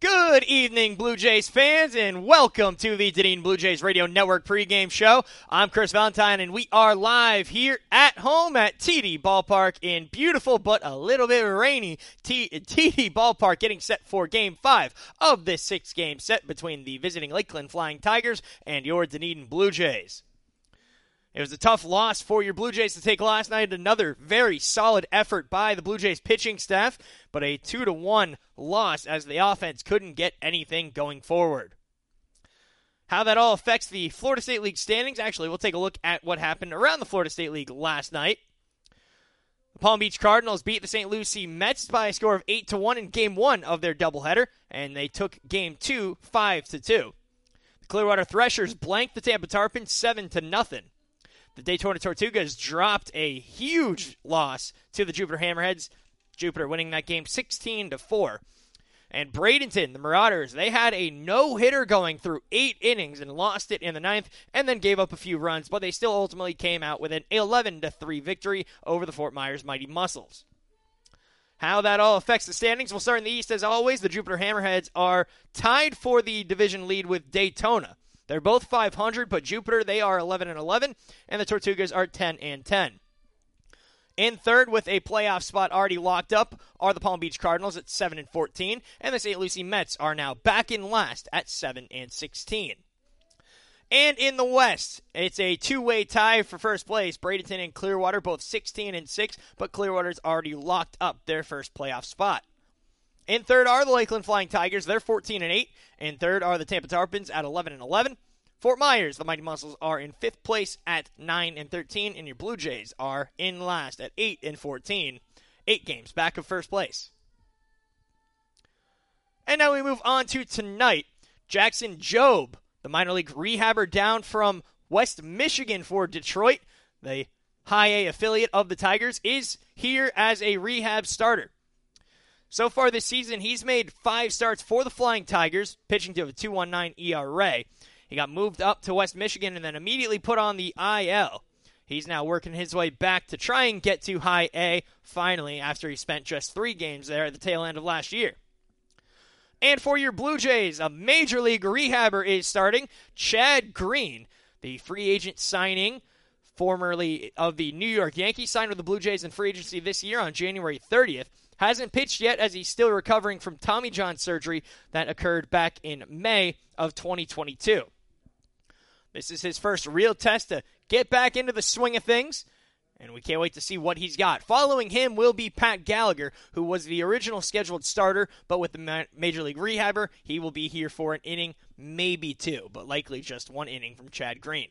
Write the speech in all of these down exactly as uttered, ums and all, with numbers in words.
Good evening, Blue Jays fans, and welcome to the Dunedin Blue Jays Radio Network pregame show. I'm Chris Valentine, and we are live here at home at T D Ballpark in beautiful but a little bit rainy T D Ballpark, getting set for Game five of this six-game set between the visiting Lakeland Flying Tigers and your Dunedin Blue Jays. It was a tough loss for your Blue Jays to take last night. Another very solid effort by the Blue Jays pitching staff, but a two to one loss as the offense couldn't get anything going forward. How that all affects the Florida State League standings, actually, we'll take a look at what happened around the Florida State League last night. The Palm Beach Cardinals beat the Saint Lucie Mets by a score of eight to one in Game one of their doubleheader, and they took Game two five to two. The Clearwater Threshers blanked the Tampa Tarpons seven to nothing. The Daytona Tortugas dropped a huge loss to the Jupiter Hammerheads, Jupiter winning that game sixteen to four. And Bradenton, the Marauders, they had a no-hitter going through eight innings and lost it in the ninth and then gave up a few runs, but they still ultimately came out with an eleven to three victory over the Fort Myers Mighty Muscles. How that all affects the standings, we'll start in the East as always. The Jupiter Hammerheads are tied for the division lead with Daytona. They're both five hundred, but Jupiter, they are eleven and eleven, and the Tortugas are ten and ten. In third, with a playoff spot already locked up, are the Palm Beach Cardinals at seven and fourteen, and the Saint Lucie Mets are now back in last at seven and sixteen. And in the West, it's a two-way tie for first place. Bradenton and Clearwater both sixteen and six, but Clearwater's already locked up their first playoff spot. In third are the Lakeland Flying Tigers. They're fourteen and eight. In third are the Tampa Tarpons at eleven and eleven. Fort Myers, the Mighty Muscles, are in fifth place at nine and thirteen, and your Blue Jays are in last at eight and fourteen, eight games back of first place. And now we move on to tonight. Jackson Jobe, the minor league rehabber down from West Michigan for Detroit, the high A affiliate of the Tigers, is here as a rehab starter. So far this season, he's made five starts for the Flying Tigers, pitching to a two point one nine E R A. He got moved up to West Michigan and then immediately put on the I L. He's now working his way back to try and get to high A, finally, after he spent just three games there at the tail end of last year. And for your Blue Jays, a major league rehabber is starting. Chad Green, the free agent signing, formerly of the New York Yankees, signed with the Blue Jays in free agency this year on January thirtieth. Hasn't pitched yet as he's still recovering from Tommy John surgery that occurred back in May of twenty twenty-two. This is his first real test to get back into the swing of things, and we can't wait to see what he's got. Following him will be Pat Gallagher, who was the original scheduled starter, but with the Major League rehabber, he will be here for an inning, maybe two, but likely just one inning from Chad Green.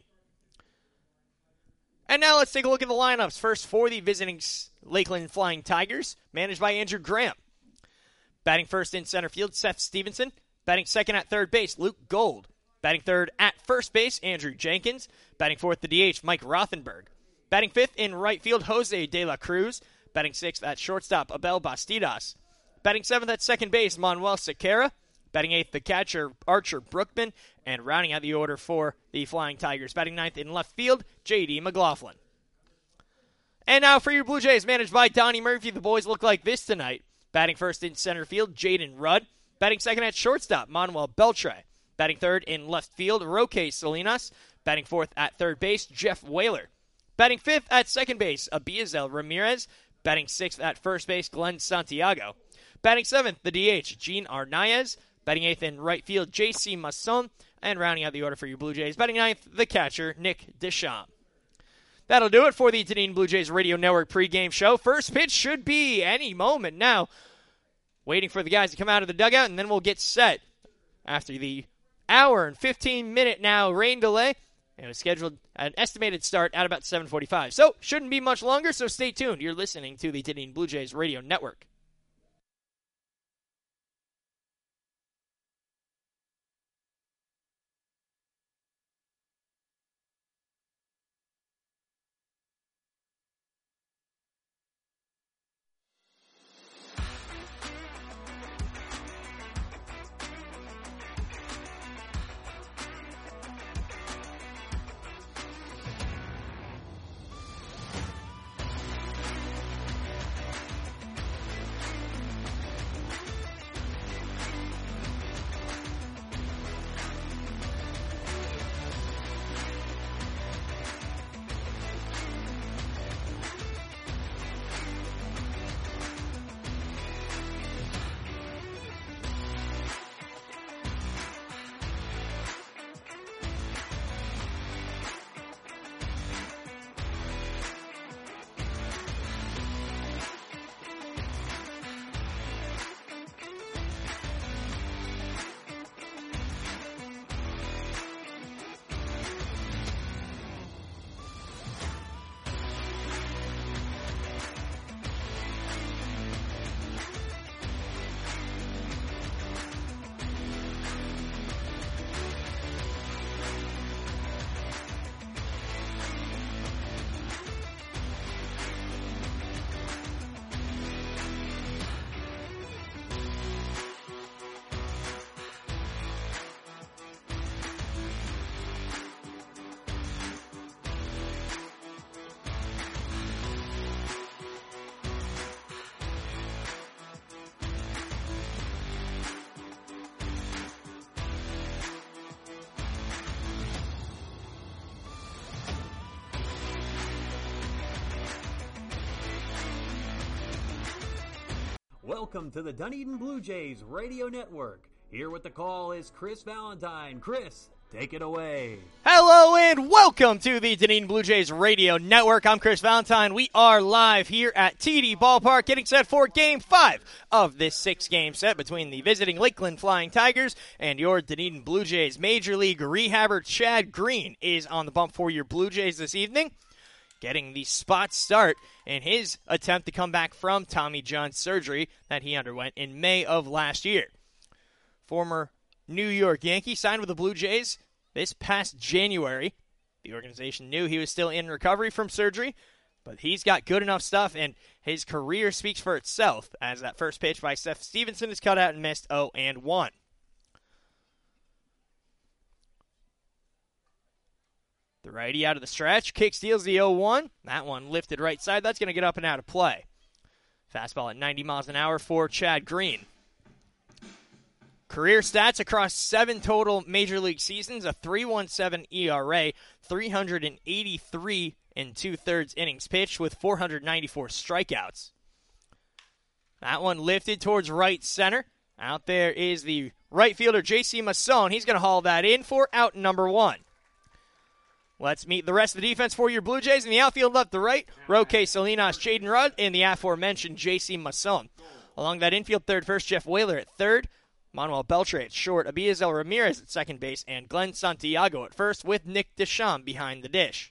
And now let's take a look at the lineups. First for the visiting Lakeland Flying Tigers, managed by Andrew Graham. Batting first in center field, Seth Stevenson. Batting second at third base, Luke Gold. Batting third at first base, Andrew Jenkins. Batting fourth, the D H, Mike Rothenberg. Batting fifth in right field, Jose De La Cruz. Batting sixth at shortstop, Abel Bastidas. Batting seventh at second base, Manuel Sequeira. Batting eighth, the catcher, Archer Brookman. And rounding out the order for the Flying Tigers, batting ninth in left field, J D McLaughlin. And now for your Blue Jays, managed by Donnie Murphy, the boys look like this tonight. Batting first in center field, Jaden Rudd. Batting second at shortstop, Manuel Beltre. Batting third in left field, Roque Salinas. Batting fourth at third base, Jeff Whaler. Batting fifth at second base, Abiazel Ramirez. Batting sixth at first base, Glenn Santiago. Batting seventh, the D H, Gene Arnaez. Batting eighth in right field, J C Masson. And rounding out the order for your Blue Jays, batting ninth, the catcher, Nick Deschamps. That'll do it for the Dunedin Blue Jays Radio Network pregame show. First pitch should be any moment now. Waiting for the guys to come out of the dugout, and then we'll get set after the hour and fifteen minute now rain delay. And it's scheduled an estimated start at about seven forty-five. So, shouldn't be much longer, so stay tuned. You're listening to the Dunedin Blue Jays Radio Network. Welcome to the Dunedin Blue Jays Radio Network. Here with the call is Chris Valentine. Chris, take it away. Hello and welcome to the Dunedin Blue Jays Radio Network. I'm Chris Valentine. We are live here at T D Ballpark, getting set for Game five of this six-game set between the visiting Lakeland Flying Tigers and your Dunedin Blue Jays. Major League rehabber Chad Green is on the bump for your Blue Jays this evening, getting the spot start in his attempt to come back from Tommy John surgery that he underwent in May of last year. Former New York Yankee signed with the Blue Jays this past January. The organization knew he was still in recovery from surgery, but he's got good enough stuff, and his career speaks for itself as that first pitch by Seth Stevenson is cut out and missed oh and one. The righty out of the stretch, kick steals the oh one. That one lifted right side. That's going to get up and out of play. Fastball at ninety miles an hour for Chad Green. Career stats across seven total Major League seasons, a three point one seven E R A, three hundred eighty-three and two-thirds innings pitched with four hundred ninety-four strikeouts. That one lifted towards right center. Out there is the right fielder, J C Masson. He's going to haul that in for out number one. Let's meet the rest of the defense for your Blue Jays. In the outfield, left to right, Roque Salinas, Jaden Rudd, and the aforementioned J C Masson. Along that infield, third first, Jeff Whaler at third, Manuel Beltre at short, Abiazel Ramirez at second base, and Glenn Santiago at first with Nick Deschamps behind the dish.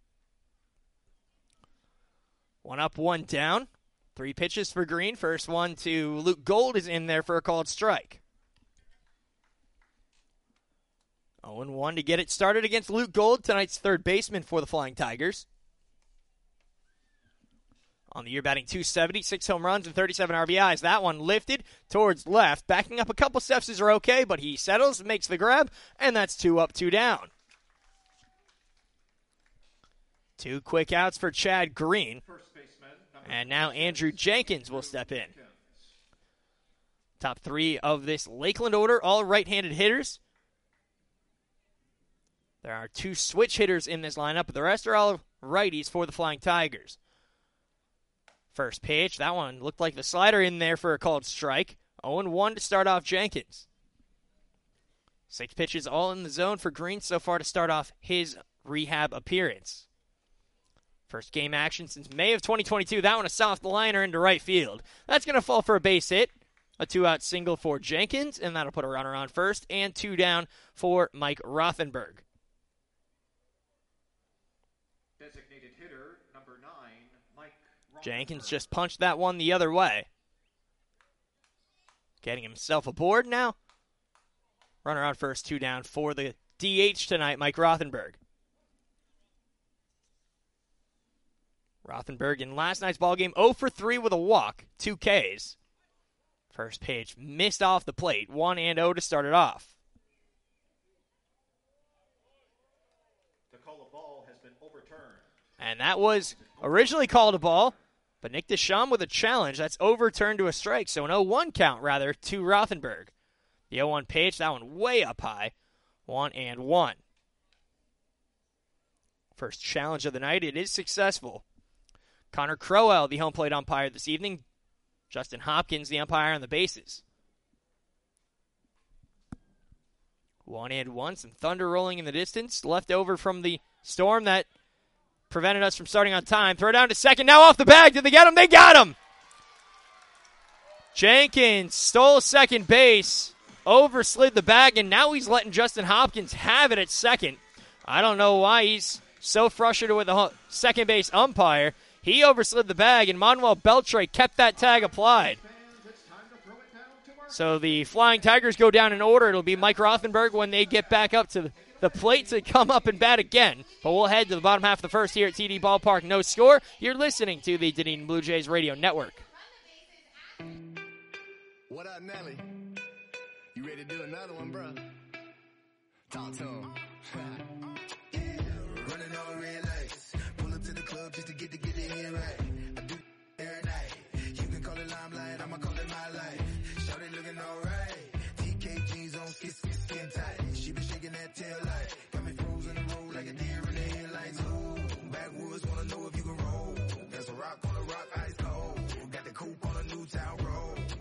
One up, one down. Three pitches for Green. First one to Luke Gold is in there for a called strike. oh and one to get it started against Luke Gold, tonight's third baseman for the Flying Tigers. On the year batting two seventy, six home runs and thirty-seven R B Is. That one lifted towards left. Backing up a couple steps is okay, but he settles, makes the grab, and that's two up, two down. Two quick outs for Chad Green. And now Andrew Jenkins will step in. Top three of this Lakeland order, all right-handed hitters. There are two switch hitters in this lineup, but the rest are all righties for the Flying Tigers. First pitch, that one looked like the slider in there for a called strike. oh and one to start off Jenkins. Six pitches all in the zone for Green so far to start off his rehab appearance. First game action since May of twenty twenty-two. That one a soft liner into right field. That's going to fall for a base hit. A two-out single for Jenkins, and that'll put a runner on first, and two down for Mike Rothenberg. Designated hitter, number nine, Mike Rothenberg. Jenkins just punched that one the other way. Getting himself aboard now. Runner on first, two down for the D H tonight, Mike Rothenberg. Rothenberg in last night's ballgame, oh for three with a walk, two Ks. First pitch missed off the plate, one and oh to start it off. The call of ball has been overturned. And that was originally called a ball, but Nick Deschamps with a challenge. That's overturned to a strike, so an oh one count, rather, to Rothenberg. The oh one pitch, that one way up high, one and one. First challenge of the night, it is successful. Connor Crowell, the home plate umpire this evening. Justin Hopkins, the umpire on the bases. One and one, some thunder rolling in the distance, left over from the storm that prevented us from starting on time. Throw down to second, now off the bag. Did they get him? They got him! Jenkins stole second base, overslid the bag, and now he's letting Justin Hopkins have it at second. I don't know why he's so frustrated with the second base umpire. He overslid the bag, and Manuel Beltre kept that tag applied. So the Flying Tigers go down in order. It'll be Mike Rothenberg when they get back up to the plate to come up and bat again. But we'll head to the bottom half of the first here at T D Ballpark. No score. You're listening to the Dunedin Blue Jays Radio Network. What up, Nelly? You ready to do another one, bro? Talk to him. Yeah, running on red lights. Pull up to the club just to get to get it in right. I do every night. You can call it limelight, I'ma call it my life. Shawty looking alright. T K jeans on, skin, skin, skin tight. She been shaking that tail light. Got me frozen in the road like a deer in the headlights. Oh, backwoods wanna know if you can roll. That's a rock on a rock, ice cold. Got the coupe on a new town road.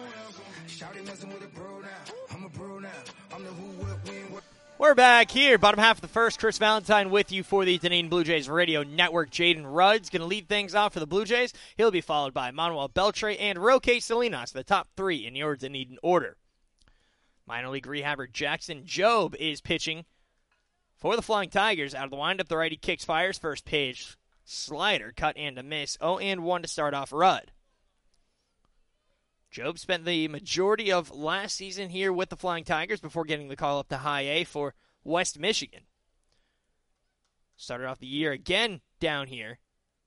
Shouty messing with a bro now. I'm a bro now. I'm the who, what, when, what. We're back here, bottom half of the first. Chris Valentine with you for the Dunedin Blue Jays Radio Network. Jaden Rudd's going to lead things off for the Blue Jays. He'll be followed by Manuel Beltre and Roque Salinas, the top three in your Dunedin order. Minor league rehabber Jackson Jobe is pitching for the Flying Tigers. Out of the windup, the righty kicks, fires, first pitch, slider, cut and a miss. oh and one to start off Rudd. Jobe spent the majority of last season here with the Flying Tigers before getting the call up to High A for West Michigan. Started off the year again down here.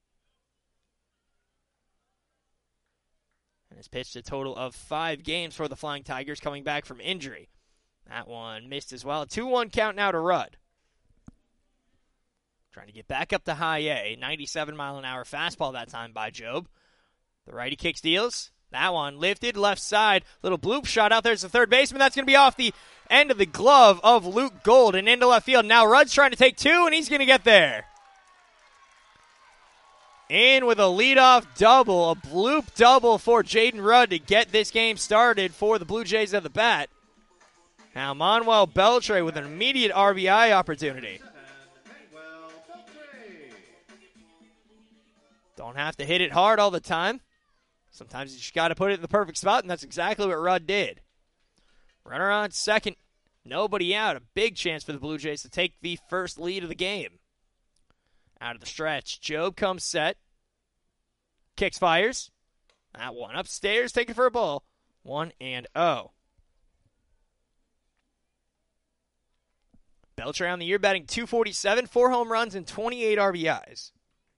And has pitched a total of five games for the Flying Tigers coming back from injury. That one missed as well. two one count now to Rudd. Trying to get back up to High A. ninety-seven mile an hour fastball that time by Jobe. The righty kicks, deals. That one lifted left side. Little bloop shot out there as the third baseman. That's going to be off the end of the glove of Luke Gold and into left field. Now Rudd's trying to take two, and he's going to get there. In with a leadoff double, a bloop double for Jaden Rudd to get this game started for the Blue Jays at the bat. Now Manuel Beltre with an immediate R B I opportunity. Don't have to hit it hard all the time. Sometimes you just got to put it in the perfect spot, and that's exactly what Rudd did. Runner on second, nobody out. A big chance for the Blue Jays to take the first lead of the game. Out of the stretch, Jobe comes set. Kicks, fires. That one upstairs, taking for a ball. one and oh. Beltre on the year batting two forty-seven, four home runs and twenty-eight R B Is.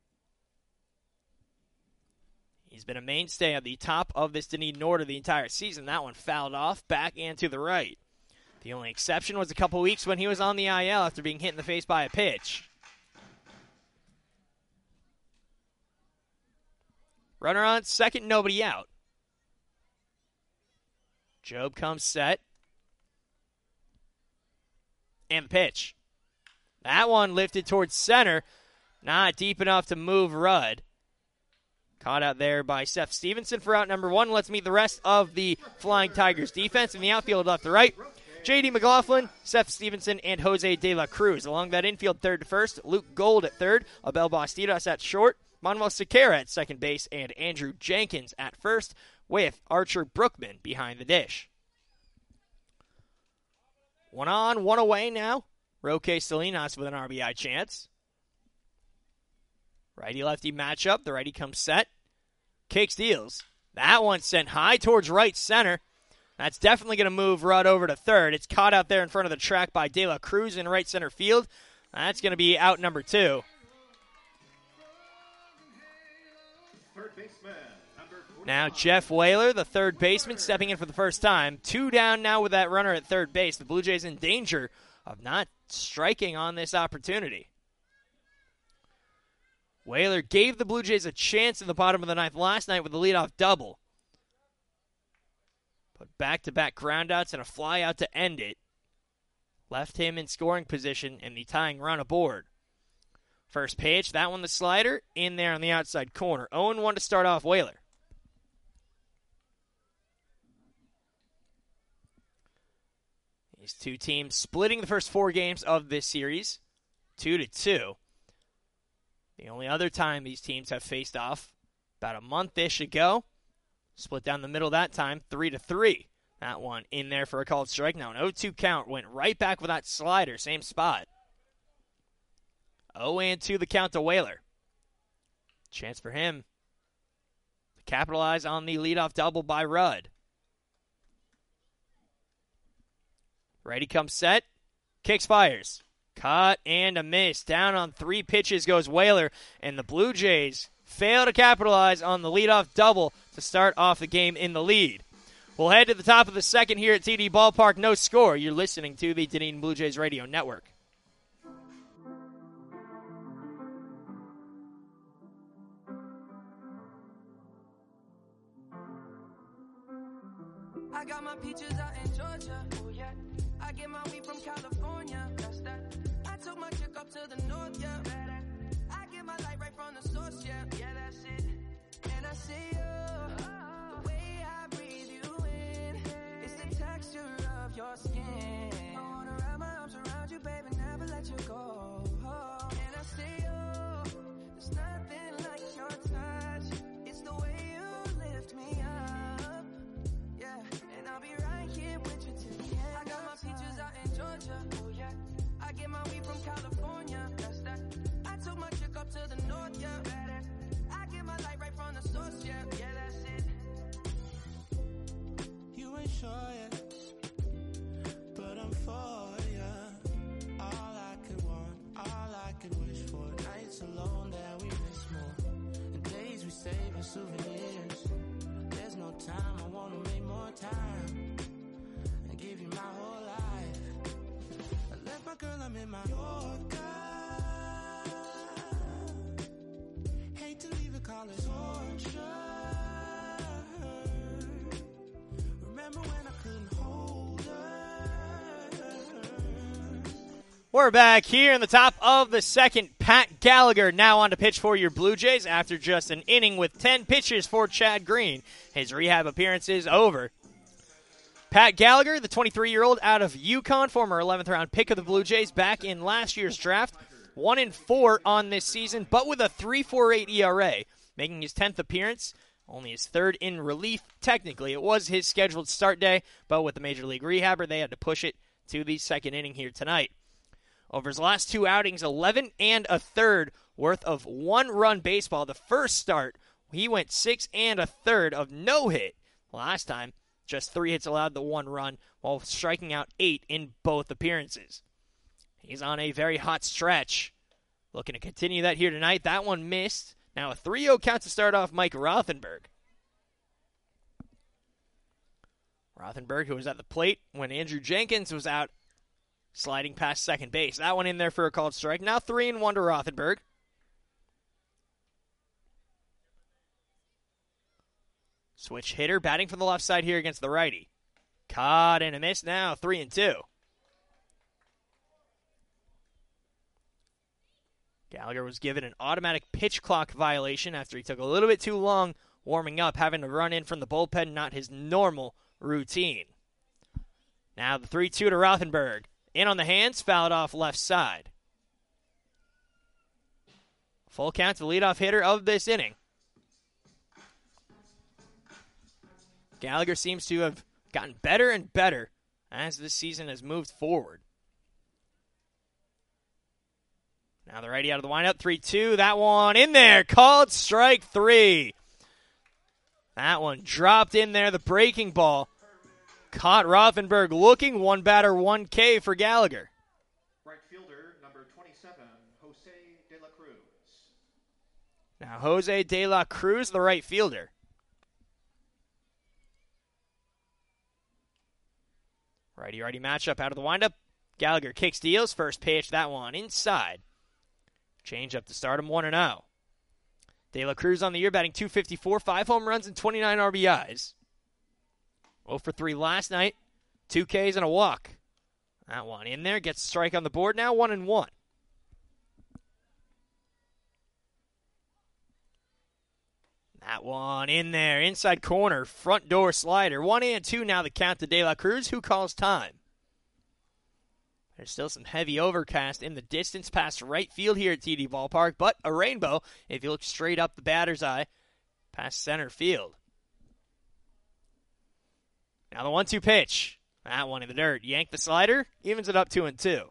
He's been a mainstay at the top of this Dunedin order the entire season. That one fouled off, back and to the right. The only exception was a couple weeks when he was on the I L after being hit in the face by a pitch. Runner on second, nobody out. Jobe comes set. And the pitch. That one lifted towards center. Not deep enough to move Rudd. Caught out there by Seth Stevenson for out number one. Let's meet the rest of the Flying Tigers defense in the outfield left to right. J D McLaughlin, Seth Stevenson, and Jose De La Cruz. Along that infield third to first, Luke Gold at third, Abel Bastidas at short, Manuel Sequeira at second base, and Andrew Jenkins at first, with Archer Brookman behind the dish. One on, one away now. Roque Salinas with an R B I chance. Righty-lefty matchup. The righty comes set. Kicks, deals. That one sent high towards right center. That's definitely going to move Rudd over to third. It's caught out there in front of the track by De La Cruz in right center field. That's going to be out number two. Third baseman, number Now Jeff Whaler, the third baseman, stepping in for the first time. Two down now with that runner at third base. The Blue Jays in danger of not striking on this opportunity. Whaler gave the Blue Jays a chance in the bottom of the ninth last night with a leadoff double. But back-to-back groundouts and a fly out to end it left him in scoring position and the tying run aboard. First pitch, that one the slider, in there on the outside corner. oh and one to start off Whaler. These two teams splitting the first four games of this series, two to two. The only other time these teams have faced off, about a month-ish ago, split down the middle that time, three to three. That one in there for a called strike. Now an oh two count, went right back with that slider, same spot. oh and two the count to Whaler. Chance for him to capitalize on the leadoff double by Rudd. Righty comes set, kicks, fires. Cut and a miss. Down on three pitches goes Whaler, and the Blue Jays fail to capitalize on the leadoff double to start off the game in the lead. We'll head to the top of the second here at T D Ballpark. No score. You're listening to the Dunedin Blue Jays Radio Network. I got my peaches out in Georgia. Oh yeah. I get my weed from California. That's that. I took my chick up to the north, yeah. I get my light right from the source, yeah. Yeah, that's it. And I see you, the way I breathe you Georgia, oh yeah. I get my weed from California, that's that. I took my chick up to the north, yeah. I get my light right from the source, yeah. Yeah, that's it. You ain't sure yet, but I'm for ya. All I could want, all I could wish for. Nights alone that we miss more, and days we save as souvenirs. There's no time, I wanna make more time and give you my whole life. I left my girl, I'm in my Yorker. Hate to leave it, call it torture. Remember when I couldn't hold her? We're back here in the top of the second. Pat Gallagher now on to pitch for your Blue Jays after just an inning with ten pitches for Chad Green. His rehab appearance is over. Pat Gallagher, the twenty-three-year-old out of Yukon, former eleventh round pick of the Blue Jays back in last year's draft. one and four on this season, but with a three point four eight E R A, making his tenth appearance, only his third in relief. Technically, it was his scheduled start day, but with the Major League rehabber, they had to push it to the second inning here tonight. Over his last two outings, eleven and a third worth of one-run baseball. The first start, he went six and a third of no hit. Last time, just three hits allowed, the one run, while striking out eight in both appearances. He's on a very hot stretch. Looking to continue that here tonight. That one missed. Now a three oh count to start off Mike Rothenberg. Rothenberg, who was at the plate when Andrew Jenkins was out sliding past second base. That one in there for a called strike. Now three and one to Rothenberg. Switch hitter batting from the left side here against the righty. Caught and a miss. Now three and two. Gallagher was given an automatic pitch clock violation after he took a little bit too long warming up, having to run in from the bullpen, not his normal routine. Now the three two to Rothenberg. In on the hands, fouled off left side. Full count to the leadoff hitter of this inning. Gallagher seems to have gotten better and better as this season has moved forward. Now the righty out of the windup, three two. That one in there, called strike three. That one dropped in there, the breaking ball. Caught Rothenberg looking, one batter, one K for Gallagher. Right fielder, number twenty-seven, Jose De La Cruz. Now Jose De La Cruz, the right fielder. Righty-righty matchup out of the windup. Gallagher kicks deals, first pitch, that one inside. Change up to start him one and oh. De La Cruz on the year batting two fifty-four, five home runs and twenty-nine R B Is. oh for three last night, two Ks and a walk. That one in there, gets a strike on the board now, one and one. That one in there, inside corner, front door slider. One and two now the count to De La Cruz, who calls time. There's still some heavy overcast in the distance past right field here at T D Ballpark, but a rainbow if you look straight up the batter's eye past center field. Now the one two pitch. That one in the dirt. Yank the slider, evens it up two and two.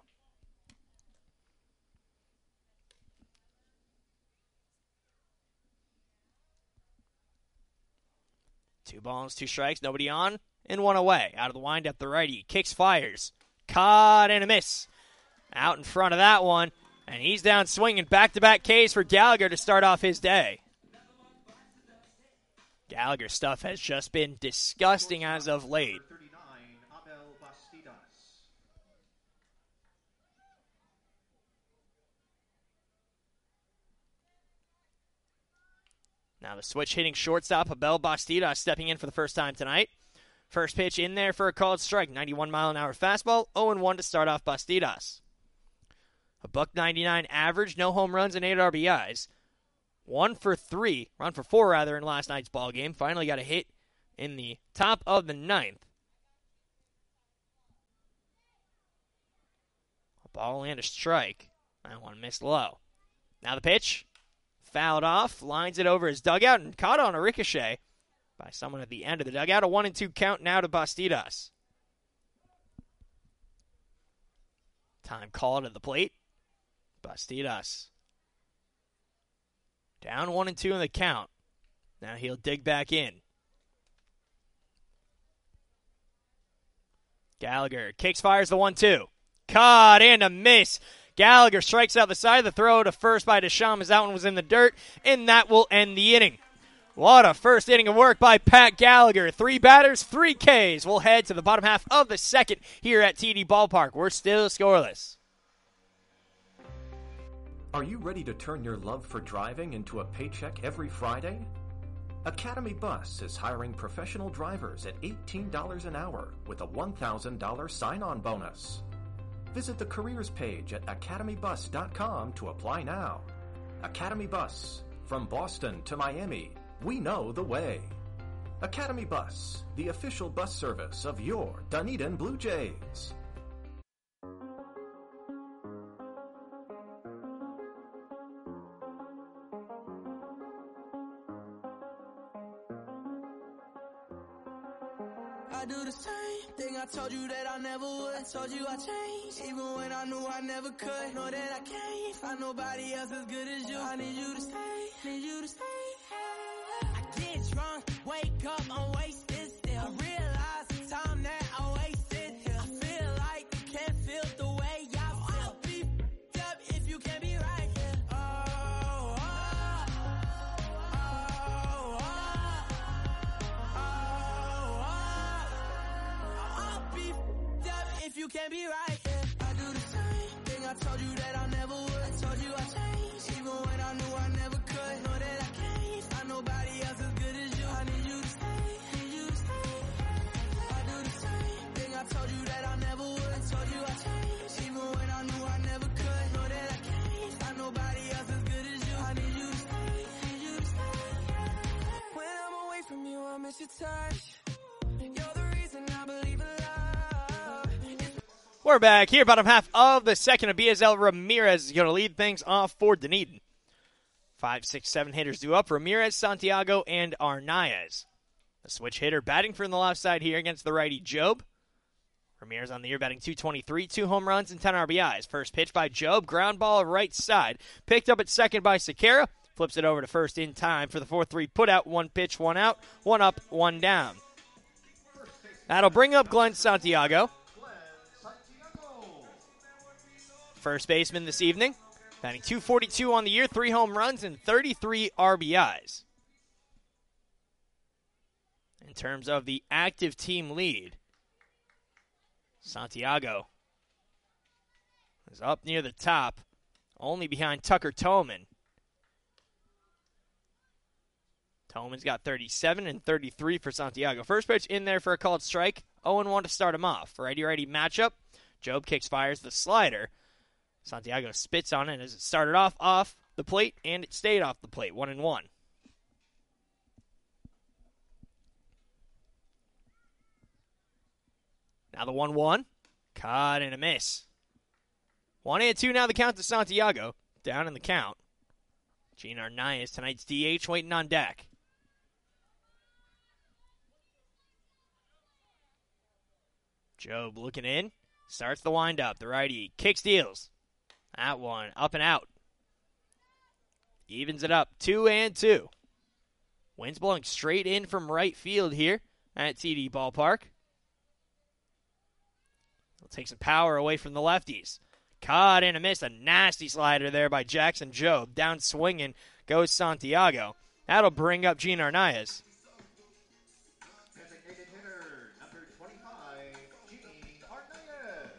Two balls, two strikes, nobody on, and one away. Out of the windup, the righty kicks, fires. Caught and a miss. Out in front of that one, and he's down swinging. Back-to-back Ks for Gallagher to start off his day. Gallagher's stuff has just been disgusting as of late. thirty-nine, Abel Bastidas. Now the switch hitting shortstop, Abel Bastidas, stepping in for the first time tonight. First pitch in there for a called strike. ninety-one mile an hour fastball. oh and one to start off Bastidas. A buck ninety-nine average, no home runs and eight R B Is. One for three, run for four rather, in last night's ball game. Finally got a hit in the top of the ninth. A ball and a strike. That one missed low. Now the pitch. Fouled off, lines it over his dugout, and caught on a ricochet by someone at the end of the dugout. A one and two count now to Bastidas. Time called at the plate. Bastidas. Down one and two in the count. Now he'll dig back in. Gallagher kicks, fires the one two. Caught and a miss. Gallagher strikes out the side. The throw to first by Deschamps as that one was in the dirt, and that will end the inning. What a first inning of work by Pat Gallagher. Three batters, three Ks. We'll head to the bottom half of the second here at T D Ballpark. We're still scoreless. Are you ready to turn your love for driving into a paycheck every Friday? Academy Bus is hiring professional drivers at eighteen dollars an hour with a one thousand dollars sign-on bonus. Visit the careers page at academy bus dot com to apply now. Academy Bus, from Boston to Miami, we know the way. Academy Bus, the official bus service of your Dunedin Blue Jays. I do the same thing I told you that I never would. I told you I changed, even when I knew I never could. Know that I can't find nobody else as good as you. I need you to stay, need you to stay. I get drunk, wake up, I'm wasted still. I realize the time that I wasted here. I feel like you can't feel the way I feel. I'll be f***ed up if you can't be right here. Oh, oh, oh, oh, oh. I'll be f***ed up if you can't be right here. I do the same thing I told you that I never would. I told you I changed, even when I knew I never could. Know that I can't find nobody else as good as you. I need you to stay, need you to stay. I do the same thing I told you that I never would. I told you I changed, even when I knew I never could. Know that I can't find nobody else as good as you. I need you to stay, need you to stay. When I'm away from you, I miss your touch. You're the reason I believe in love. We're back here, bottom half of the second. Abiazel Ramirez is going to lead things off for Dunedin. Five, six, seven hitters due up. Ramirez, Santiago, and Arnaez. The switch hitter batting from the left side here against the righty Job. Ramirez on the year batting two twenty-three, two home runs and ten R B Is. First pitch by Job, ground ball right side. Picked up at second by Sequeira. Flips it over to first in time for the four three putout. One pitch, one out, one up, one down. That'll bring up Glenn Santiago. First baseman this evening. Batting two forty-two on the year, three home runs and thirty-three R B Is. In terms of the active team lead, Santiago is up near the top, only behind Tucker Tolman. Tolman's got thirty-seven and thirty-three for Santiago. First pitch in there for a called strike. oh and one to start him off. Righty-righty matchup. Job kicks, fires the slider. Santiago spits on it as it started off off the plate, and it stayed off the plate. One and one. Now the one one. Caught and a miss. One and two now the count to Santiago. Down in the count. Gene Arnaez, tonight's D H, waiting on deck. Job looking in. Starts the windup. The righty kicks, deals. That one up and out. Evens it up. Two and two. Wind's blowing straight in from right field here at T D Ballpark. It'll take some power away from the lefties. Caught and a miss. A nasty slider there by Jackson Job. Down swinging goes Santiago. That'll bring up Gene Arnaez. Designated hitter, number twenty-five, Gene Arnaez.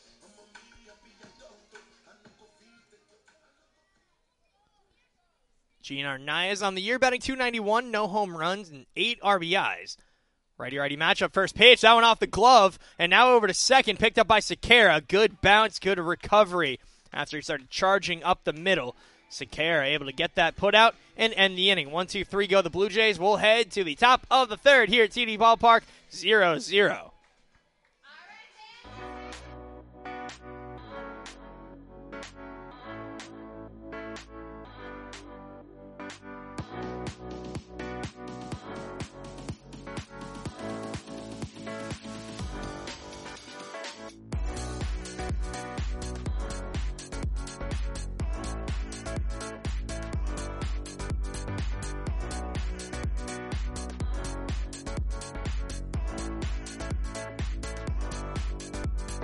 Gene Arnaez on the year, batting two ninety-one, no home runs, and eight R B Is. Righty-righty matchup, first pitch, that one off the glove, and now over to second, picked up by Sequeira. Good bounce, good recovery after he started charging up the middle. Sequeira able to get that put out and end the inning. One, two, three, go the Blue Jays. We'll head to the top of the third here at T D Ballpark, zero zero.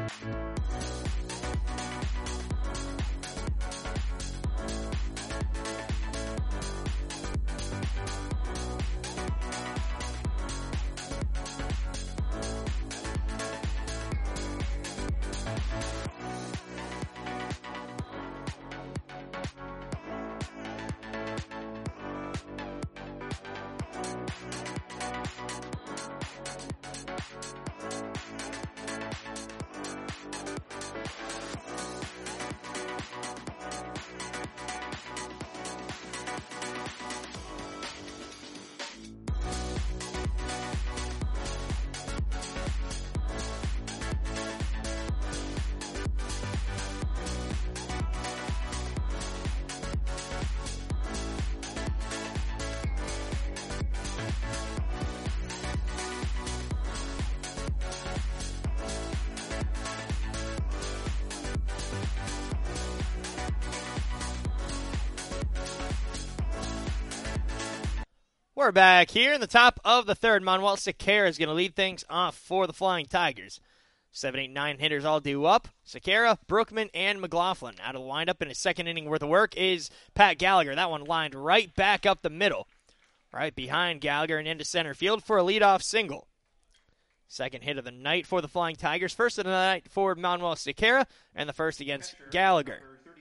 We're back here in the top of the third. Manuel Sequeira is going to lead things off for the Flying Tigers. Seven, eight, nine hitters all due up. Sequeira, Brookman, and McLaughlin. Out of the lineup in his second inning worth of work is Pat Gallagher. That one lined right back up the middle. Right behind Gallagher and into center field for a leadoff single. Second hit of the night for the Flying Tigers. First of the night for Manuel Sequeira, and the first against Gallagher.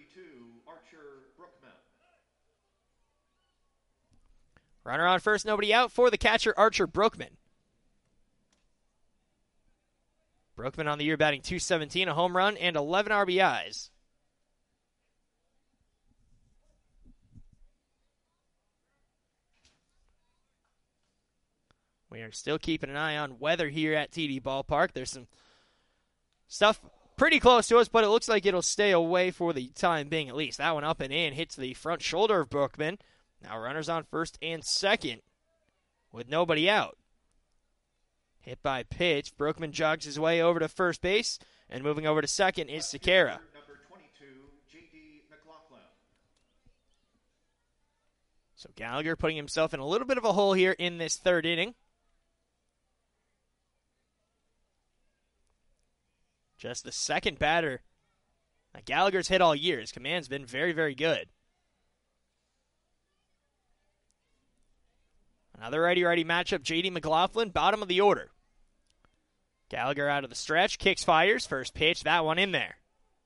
Runner on first, nobody out for the catcher, Archer Brookman. Brookman on the year batting two seventeen, a home run, and eleven R B Is. We are still keeping an eye on weather here at T D Ballpark. There's some stuff pretty close to us, but it looks like it'll stay away for the time being at least. That one up and in, hits the front shoulder of Brookman. Now runners on first and second with nobody out. Hit by pitch. Brookman jogs his way over to first base, and moving over to second is Sequeira. Number twenty-two, J D McLaughlin. So Gallagher putting himself in a little bit of a hole here in this third inning. Just the second batter that Gallagher's hit all year. His command's been very, very good. Another righty-righty matchup, J D McLaughlin, bottom of the order. Gallagher out of the stretch, kicks, fires, first pitch, that one in there.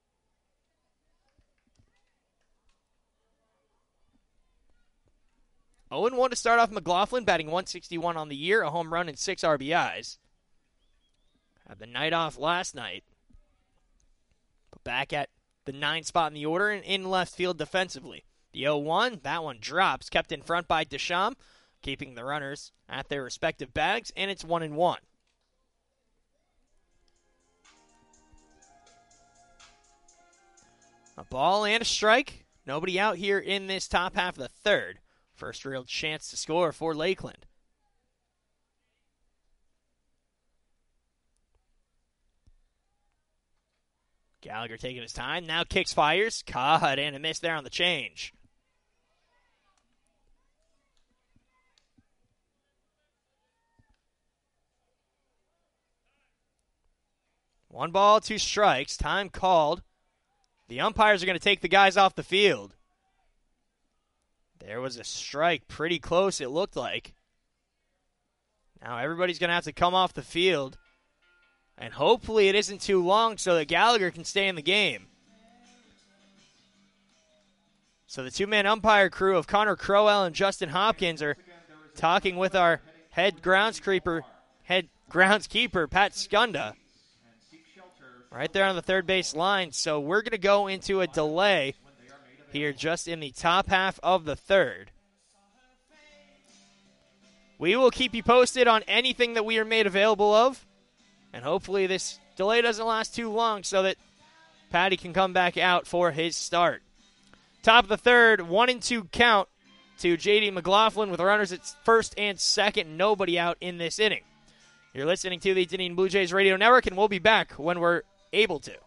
oh and one to start off McLaughlin, batting one sixty-one on the year, a home run and six R B Is. Had the night off last night. But back at the nine spot in the order and in left field defensively. The oh one, that one drops, kept in front by Deschamps, keeping the runners at their respective bags, and it's one and one. A ball and a strike. Nobody out here in this top half of the third. First real chance to score for Lakeland. Gallagher taking his time. Now kicks, fires. Caught and a miss there on the change. One ball, two strikes. Time called. The umpires are going to take the guys off the field. There was a strike pretty close, it looked like. Now everybody's going to have to come off the field. And hopefully it isn't too long so that Gallagher can stay in the game. So the two-man umpire crew of Connor Crowell and Justin Hopkins are talking with our head groundskeeper, head groundskeeper Pat Skunda, right there on the third base line. So we're going to go into a delay here just in the top half of the third. We will keep you posted on anything that we are made available of. And hopefully this delay doesn't last too long so that Patty can come back out for his start. Top of the third, one and two count to J D McLaughlin with runners at first and second. Nobody out in this inning. You're listening to the Dunedin Blue Jays Radio Network, and we'll be back when we're able to.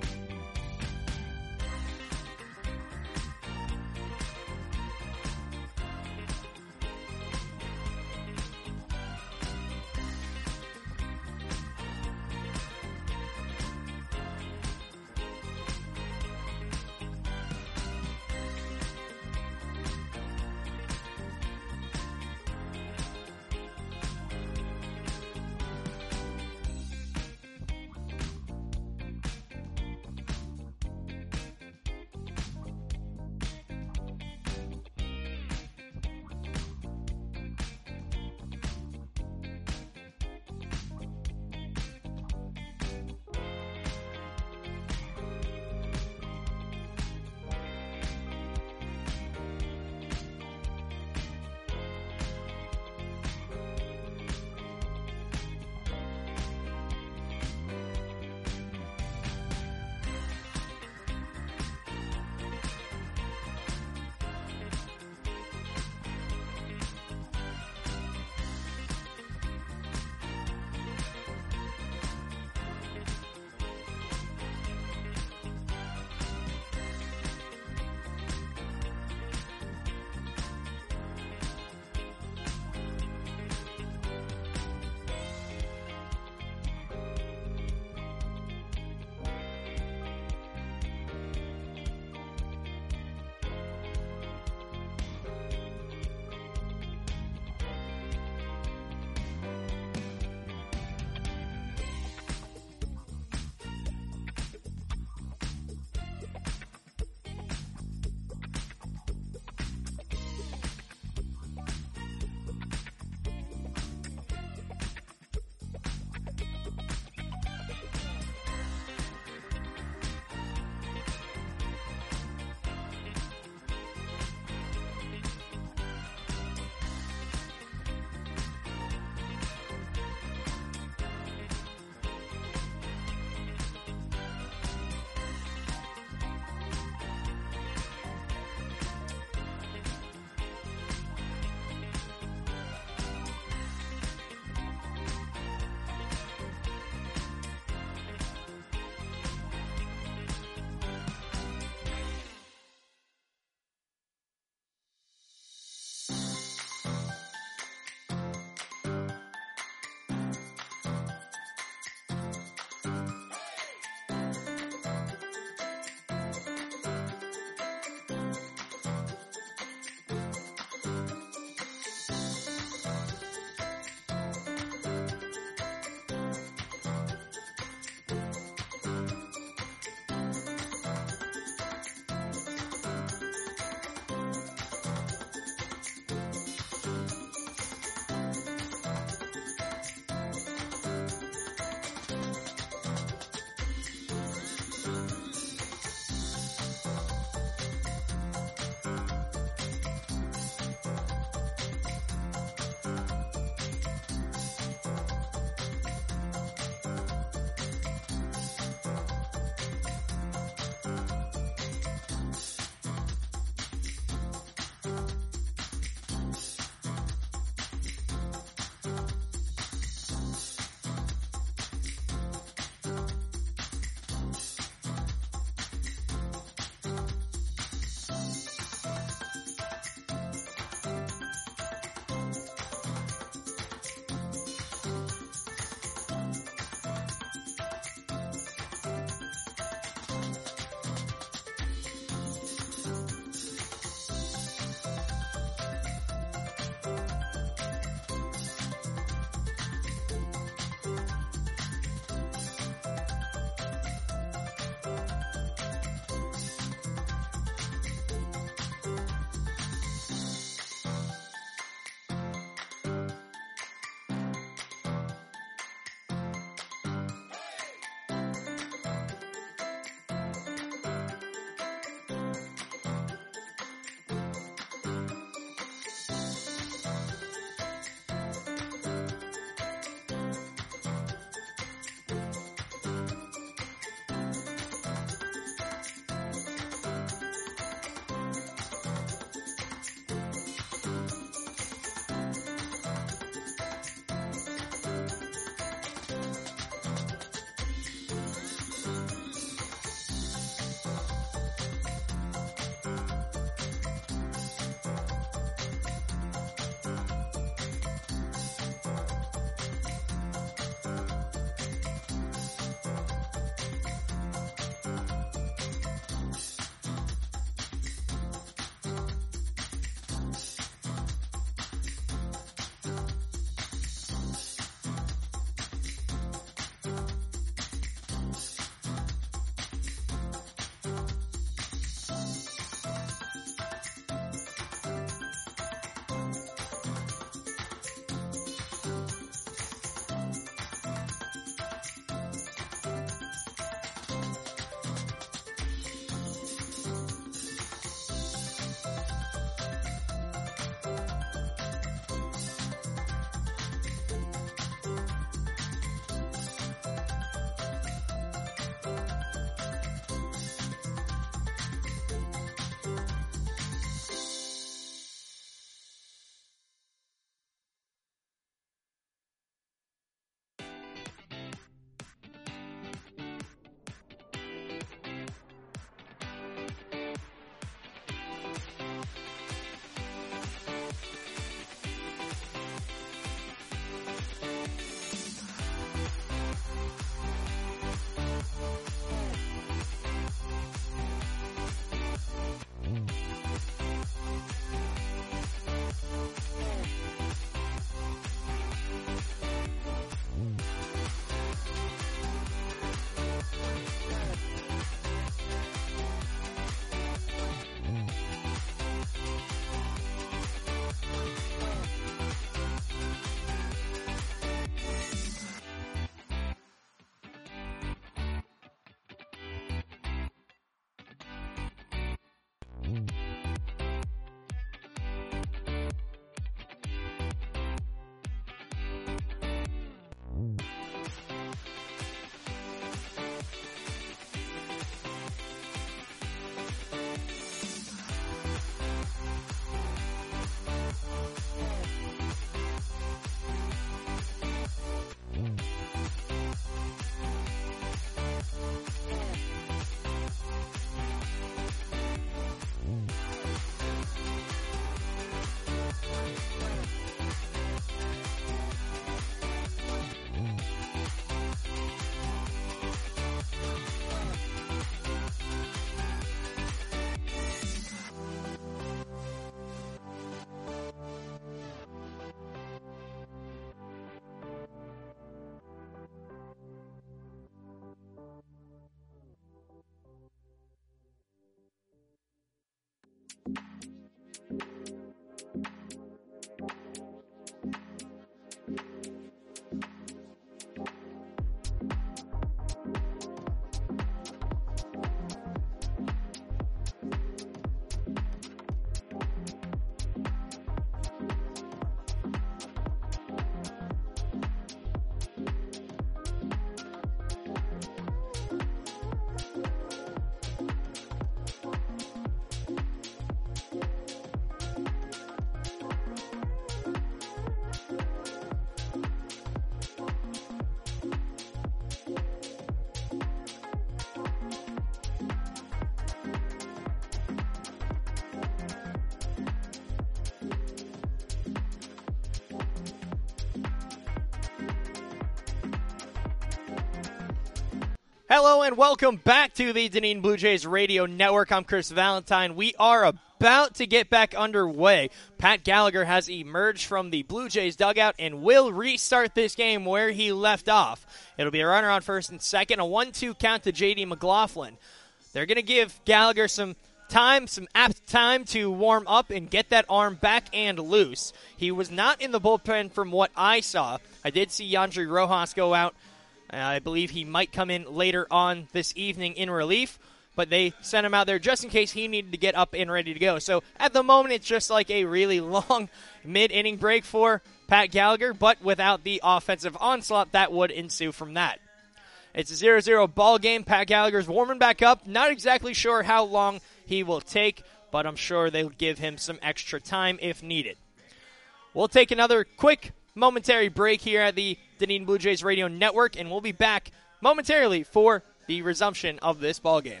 Hello and welcome back to the Dunedin Blue Jays Radio Network. I'm Chris Valentine. We are about to get back underway. Pat Gallagher has emerged from the Blue Jays dugout and will restart this game where he left off. It'll be a runner on first and second, a one two count to J D McLaughlin. They're going to give Gallagher some time, some apt time to warm up and get that arm back and loose. He was not in the bullpen from what I saw. I did see Yandri Rojas go out. Uh, I believe he might come in later on this evening in relief, but they sent him out there just in case he needed to get up and ready to go. So at the moment, it's just like a really long mid-inning break for Pat Gallagher, but without the offensive onslaught that would ensue from that. It's a zero zero ball game. Pat Gallagher's warming back up. Not exactly sure how long he will take, but I'm sure they'll give him some extra time if needed. We'll take another quick momentary break here at the Dunedin Blue Jays Radio Network, and we'll be back momentarily for the resumption of this ball game.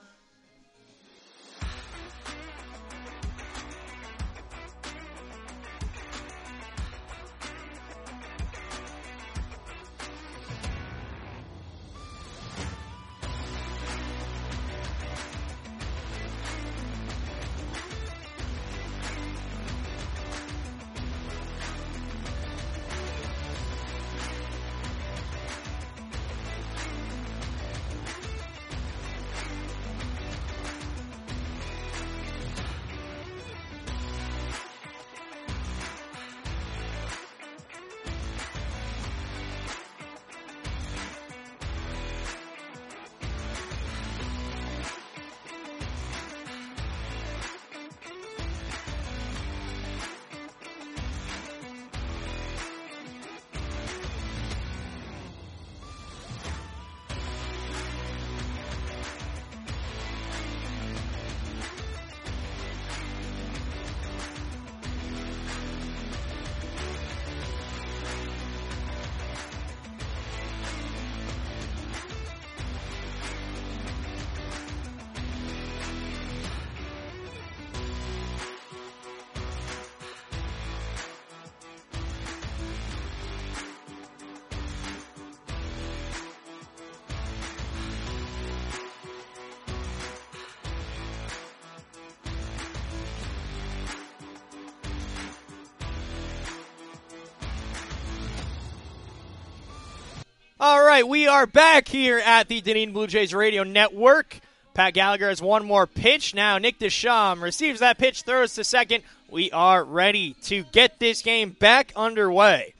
All right, we are back here at the Dunedin Blue Jays Radio Network. Pat Gallagher has one more pitch. Now Nick Deschamps receives that pitch, throws to second. We are ready to get this game back underway.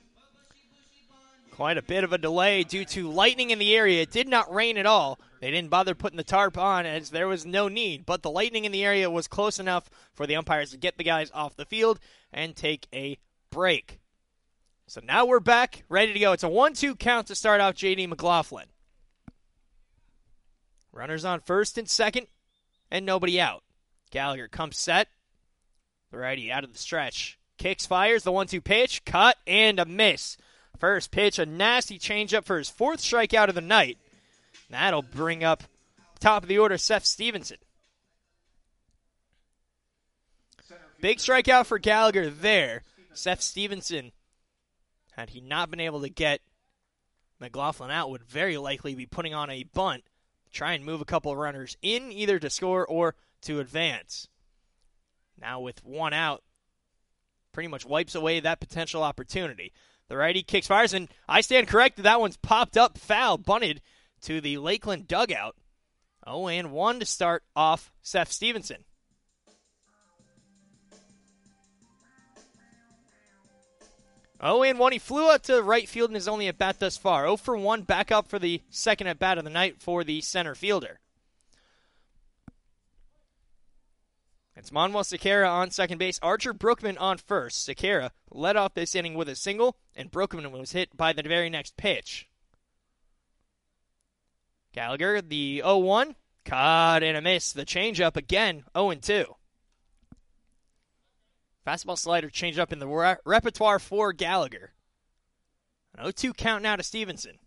Quite a bit of a delay due to lightning in the area. It did not rain at all. They didn't bother putting the tarp on as there was no need, but the lightning in the area was close enough for the umpires to get the guys off the field and take a break. So now we're back, ready to go. It's a one two count to start off J D McLaughlin. Runners on first and second, and nobody out. Gallagher comes set. The righty out of the stretch. Kicks, fires, the one two pitch, cut, and a miss. First pitch, a nasty changeup for his fourth strikeout of the night. That'll bring up top of the order, Seth Stevenson. Big strikeout for Gallagher there. Seth Stevenson, had he not been able to get McLaughlin out, would very likely be putting on a bunt to try and move a couple of runners in, either to score or to advance. Now with one out, pretty much wipes away that potential opportunity. The righty kicks, fires, and I stand corrected. That one's popped up, foul, bunted to the Lakeland dugout. oh and one to start off Seth Stevenson. oh and one. He flew out to right field and is only at bat thus far. oh for one, back up for the second at bat of the night for the center fielder. It's Manuel Sequeira on second base. Archer Brookman on first. Sequeira led off this inning with a single, and Brookman was hit by the very next pitch. Gallagher, the oh one, caught and a miss. The changeup again, oh and two. Fastball slider changed up in the re- repertoire for Gallagher. An oh two count now to Stevenson.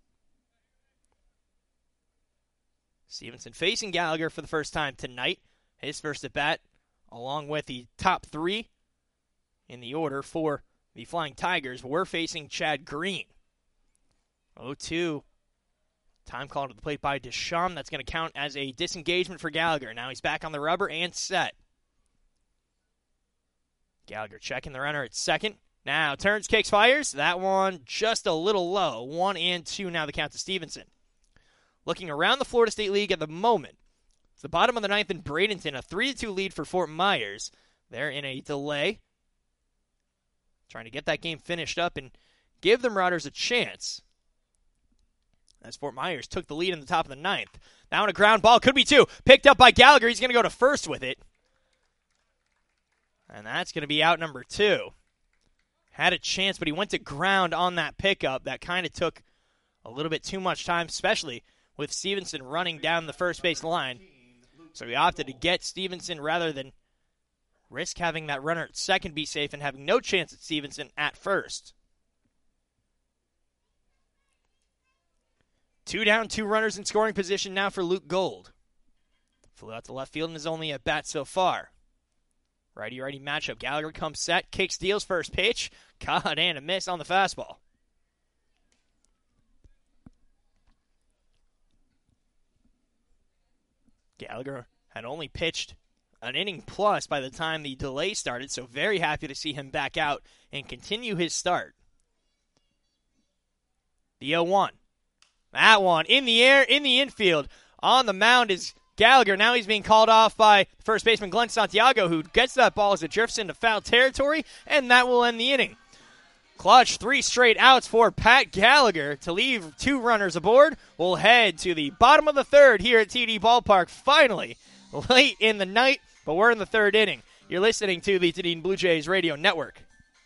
Stevenson facing Gallagher for the first time tonight. His first at bat, along with the top three in the order for the Flying Tigers, we're facing Chad Green. oh two. Time called to the plate by Deschamps. That's going to count as a disengagement for Gallagher. Now he's back on the rubber and set. Gallagher checking the runner at second. Now turns, kicks, fires. That one just a little low. One and two now the count to Stevenson. Looking around the Florida State League at the moment, it's the bottom of the ninth in Bradenton, a three to two lead for Fort Myers. They're in a delay, trying to get that game finished up and give the Marauders a chance, as Fort Myers took the lead in the top of the ninth. Now on a ground ball, could be two. Picked up by Gallagher. He's going to go to first with it. And that's going to be out number two. Had a chance, but he went to ground on that pickup. That kind of took a little bit too much time, especially with Stevenson running down the first base line. So he opted to get Stevenson rather than risk having that runner at second be safe and having no chance at Stevenson at first. Two down, two runners in scoring position now for Luke Gold. Flew out to left field and is only at bat so far. Righty-righty matchup. Gallagher comes set, kicks, deals first pitch. Caught and a miss on the fastball. Gallagher had only pitched an inning plus by the time the delay started, so very happy to see him back out and continue his start. The oh one. That one in the air, in the infield. On the mound is Gallagher. Now he's being called off by first baseman Glenn Santiago, who gets that ball as it drifts into foul territory, and that will end the inning. Clutch, three straight outs for Pat Gallagher to leave two runners aboard. We'll head to the bottom of the third here at T D Ballpark, finally, late in the night, but we're in the third inning. You're listening to the Dunedin Blue Jays Radio Network.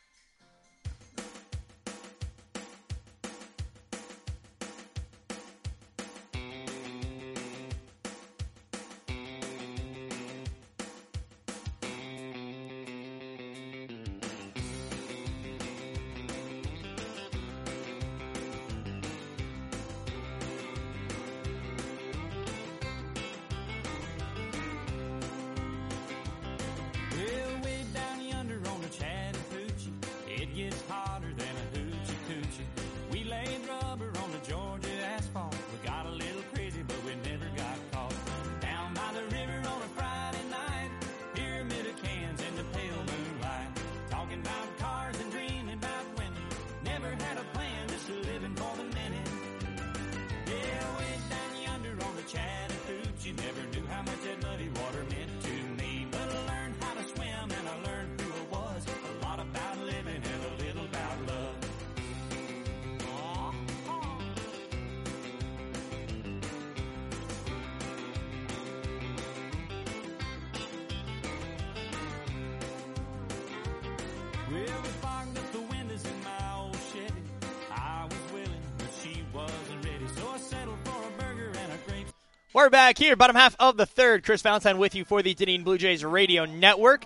We're back here, bottom half of the third. Chris Valentine with you for the Dunedin Blue Jays Radio Network.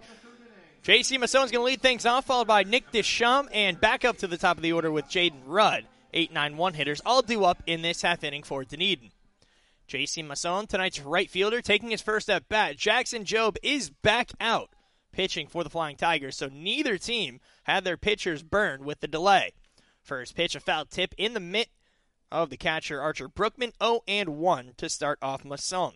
J C Massone's going to lead things off, followed by Nick Deschamps, and back up to the top of the order with Jaden Rudd. eight nine one hitters, all due up in this half inning for Dunedin. J C Massone, tonight's right fielder, taking his first at bat. Jackson Jobe is back out, pitching for the Flying Tigers, so neither team had their pitchers burned with the delay. First pitch, a foul tip in the mitt of the catcher, Archer Brookman, oh and one to start off Masson.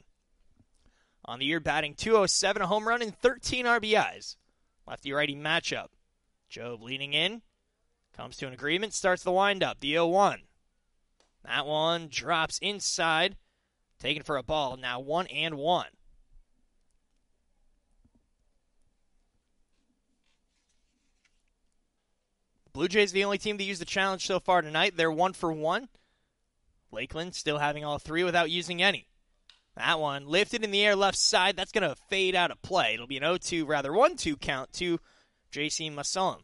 On the year, batting two oh seven, a home run, and thirteen R B Is. Lefty-righty matchup. Jobe leaning in, comes to an agreement, starts the windup, the oh one. That one drops inside, taken for a ball, now one and one. Blue Jays the only team to use the challenge so far tonight. They're one for one. Lakeland still having all three without using any. That one lifted in the air left side. That's going to fade out of play. It'll be an oh two, rather one two count to J C Masson.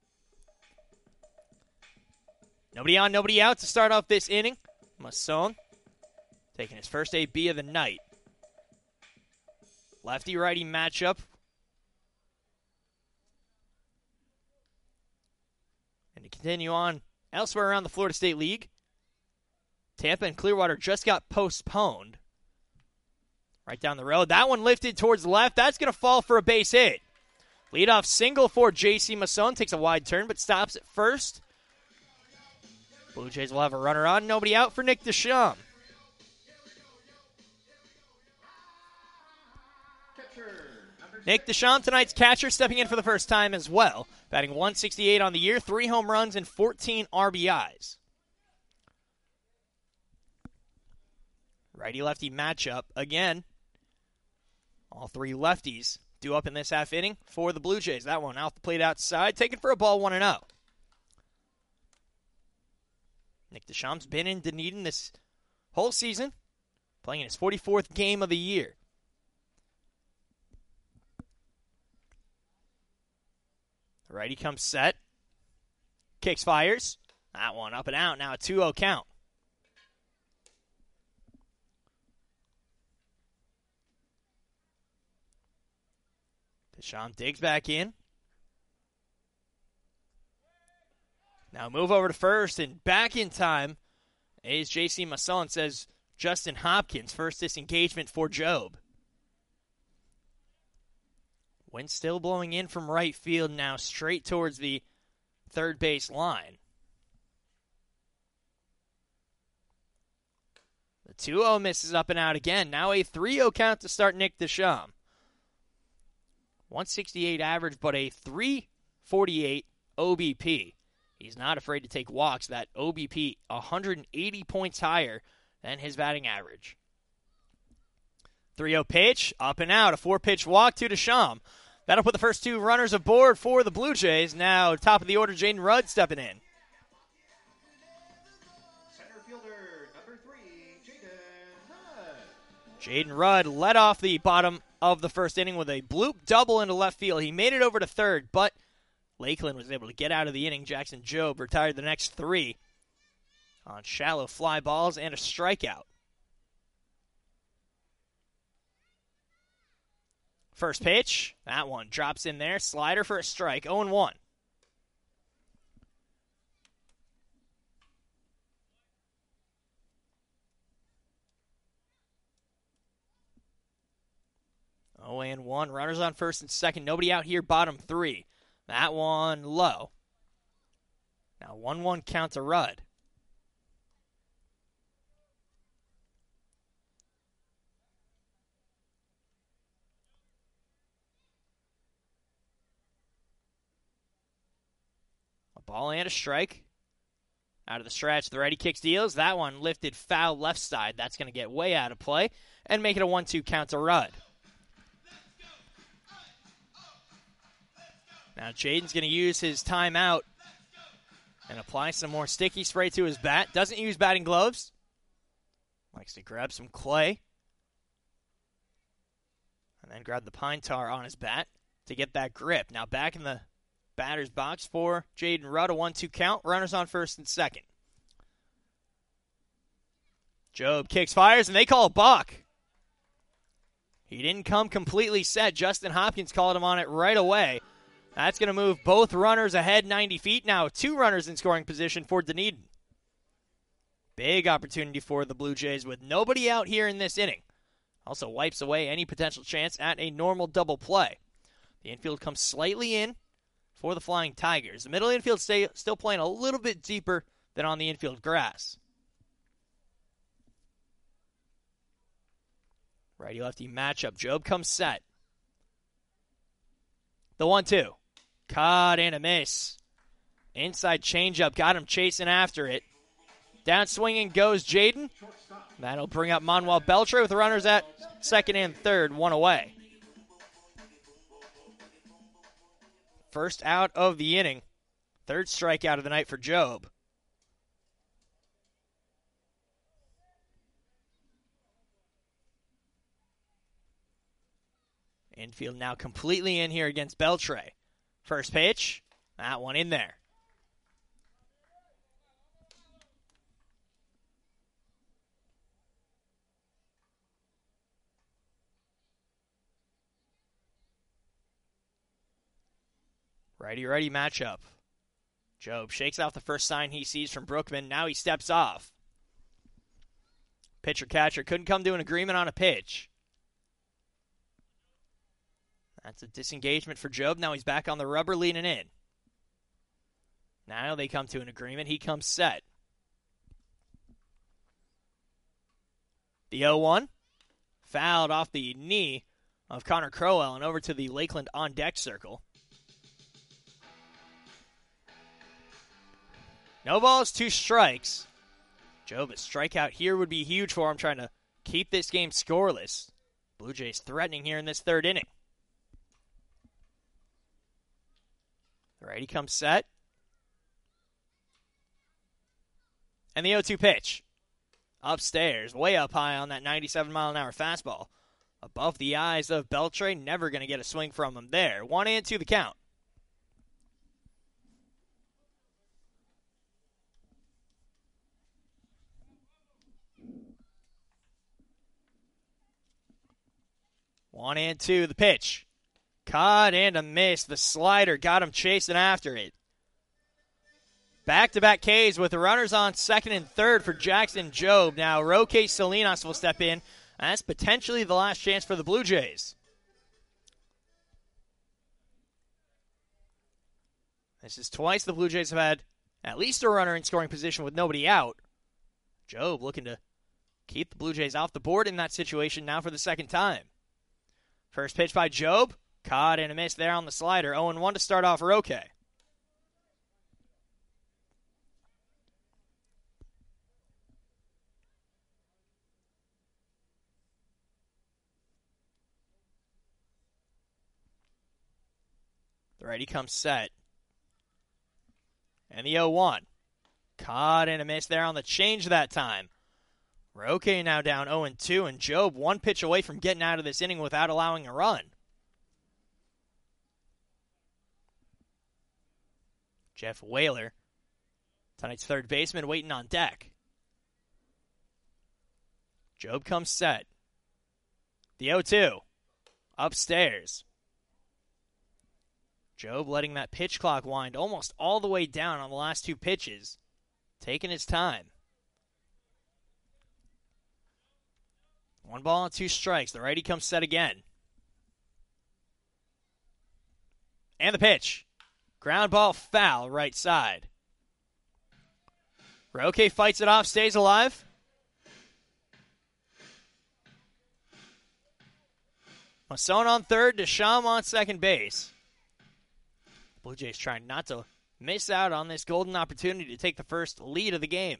Nobody on, nobody out to start off this inning. Masson taking his first A B of the night. Lefty-righty matchup. And to continue on elsewhere around the Florida State League, Tampa and Clearwater just got postponed. Right down the road. That one lifted towards the left. That's going to fall for a base hit. Leadoff single for J C Masson. Takes a wide turn, but stops at first. Blue Jays will have a runner on. Nobody out for Nick Deschamps. Nick Deschamps, tonight's catcher, stepping in for the first time as well. Batting one sixty-eight on the year, three home runs and fourteen R B Is. Righty-lefty matchup again. All three lefties due up in this half inning for the Blue Jays. That one out the plate outside, taken for a ball one and oh. Nick Deschamps been in Dunedin this whole season, playing in his forty-fourth game of the year. The righty comes set. Kicks, fires. That one up and out. Now a two oh count. Deschamps digs back in. Now move over to first and back in time is J C Masson, says Justin Hopkins. First disengagement for Job. Wind still blowing in from right field now, straight towards the third base line. The two oh misses up and out again. Now a three oh count to start Nick Deschamps. one sixty-eight average, but a three forty-eight O B P. He's not afraid to take walks. That O B P one hundred eighty points higher than his batting average. three oh pitch, up and out. A four-pitch walk to Deschamps. That'll put the first two runners aboard for the Blue Jays. Now, top of the order, Jaden Rudd stepping in. Center fielder, number three, Jaden Rudd. Jaden Rudd led off the bottom of the first inning with a bloop double into left field. He made it over to third, but Lakeland was able to get out of the inning. Jackson Job retired the next three on shallow fly balls and a strikeout. First pitch, that one drops in there. Slider for a strike, oh and one. oh and one. Runners on first and second. Nobody out here, bottom three. That one low. Now one one count to Rudd. A ball and a strike. Out of the stretch, the righty kicks deals. That one lifted foul left side. That's going to get way out of play and make it a one two count to Rudd. Now Jaden's going to use his timeout and apply some more sticky spray to his bat. Doesn't use batting gloves. Likes to grab some clay. And then grab the pine tar on his bat to get that grip. Now back in the batter's box for Jaden Rudd, a one two count. Runners on first and second. Job kicks, fires, and they call a balk. He didn't come completely set. Justin Hopkins called him on it right away. That's going to move both runners ahead ninety feet. Now two runners in scoring position for Dunedin. Big opportunity for the Blue Jays with nobody out here in this inning. Also wipes away any potential chance at a normal double play. The infield comes slightly in for the Flying Tigers. The middle infield stay, still playing a little bit deeper than on the infield grass. Righty-lefty matchup. Job comes set. The one two. Caught and a miss. Inside changeup. Got him chasing after it. Down swinging goes Jaden. That'll bring up Manuel Beltre with runners at second and third. One away. First out of the inning Third strikeout of the night for Job. Infield now completely in here against Beltre. First pitch, that one in there. Righty-righty matchup. Job shakes off the first sign he sees from Brookman. Now he steps off. Pitcher-catcher couldn't come to an agreement on a pitch. That's a disengagement for Job. Now he's back on the rubber, leaning in. Now they come to an agreement. He comes set. The oh one. Fouled off the knee of Connor Crowell and over to the Lakeland on-deck circle. No balls, two strikes. Job, a strikeout here would be huge for him, trying to keep this game scoreless. Blue Jays threatening here in this third inning. The righty comes set. And the oh two pitch. Upstairs, way up high on that ninety-seven mile an hour fastball. Above the eyes of Beltre, never going to get a swing from him there. One and two the count. One and two, the pitch. Caught and a miss. The slider got him chasing after it. Back-to-back Ks with the runners on second and third for Jackson Job. Now Roque Salinas will step in. That's potentially the last chance for the Blue Jays. This is twice the Blue Jays have had at least a runner in scoring position with nobody out. Job looking to keep the Blue Jays off the board in that situation now for the second time. First pitch by Job. Caught and a miss there on the slider. oh and one to start off Roque. The righty comes set. And the oh one. Caught and a miss there on the change that time. Roque now down oh and two, and Job one pitch away from getting out of this inning without allowing a run. Jeff Whaler, tonight's third baseman, waiting on deck. Job comes set. The oh two. Upstairs. Job letting that pitch clock wind almost all the way down on the last two pitches. Taking his time. One ball and two strikes. The righty comes set again. And the pitch. Ground ball foul right side. Roque fights it off, stays alive. Masson on third, Deschamps on second base. Blue Jays trying not to miss out on this golden opportunity to take the first lead of the game.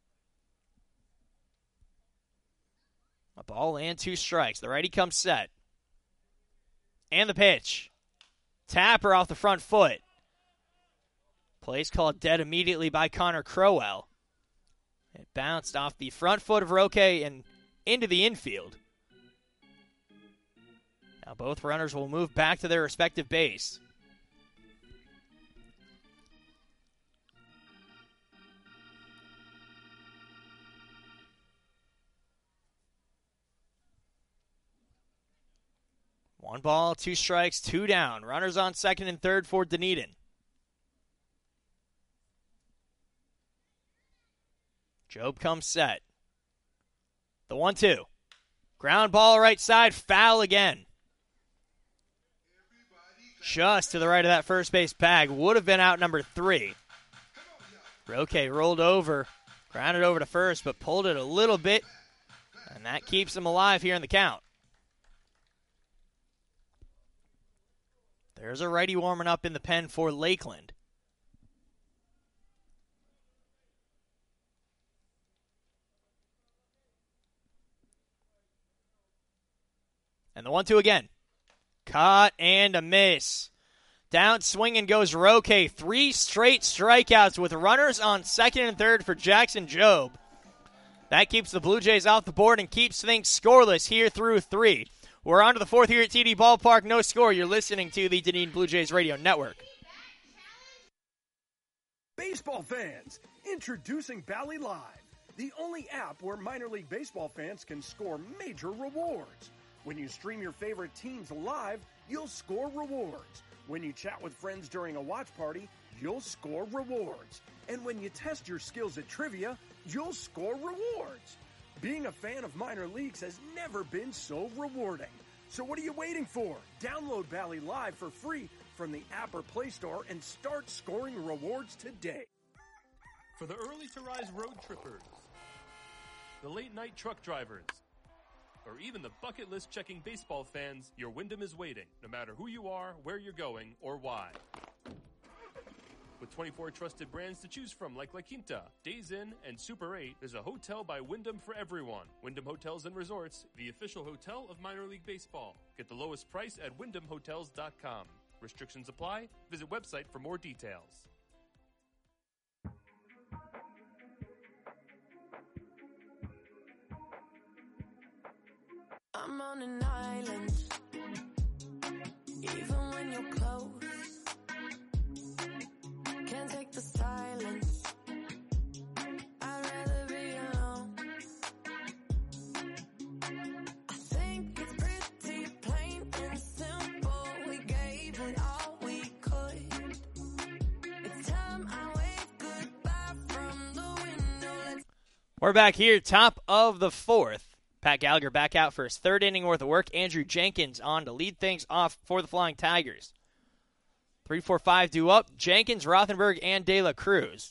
A ball and two strikes. The righty comes set. And the pitch. Tapper off the front foot. Plays called dead immediately by Connor Crowell. It bounced off the front foot of Roque and into the infield. Now both runners will move back to their respective base. One ball, two strikes, two down. Runners on second and third for Dunedin. Job comes set. The one two. Ground ball right side, foul again. Just to the right of that first base bag. Would have been out number three. Roque rolled over, grounded over to first, but pulled it a little bit, and that keeps him alive here in the count. There's a righty warming up in the pen for Lakeland. And the one two again. Caught and a miss. Down swinging goes Roque. Three straight strikeouts with runners on second and third for Jackson Jobe. That keeps the Blue Jays off the board and keeps things scoreless here through three. We're on to the fourth here at T D Ballpark. No score. You're listening to the Dunedin Blue Jays Radio Network. Baseball fans, introducing Bally Live, the only app where minor league baseball fans can score major rewards. When you stream your favorite teams live, you'll score rewards. When you chat with friends during a watch party, you'll score rewards. And when you test your skills at trivia, you'll score rewards. Being a fan of minor leagues has never been so rewarding. So what are you waiting for? Download Bally Live for free from the app or Play Store and start scoring rewards today. For the early to rise road trippers, the late night truck drivers, or even the bucket list checking baseball fans, your Wyndham is waiting, no matter who you are, where you're going, or why. With twenty-four trusted brands to choose from like La Quinta, Days Inn, and Super eight, there's a hotel by Wyndham for everyone. Wyndham Hotels and Resorts, the official hotel of minor league baseball. Get the lowest price at wyndham hotels dot com. Restrictions apply. Visit website for more details. I'm on an island, even when you're close. Can't take the silence. I'd rather be alone. I think it's pretty plain and simple. We gave it all we could. It's time I wave goodbye from the window. Let's We're back here, top of the fourth. Pat Gallagher back out for his third inning worth of work. Andrew Jenkins on to lead things off for the Flying Tigers. three four five due up. Jenkins, Rothenberg, and De La Cruz.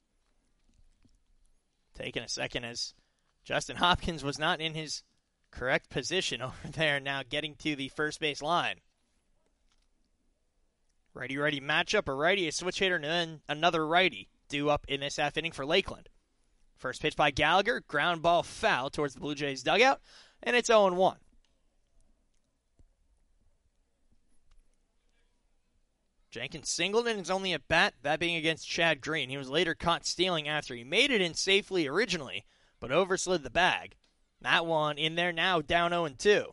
Taking a second as Justin Hopkins was not in his correct position over there, now getting to the first base line. Righty-righty matchup, a righty, a switch hitter, and then another righty due up in this half inning for Lakeland. First pitch by Gallagher, ground ball foul towards the Blue Jays dugout, and it's oh one. Jenkins singled in his only at bat, that being against Chad Green. He was later caught stealing after he made it in safely originally, but overslid the bag. That one in there now, down oh two.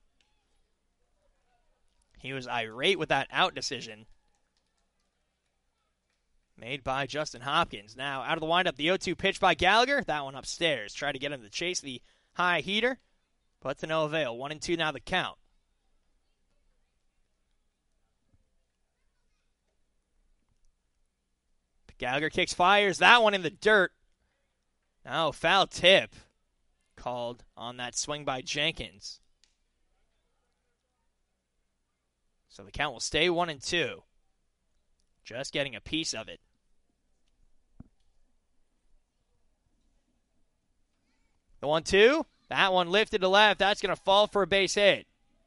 He was irate with that out decision made by Justin Hopkins. Now, out of the windup, the oh two pitch by Gallagher. That one upstairs. Try to get him to chase the high heater, but to no avail. One and two now the count. Gallagher kicks, fires. That one in the dirt. Now, foul tip called on that swing by Jenkins. So the count will stay one and two. Just getting a piece of it. The one two. That one lifted to left. That's going to fall for a base hit.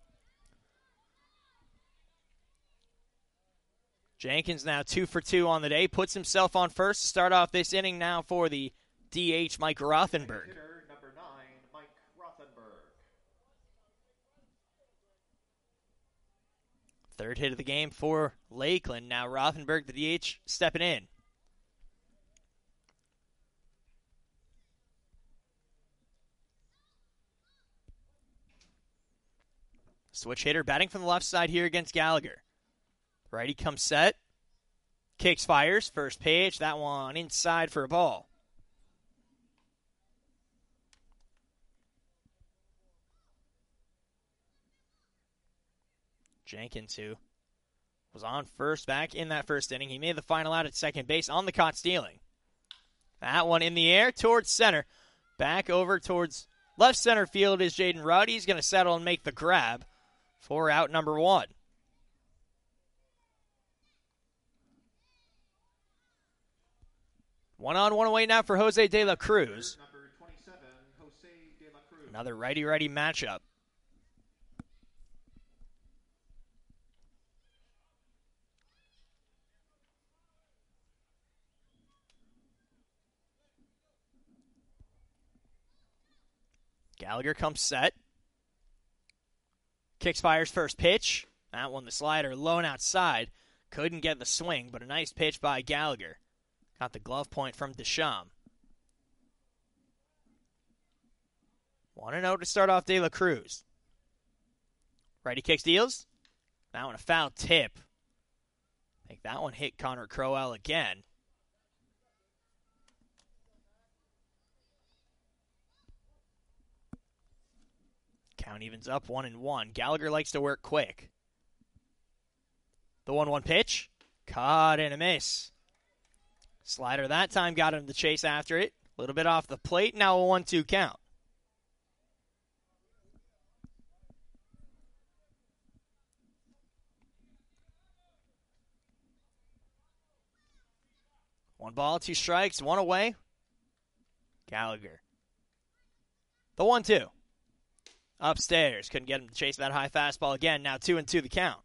Jenkins now two for two on the day. Puts himself on first to start off this inning now for the D H, Mike Rothenberg. Hitter number nine, Mike Rothenberg. Third hit of the game for Lakeland. Now Rothenberg, the D H, stepping in. Switch hitter batting from the left side here against Gallagher. Righty comes set. Kicks, fires. First pitch. That one inside for a ball. Jenkins, who was on first back in that first inning. He made the final out at second base on the caught stealing. That one in the air towards center. Back over towards left center field is Jaden Rudd. He's going to settle and make the grab for out number one. One on, one away now for Jose De La Cruz. Number twenty-seven, Jose De La Cruz. Another righty-righty matchup. Gallagher comes set. Kicks, fires, first pitch. That one, the slider, low and outside. Couldn't get the swing, but a nice pitch by Gallagher. Got the glove point from Deschamps. one and oh to start off De La Cruz. Righty kicks, deals. That one a foul tip. I think that one hit Connor Crowell again. Count evens up one and one. Gallagher likes to work quick. The one one pitch. Caught and a miss. Slider that time got him the chase after it. A little bit off the plate. Now a one two count. One ball, two strikes, one away. Gallagher. The one two. Upstairs. Couldn't get him to chase that high fastball again. Now two and two the count.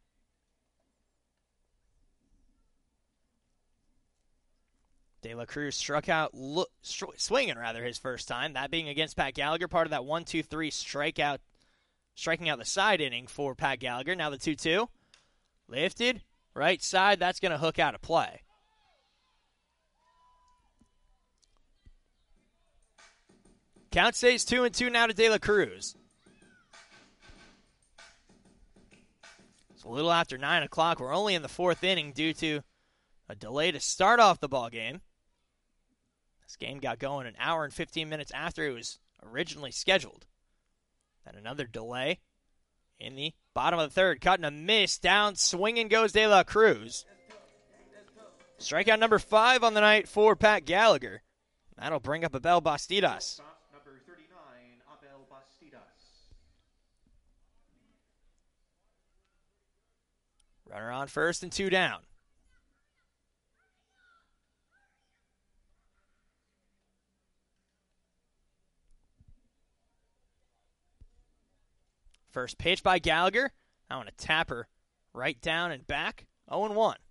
De La Cruz struck out, look, str- swinging rather, his first time. That being against Pat Gallagher, part of that one two three strikeout, striking out the side inning for Pat Gallagher. Now the two two. Lifted, right side. That's going to hook out a play. Count stays two and two now to De La Cruz. It's a little after nine o'clock. We're only in the fourth inning due to a delay to start off the ball game. This game got going an hour and fifteen minutes after it was originally scheduled. Then another delay in the bottom of the third. Cut and a miss. Down swinging goes De La Cruz. Strikeout number five on the night for Pat Gallagher. That'll bring up Abel Bastidas. Number thirty-nine, Abel Bastidas. Runner on first and two down. First pitch by Gallagher. I want to tap her right down and back. oh and one.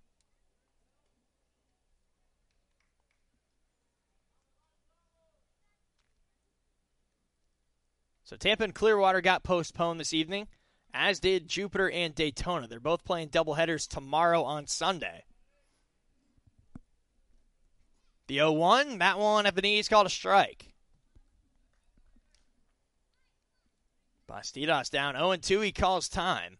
So Tampa and Clearwater got postponed this evening, as did Jupiter and Daytona. They're both playing doubleheaders tomorrow on Sunday. The oh one, that one at the knees called a strike. Bastidas down oh and two, he calls time.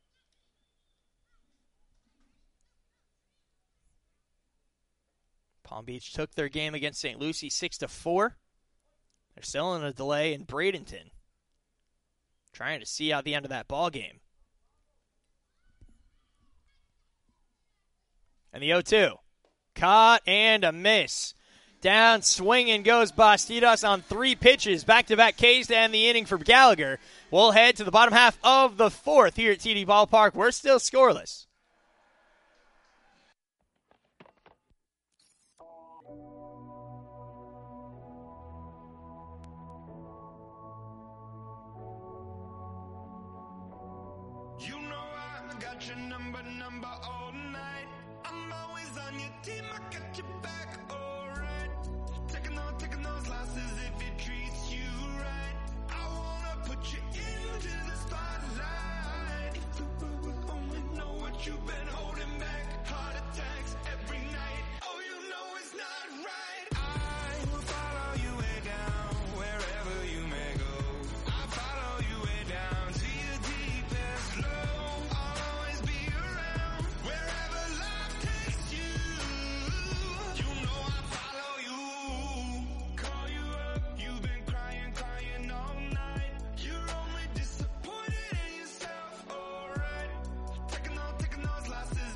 Palm Beach took their game against Saint Lucie six to four. They're still in a delay in Bradenton, trying to see out the end of that ball game. And the oh two. Caught and a miss. Down swinging goes Bastidas on three pitches. Back-to-back Ks to end the inning for Gallagher. We'll head to the bottom half of the fourth here at T D Ballpark. We're still scoreless. You know I got your number, number all night. I'm always on your team, I got your back, alright. Taking those, taking those losses if it treats you right. I wanna put you into the spotlight. If the world would only know what you've been holding back. Heart attacks every night. Oh, you know it's not right. I will follow you way down, wherever you may go. I follow you way down to your deepest low. I'll always be around, wherever life takes you. You know I follow you. Call you up, you've been crying, crying all night. You're only disappointed in yourself, alright. Taking those, taking those losses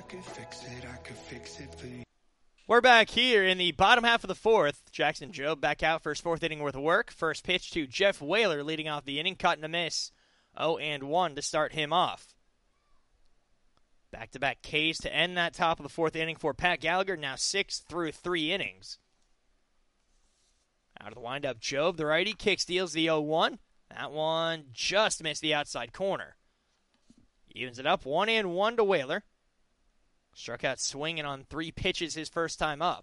could fix it, I could fix it for you. We're back here in the bottom half of the fourth. Jackson Jobe back out for his fourth inning worth of work. First pitch to Jeff Whaler leading off the inning. Cut and a miss. oh and one to start him off. Back-to-back Ks to end that top of the fourth inning for Pat Gallagher. Now six through three innings. Out of the windup, Jobe, the righty, kick steals the oh one. That one just missed the outside corner. Evens it up, one and one to Whaler. Struck out swinging on three pitches his first time up.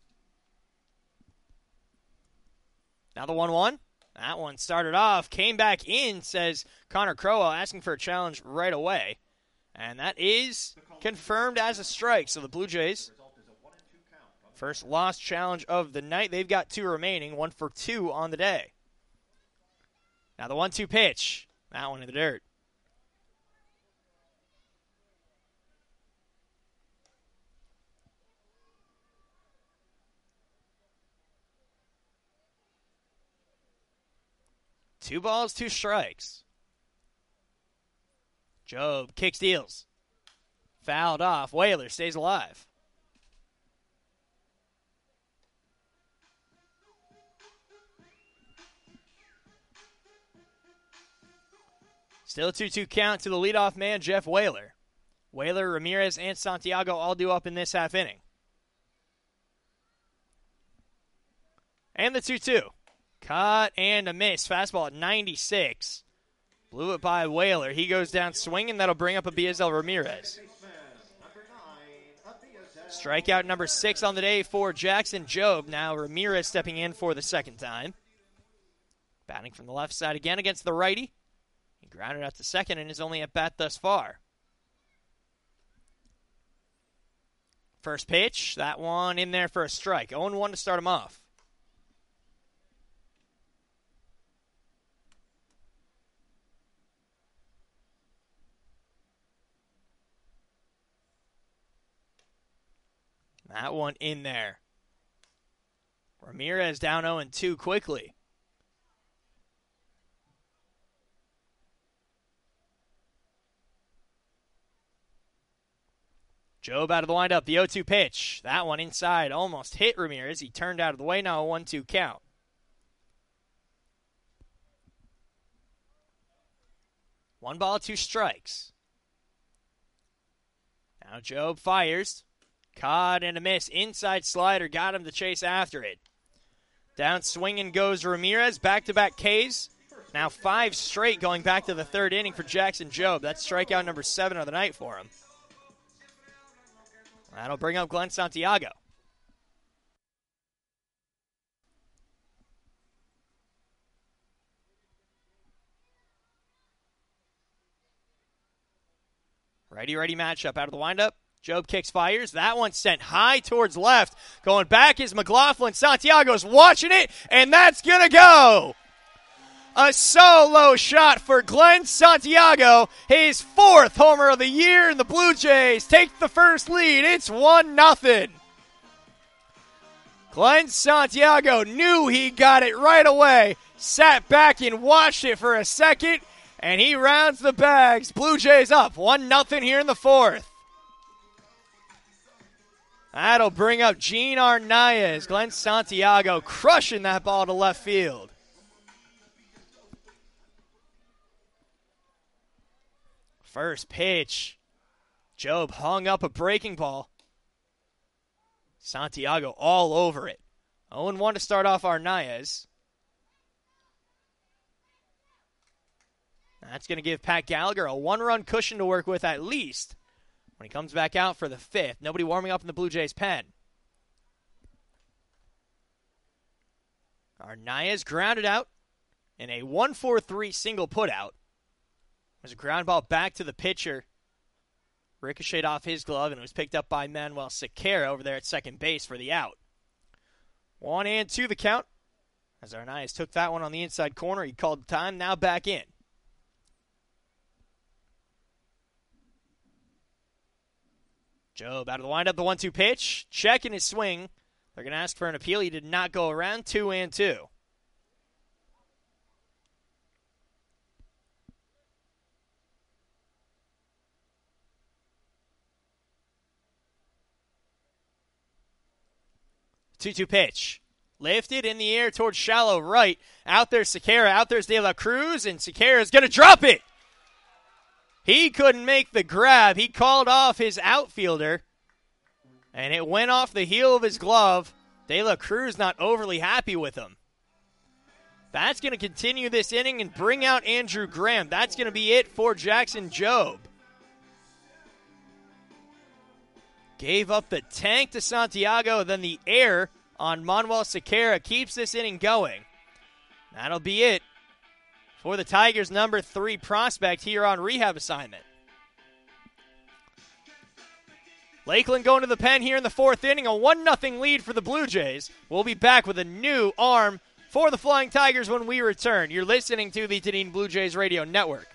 Now the one one. That one started off, came back in, says Connor Crowell, asking for a challenge right away. And that is confirmed as a strike. So the Blue Jays, first lost challenge of the night. They've got two remaining, one for two on the day. Now the one two pitch. That one in the dirt. Two balls, two strikes. Jobe kick steals. Fouled off. Whaler stays alive. Still a two two count to the leadoff man, Jeff Whaler. Whaler, Ramirez, and Santiago all due up in this half inning. And the two two. Cut and a miss. Fastball at ninety-six. Blew it by Whaler. He goes down swinging. That'll bring up Abiazel Ramirez. Strikeout number six on the day for Jackson Jobe. Now Ramirez stepping in for the second time. Batting from the left side again against the righty. He grounded out to second and is only at bat thus far. First pitch. That one in there for a strike. oh and one to start him off. That one in there. Ramirez down oh and two quickly. Jobe out of the windup, the oh two pitch. That one inside almost hit Ramirez. He turned out of the way, now a one two count. One ball, two strikes. Now Jobe fires. Caught and a miss. Inside slider. Got him to chase after it. Down swinging goes Ramirez. Back-to-back Ks. Now five straight going back to the third inning for Jackson Jobe. That's strikeout number seven of the night for him. That'll bring up Glenn Santiago. Righty-righty matchup out of the windup. Jobe kicks, fires. That one sent high towards left. Going back is McLaughlin. Santiago's watching it, and that's going to go. A solo shot for Glenn Santiago. His fourth homer of the year, and the Blue Jays take the first lead. It's one nothing. Glenn Santiago knew he got it right away. Sat back and watched it for a second, and he rounds the bags. Blue Jays up one nothing here in the fourth. That'll bring up Gene Arnaez. Glenn Santiago crushing that ball to left field. First pitch. Jobe hung up a breaking ball. Santiago all over it. oh and one to start off Arnaez. That's going to give Pat Gallagher a one-run cushion to work with at least when he comes back out for the fifth. Nobody warming up in the Blue Jays pen. Arnaez grounded out in a one four three single putout. It was a ground ball back to the pitcher. Ricocheted off his glove, and it was picked up by Manuel Sequeira over there at second base for the out. One and two the count. As Arnaez took that one on the inside corner, he called time, now back in. Jobe out of the windup, the one two pitch. Checking his swing. They're going to ask for an appeal. He did not go around. Two and two. two two pitch. Lifted in the air towards shallow right. Out there's Sequeira. Out there's De La Cruz. And Sequeira is going to drop it. He couldn't make the grab. He called off his outfielder. And it went off the heel of his glove. De La Cruz not overly happy with him. That's going to continue this inning and bring out Andrew Graham. That's going to be it for Jackson Jobe. Gave up the tank to Santiago, then the air on Manuel Sequeira keeps this inning going. That'll be it for the Tigers' number three prospect here on rehab assignment. Lakeland going to the pen here in the fourth inning, a one nothing lead for the Blue Jays. We'll be back with a new arm for the Flying Tigers when we return. You're listening to the Dunedin Blue Jays Radio Network.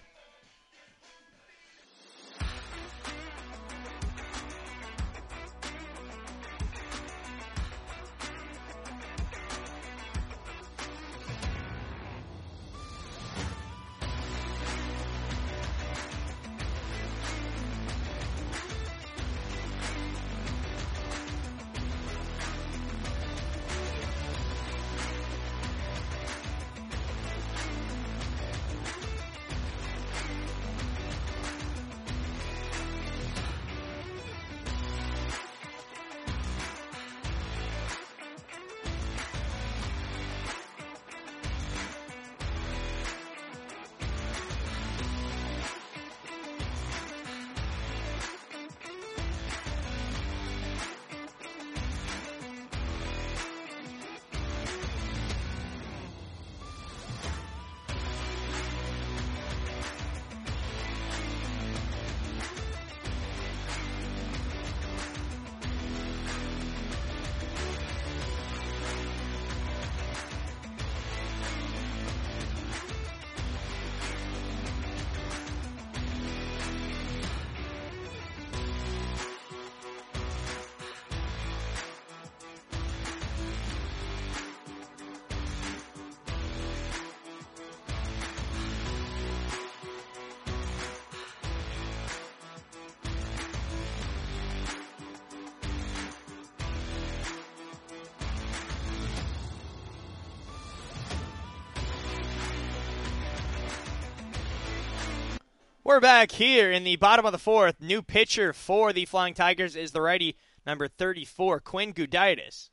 We're back here in the bottom of the fourth. New pitcher for the Flying Tigers is the righty, number thirty-four, Quinn Gudaitis.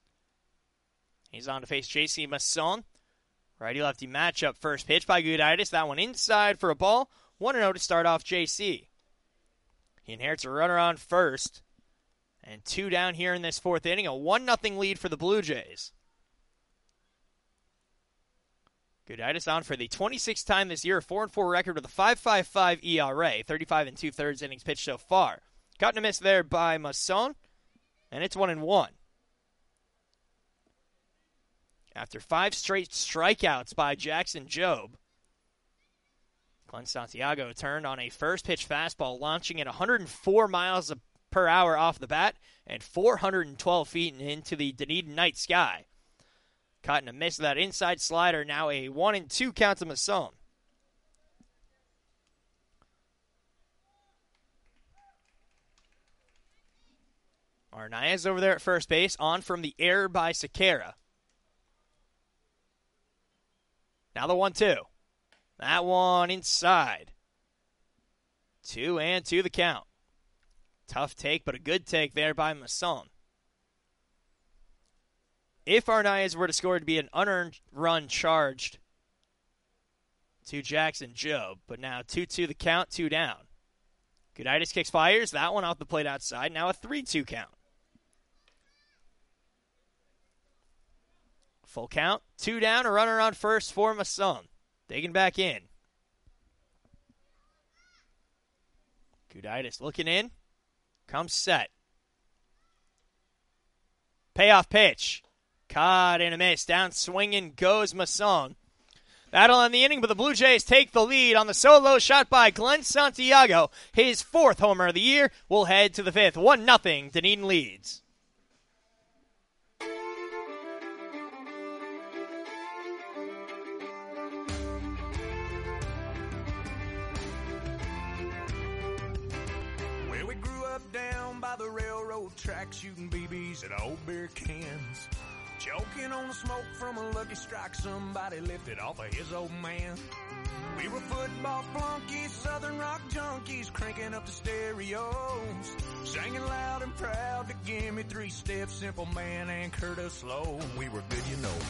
He's on to face J C Masson. Righty-lefty matchup. First pitch by Gudaitis. That one inside for a ball. one and oh to start off J C. He inherits a runner on first. And two down here in this fourth inning. A one nothing lead for the Blue Jays. Gudaitis on for the twenty-sixth time this year, a four and four record with a five point five five E R A, thirty-five and two-thirds innings pitched so far. Cut and a miss there by Masson, and it's one and one. After five straight strikeouts by Jackson Jobe, Glenn Santiago turned on a first-pitch fastball, launching at one hundred four miles per hour off the bat and four hundred twelve feet into the Dunedin night sky. Caught and a miss of that inside slider. Now a one and two count to Masson. Arnaez over there at first base, on from the error by Sequeira. Now the one two. That one inside. Two and two the count. Tough take, but a good take there by Masson. If Arnaez were to score, it'd be an unearned run charged to Jackson Jobe. But now two two the count, two down. Gudaitis kicks, fires. That one off the plate outside. Now a three two count. Full count, two down, a runner on first for Masson. Digging back in. Gudaitis looking in. Comes set. Payoff pitch. Caught and a miss. Down swinging goes Masson. That'll end the inning, but the Blue Jays take the lead on the solo shot by Glenn Santiago. His fourth homer of the year. We'll head to the fifth. one nothing. Dunedin leads. Well, we grew up down by the railroad tracks, shooting B Bs at old beer cans. Choking on the smoke from a lucky strike somebody lifted off of his old man. We were football flunkies, southern rock junkies, cranking up the stereos, singing loud and proud to give me three steps, Simple Man and Curtis Slow. We were good, you know.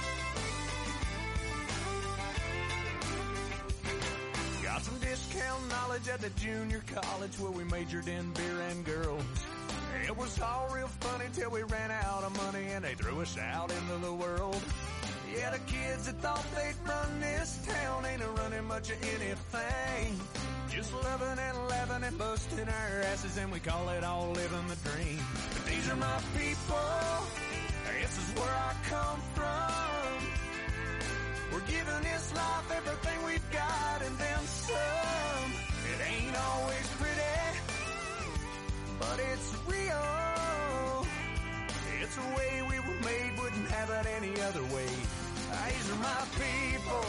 Got some discount knowledge at the junior college where we majored in beer and girls. It was all real funny till we ran out of money and they threw us out into the world. Yeah, the kids that thought they'd run this town ain't a running much of anything. Just loving and laughing and busting our asses, and we call it all living the dream. But these are my people, this is where I come from. We're giving this life everything we've got and then some. It ain't always pretty, but it's real. It's the way we were made, wouldn't have it any other way. These are my people.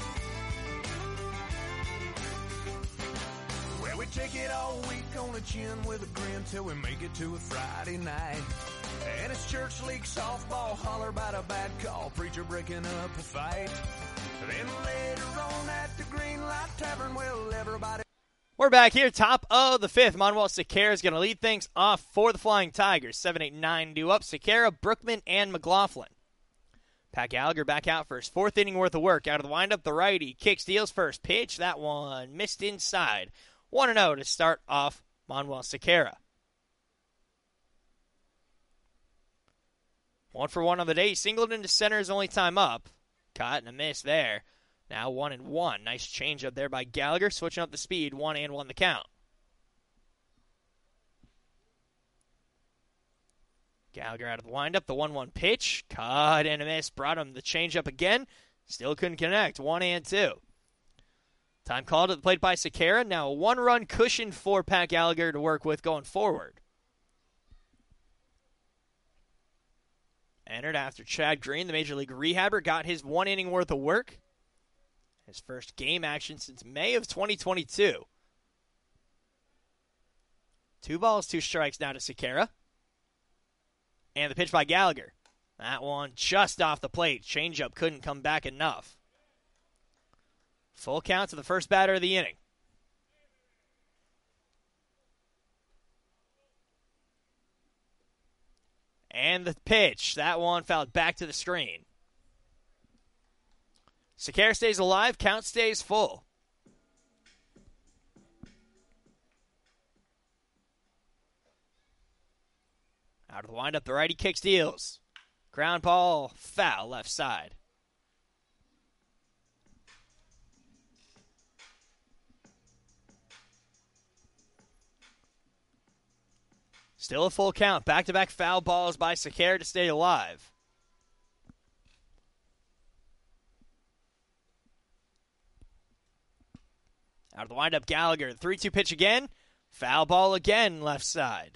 Well, we take it all week on the chin with a grin till we make it to a Friday night. And it's church league softball, holler about a bad call, preacher breaking up a fight. Then later on at the Green Light Tavern, well, everybody... We're back here, top of the fifth. Manuel Sequeira is going to lead things off for the Flying Tigers. seven eight nine due up. Sequeira, Brookman, and McLaughlin. Pat Gallagher back out for his fourth inning worth of work. Out of the windup, the righty kicks, steals first pitch. That one missed inside. one and oh to start off Manuel Sequeira. One for one on the day. Singled into center his only time up. Caught and a miss there. Now one and one. Nice change up there by Gallagher. Switching up the speed. One and one the count. Gallagher out of the windup. The one one pitch. Caught and a miss. Brought him the change up again. Still couldn't connect. One and two. Time called at the plate by Sequeira. Now a one-run cushion for Pat Gallagher to work with going forward. Entered after Chad Green, the Major League rehabber, got his one inning worth of work. His first game action since May of twenty twenty-two. Two balls, two strikes now to Sequeira. And the pitch by Gallagher. That one just off the plate. Changeup couldn't come back enough. Full count to the first batter of the inning. And the pitch. That one fouled back to the screen. Sequeira stays alive. Count stays full. Out of the windup, the righty kick steals. Ground ball, foul left side. Still a full count. Back-to-back foul balls by Sequeira to stay alive. Out of the windup, Gallagher. The three two pitch again. Foul ball again, left side.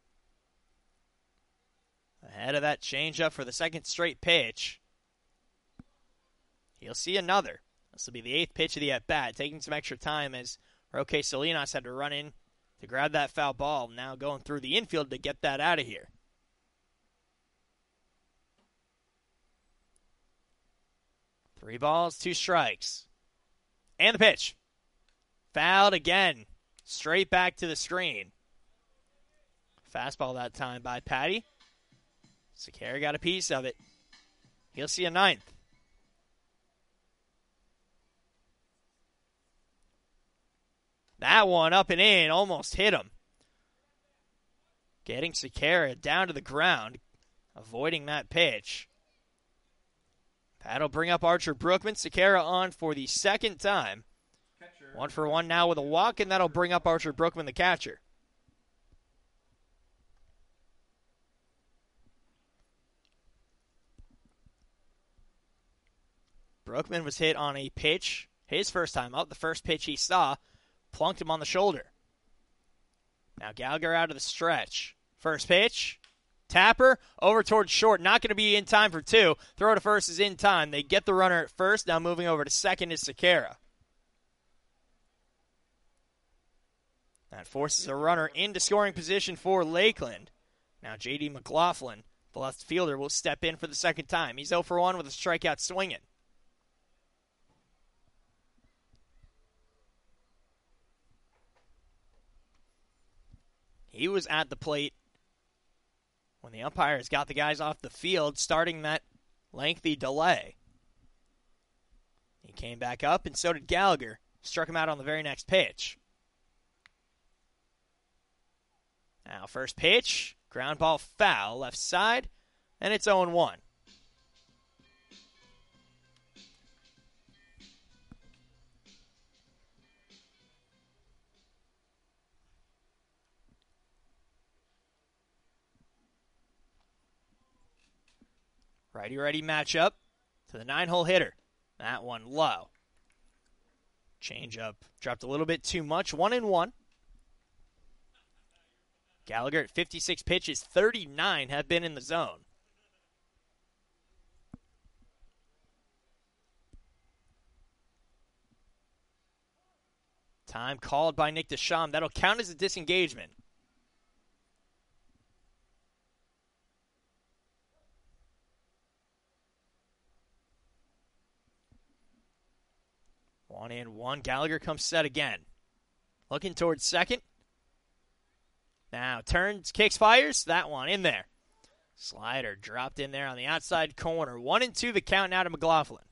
Ahead of that changeup for the second straight pitch. He'll see another. This will be the eighth pitch of the at-bat, taking some extra time as Roque Salinas had to run in to grab that foul ball. Now going through the infield to get that out of here. Three balls, two strikes. And the pitch. Fouled again. Straight back to the screen. Fastball that time by Patty. Sequeira got a piece of it. He'll see a ninth. That one up and in, almost hit him. Getting Sequeira down to the ground, avoiding that pitch. That'll bring up Archer Brookman. Sequeira on for the second time. Catcher. One for one now with a walk, and that'll bring up Archer Brookman, the catcher. Brookman was hit on a pitch, his first time up. The first pitch he saw, plunked him on the shoulder. Now Gallagher out of the stretch. First pitch, Tapper, over towards short. Not going to be in time for two. Throw to first is in time. They get the runner at first. Now moving over to second is Sequeira. That forces a runner into scoring position for Lakeland. Now J D McLaughlin The left fielder will step in for the second time. He's oh for one with a strikeout swinging. He was at the plate when the umpires got the guys off the field, starting that lengthy delay. He came back up, and so did Gallagher. Struck him out on the very next pitch. Now, first pitch, ground ball foul, left side, and it's oh one. Righty-righty matchup to the nine-hole hitter. That one low. Change-up dropped a little bit too much. One and one. Gallagher at fifty-six pitches, thirty-nine have been in the zone. Time called by Nick Deschamps. That'll count as a disengagement. One and one. Gallagher comes set again. Looking towards second. Now turns, kicks, fires. That one in there. Slider dropped in there on the outside corner. One and two, the count now to McLaughlin.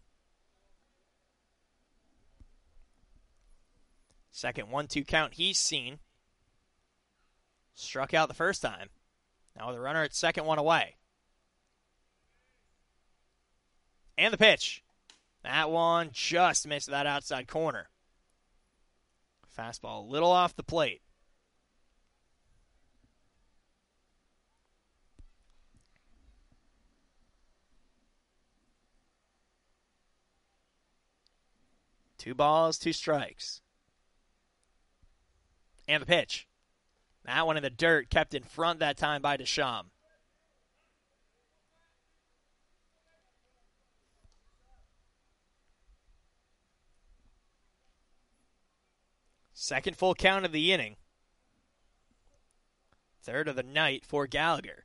Second one two count he's seen. Struck out the first time. Now with a runner at second, one away. And the pitch. That one just missed that outside corner. Fastball a little off the plate. Two balls, two strikes. And the pitch. That one in the dirt, kept in front that time by Deschamps. Second full count of the inning. Third of the night for Gallagher.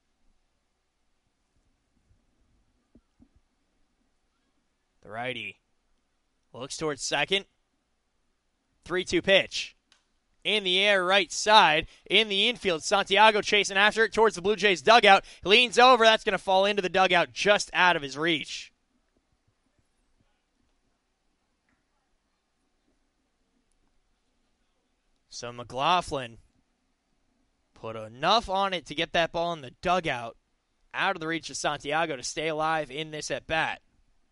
The righty looks towards second. three two pitch. In the air, right side. In the infield, Santiago chasing after it towards the Blue Jays dugout. He leans over. That's going to fall into the dugout just out of his reach. So McLaughlin put enough on it to get that ball in the dugout out of the reach of Santiago to stay alive in this at-bat.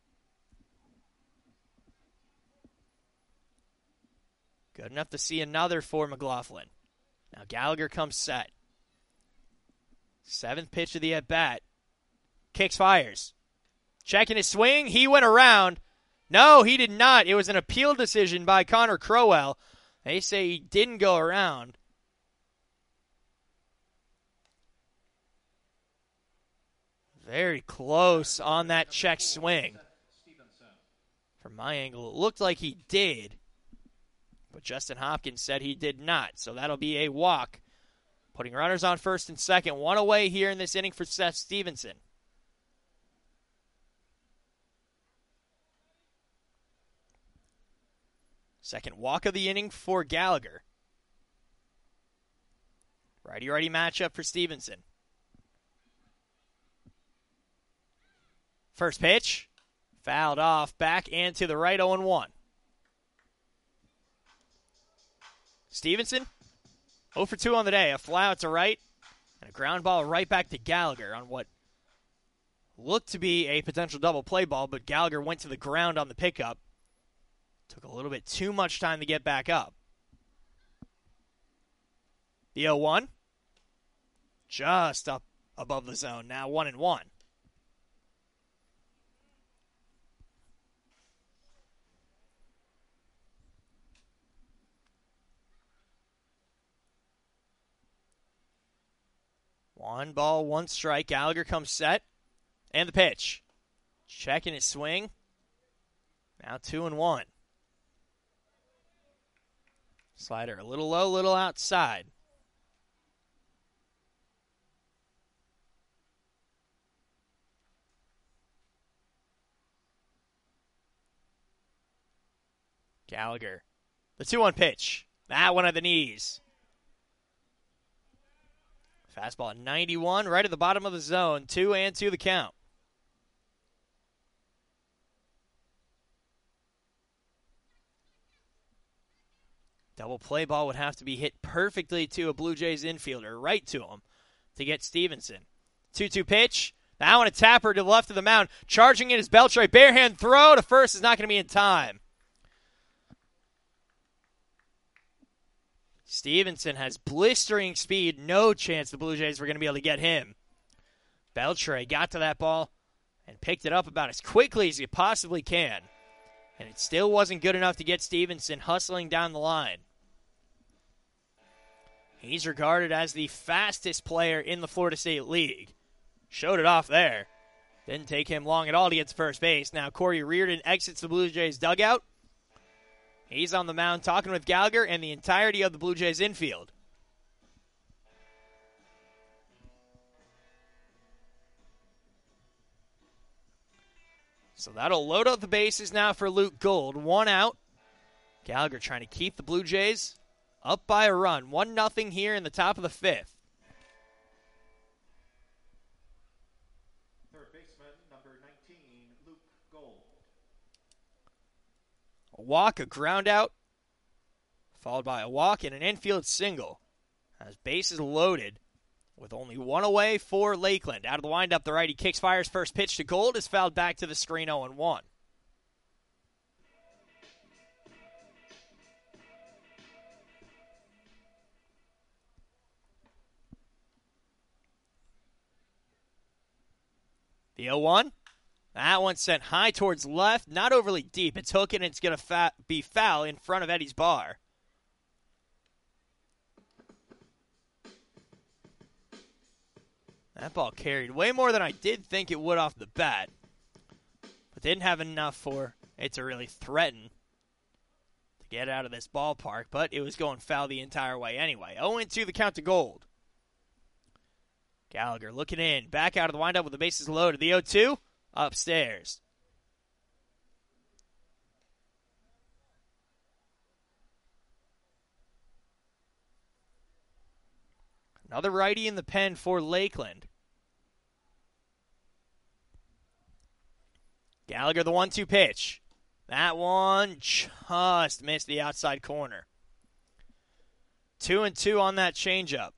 Good enough to see another for McLaughlin. Now Gallagher comes set. Seventh pitch of the at-bat. Kicks, fires. Checking his swing. He went around. No, he did not. It was an appeal decision by Connor Crowell. They say he didn't go around. Very close on that check swing. From my angle, it looked like he did. But Justin Hopkins said he did not. So that'll be a walk. Putting runners on first and second. One away here in this inning for Seth Stevenson. Second walk of the inning for Gallagher. Righty-righty matchup for Stevenson. First pitch. Fouled off. Back and to the right, oh one. Stevenson, oh for two on the day. A fly out to right, and a ground ball right back to Gallagher on what looked to be a potential double play ball, but Gallagher went to the ground on the pickup. Took a little bit too much time to get back up. The oh one, just up above the zone. Now one and one. One ball, one strike. Gallagher comes set. And the pitch. Checking his swing. Now two and one. Slider a little low, little outside. Gallagher. The two one pitch. That one at the knees. Fastball at ninety-one, right at the bottom of the zone. Two and two the count. Double play ball would have to be hit perfectly to a Blue Jays infielder, right to him, to get Stevenson. two two pitch. That one a tapper to the left of the mound. Charging in his Beltre. Barehand throw to first is not going to be in time. Stevenson has blistering speed. No chance the Blue Jays were going to be able to get him. Beltre got to that ball and picked it up about as quickly as he possibly can. And it still wasn't good enough to get Stevenson hustling down the line. He's regarded as the fastest player in the Florida State League. Showed it off there. Didn't take him long at all to get to first base. Now Corey Reardon exits the Blue Jays dugout. He's on the mound talking with Gallagher and the entirety of the Blue Jays infield. So that'll load up the bases now for Luke Gold. One out. Gallagher trying to keep the Blue Jays up by a run. One nothing here in the top of the fifth. Third baseman, number nineteen, Luke Gold. A walk, a ground out, followed by a walk and an infield single. As bases loaded with only one away for Lakeland. Out of the windup, the righty kicks, fires first pitch to Gold, is fouled back to the screen oh and one. The oh one. That one sent high towards left, not overly deep. It's hooking, and it's going to fa- be foul in front of Eddie's bar. That ball carried way more than I did think it would off the bat, but didn't have enough for it to really threaten to get out of this ballpark, but it was going foul the entire way anyway. oh and two the count to Gold. Gallagher looking in, back out of the windup with the bases loaded. The oh two, upstairs. Another righty in the pen for Lakeland. Gallagher, the one two pitch. That one just missed the outside corner. Two and two on that changeup.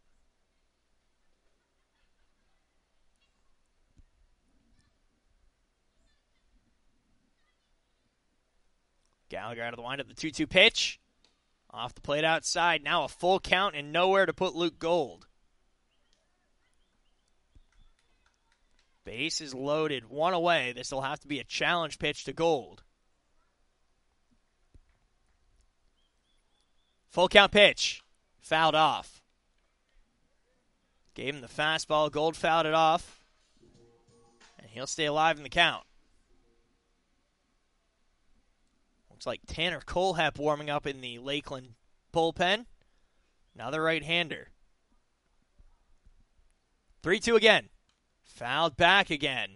Gallagher out of the windup, the two two pitch. Off the plate outside. Now a full count and nowhere to put Luke Gold. Base is loaded. One away. This will have to be a challenge pitch to Gold. Full count pitch. Fouled off. Gave him the fastball. Gold fouled it off. And he'll stay alive in the count. Looks like Tanner Colehep warming up in the Lakeland bullpen. Another right-hander. three two again. Fouled back again.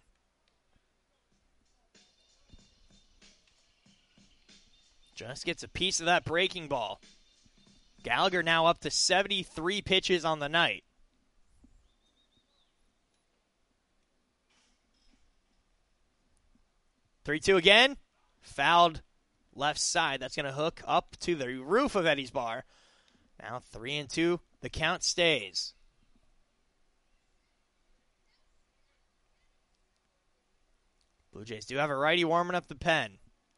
Just gets a piece of that breaking ball. Gallagher now up to seventy-three pitches on the night. three two again. Fouled left side. That's going to hook up to the roof of Eddie's bar. Now three and two. The count stays. Blue Jays do have a righty warming up the pen.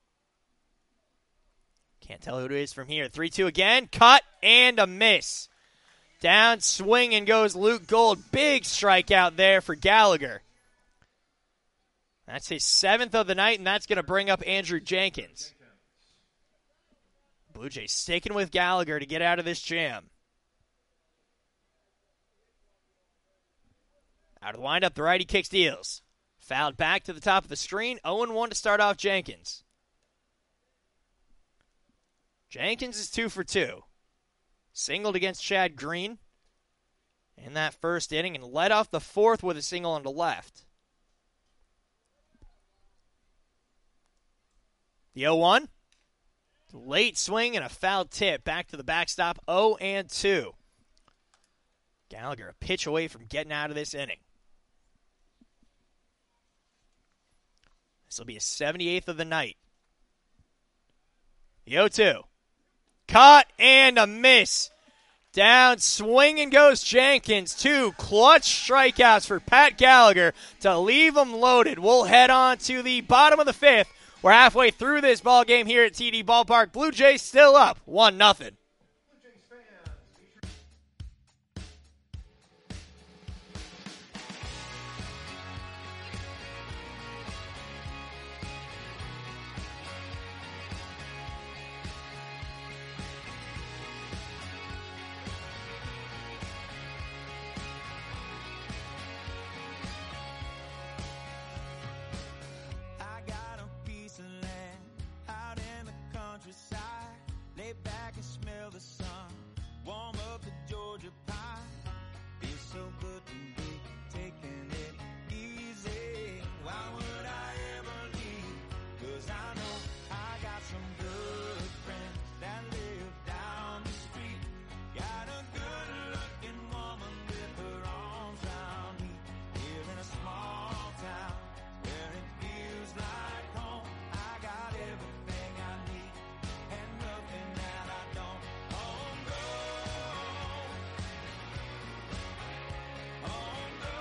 Can't tell who it is from here. three two again. Cut and a miss. Down swing and goes Luke Gold. Big strikeout there for Gallagher. That's his seventh of the night, and that's going to bring up Andrew Jenkins. Blue Jays sticking with Gallagher to get out of this jam. Out of the windup, the righty kick steals. Fouled back to the top of the screen. oh and one to start off Jenkins. Jenkins is two for two. Singled against Chad Green in that first inning and led off the fourth with a single on the left. The oh one. Late swing and a foul tip. Back to the backstop, oh and two. Gallagher a pitch away from getting out of this inning. This will be his seventy-eighth of the night. The oh two. Caught and a miss. Down, swinging goes Jenkins. Two clutch strikeouts for Pat Gallagher to leave him loaded. We'll head on to the bottom of the fifth. We're halfway through this ball game here at T D Ballpark. Blue Jays still up, one nothing. I got a piece of land out in the countryside. Lay back and smell the sun. Warm up the Georgia pie. Feels so good to be taking it easy. Why would I ever leave? 'Cause I know I got some good friends that live down the street. Got a good looking woman with her arms around me. Here in a small town where it feels like home. I got everything I need and nothing that I don't. Home go, home go.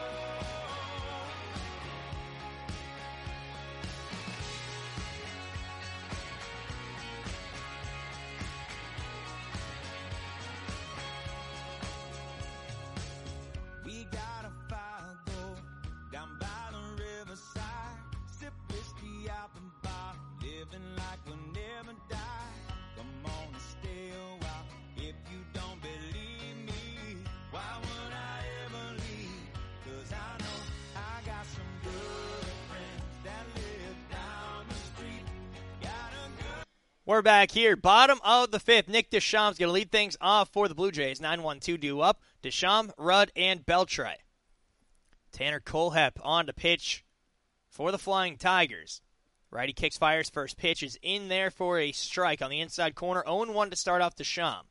We got a fire go down by the riverside. Sip whiskey out the bar, living like we'll never die. Come on and stay a while if you don't believe me. Why would I ever leave? 'Cause I know I got some good friends that live down the street. Got a good We're back here, bottom of the fifth. Nick Deschamps going to lead things off for the Blue Jays. nine one two due up. Deschamps, Rudd, and Beltray. Tanner Kohlhepp on to pitch for the Flying Tigers. Righty kicks, fires, first pitch is in there for a strike on the inside corner. oh and one to start off Deschamps.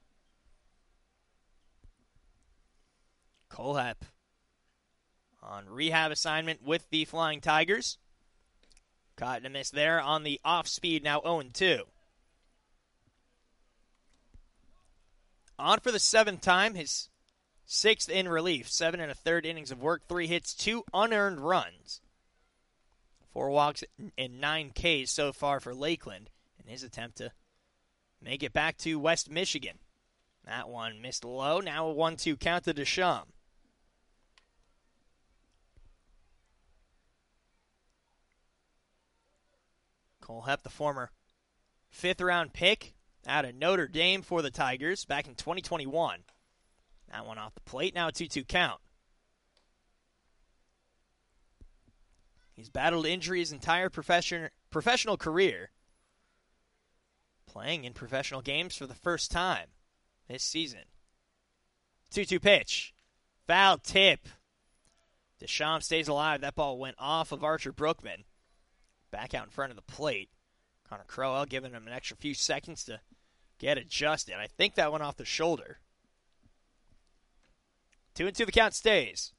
Kohlhepp on rehab assignment with the Flying Tigers. Caught and a miss there on the off speed, now oh and two. On for the seventh time, his sixth in relief. Seven and a third innings of work, three hits, two unearned runs. Four walks and nine Ks so far for Lakeland in his attempt to make it back to West Michigan. That one missed low. Now a one two count to Deschamps. Kohlhepp, the former fifth round pick out of Notre Dame for the Tigers back in twenty twenty-one. That one off the plate. Now a two two count. He's battled injury his entire profession, professional career, playing in professional games for the first time this season. two two pitch. Foul tip. Deschamps stays alive. That ball went off of Archer Brookman. Back out in front of the plate. Connor Crowell giving him an extra few seconds to get adjusted. I think that went off the shoulder. Two and two, the count stays.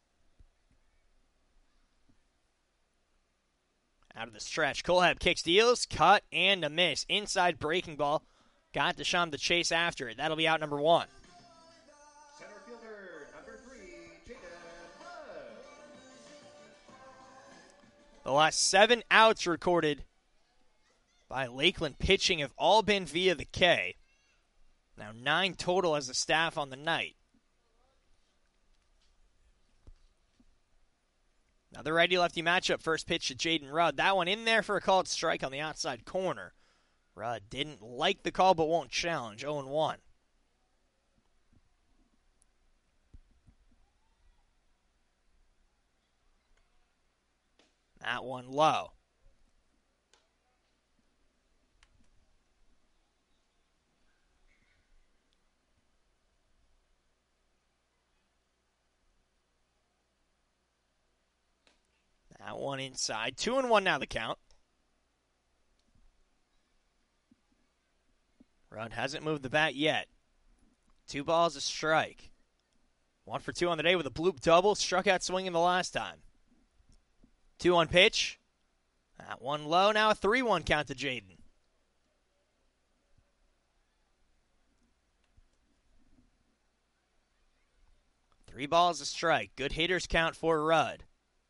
Out of the stretch, Kohlhepp kicks, deals, cut, and a miss. Inside breaking ball. Got Deschamps to chase after it. That'll be out number one. Center fielder, number three, Jaden Rudd. The last seven outs recorded by Lakeland pitching have all been via the K. Now nine total as a staff on the night. Another righty-lefty matchup. First pitch to Jaden Rudd. That one in there for a called strike on the outside corner. Rudd didn't like the call but won't challenge. oh and one. That one low. That one inside. Two and one now the count. Rudd hasn't moved the bat yet. Two balls, a strike. One for two on the day with a bloop double. Struck out swinging the last time. Two on pitch. That one low. Now a three one count to Jaden. Three balls, a strike. Good hitters count for Rudd.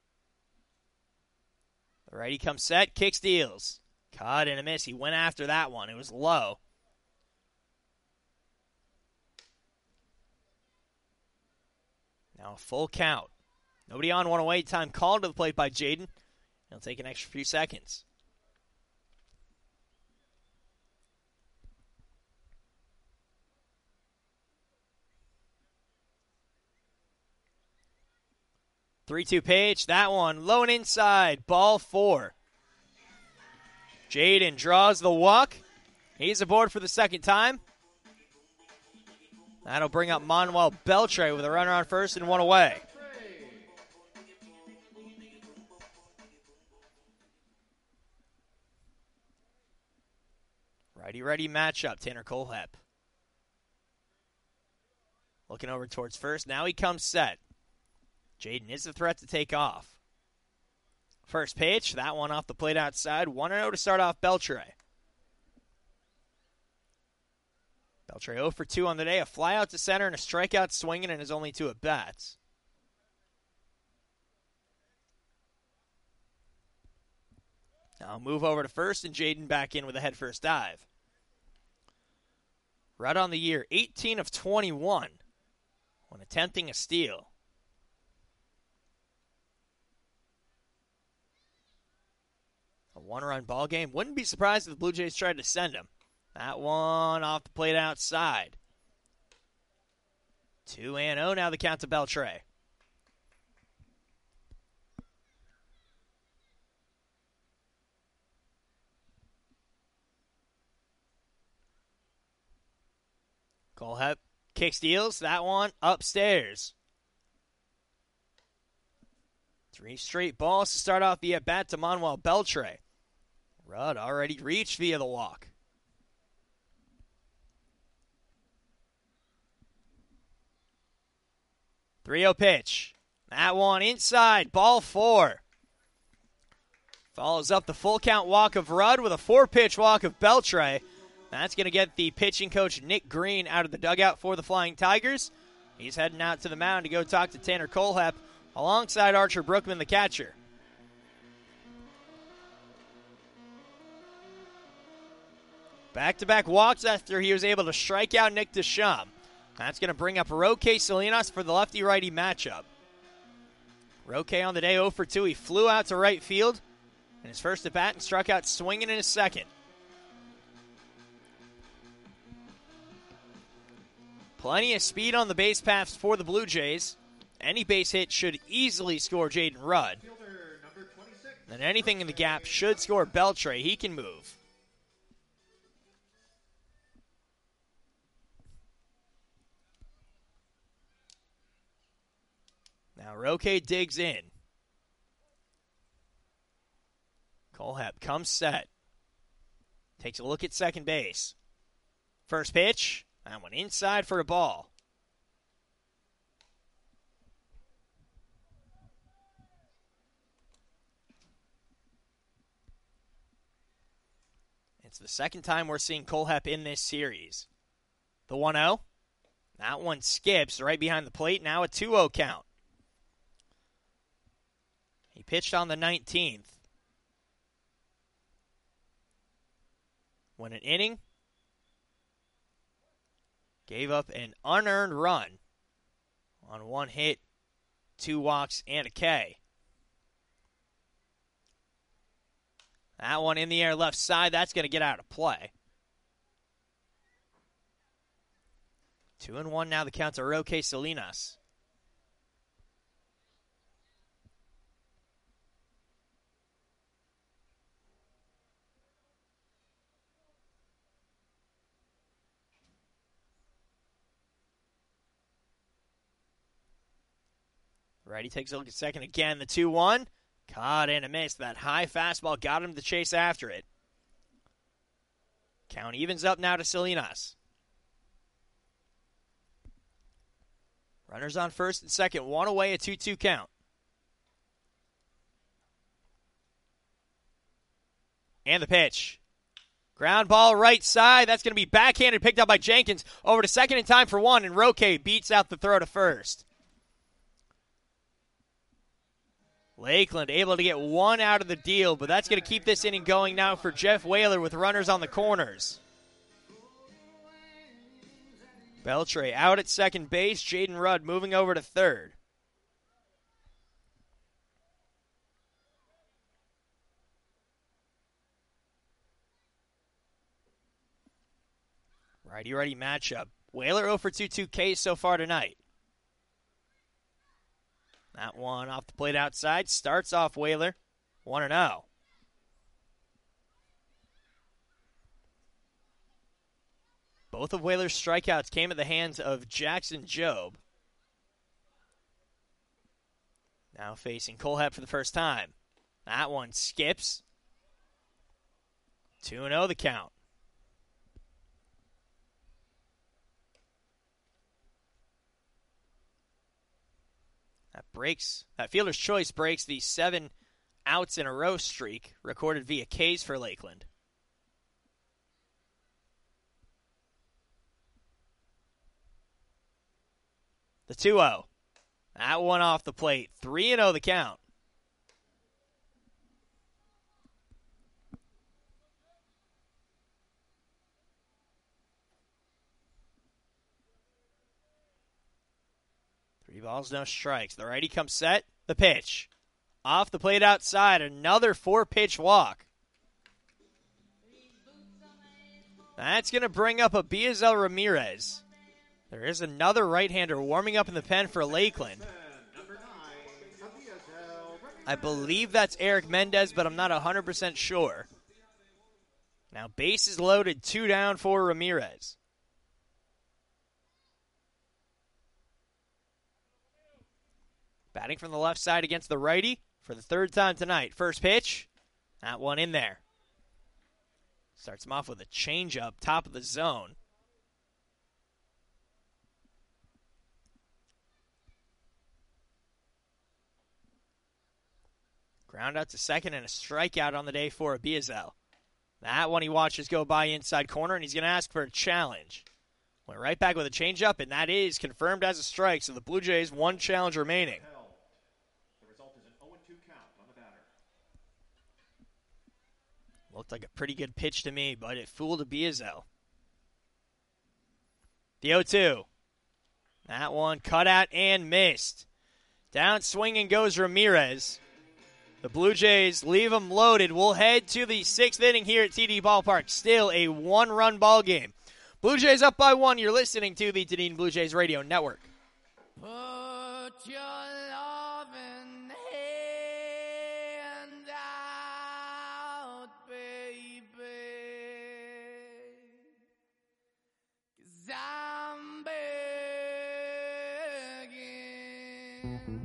The righty comes set. Kicks, deals. Caught and a miss. He went after that one. It was low. Now a full count. Nobody on, one away. Time called to the plate by Jaden. It'll take an extra few seconds. three two pitch. That one low and inside. Ball four. Jaden draws the walk. He's aboard for the second time. That'll bring up Manuel Beltre with a runner on first and one away. Righty-righty matchup, Tanner Kohlhepp. Looking over towards first. Now he comes set. Jaden is the threat to take off. First pitch, that one off the plate outside. one and oh to start off Beltre. Beltre oh for two on the day. A fly out to center and a strikeout swinging in his only two at bats. Now move over to first and Jaden back in with a head first dive. Rudd on the year, eighteen of twenty-one when attempting a steal. A one-run ball game. Wouldn't be surprised if the Blue Jays tried to send him. That one off the plate outside. two and oh now the count to Beltre. Kohlhepp kicks, deals. That one upstairs. Three straight balls to start off the at-bat to Manuel Beltre. Rudd already reached via the walk. three oh pitch. That one inside. Ball four. Follows up the full count walk of Rudd with a four-pitch walk of Beltre. That's going to get the pitching coach Nick Green out of the dugout for the Flying Tigers. He's heading out to the mound to go talk to Tanner Kohlhepp alongside Archer Brookman, the catcher. Back-to-back walks after he was able to strike out Nick Deschamps. That's going to bring up Roque Salinas for the lefty-righty matchup. Roque on the day oh for two. He flew out to right field in his first at-bat and struck out swinging in his second. Plenty of speed on the base paths for the Blue Jays. Any base hit should easily score Jaden Rudd. And anything in the gap should score Beltre. He can move. Now Roque digs in. Kohlhepp comes set. Takes a look at second base. First pitch. That one inside for a ball. It's the second time we're seeing Kohlhepp in this series. The one oh. That one skips right behind the plate. Now a two oh count. He pitched on the nineteenth. Won an inning. Gave up an unearned run on one hit, two walks, and a K. That one in the air left side, that's going to get out of play. Two and one now the count to Roque Salinas. Righty takes a look at second again. The two one. Caught and a miss. That high fastball got him to chase after it. Count evens up now to Salinas. Runners on first and second. One away, a two two count. And the pitch. Ground ball right side. That's going to be backhanded, picked up by Jenkins. Over to second in time for one, and Roque beats out the throw to first. Lakeland able to get one out of the deal, but that's going to keep this inning going now for Jeff Whaler with runners on the corners. Beltre out at second base. Jaden Rudd moving over to third. Righty-righty matchup. Whaler oh for two two K so far tonight. That one off the plate outside. Starts off Whaler one and oh. Both of Whaler's strikeouts came at the hands of Jackson Jobe. Now facing Colehep for the first time. That one skips. two and oh the count. That breaks, that fielder's choice breaks the seven outs in a row streak recorded via K's for Lakeland. The two oh. That one off the plate. three and oh the count. Three balls, no strikes. The righty comes set. The pitch. Off the plate outside. Another four-pitch walk. That's going to bring up Abiazel Ramirez. There is another right-hander warming up in the pen for Lakeland. I believe that's Eric Mendez, but I'm not one hundred percent sure. Now bases loaded, two down for Ramirez. Batting from the left side against the righty for the third time tonight. First pitch, that one in there. Starts him off with a changeup, top of the zone. Ground out to second and a strikeout on the day for Abiazel. That one he watches go by inside corner, and he's going to ask for a challenge. Went right back with a changeup, and that is confirmed as a strike. So the Blue Jays, one challenge remaining. The result is an oh and two count on the batter. Looked like a pretty good pitch to me, but it fooled Abiazel. The oh two. That one cut out and missed. Down swinging goes Ramirez. The Blue Jays leave them loaded. We'll head to the sixth inning here at T D Ballpark. Still a one-run ball game. Blue Jays up by one. You're listening to the Dunedin Blue Jays Radio Network. Put your loving hand out, baby, 'cause I'm begging.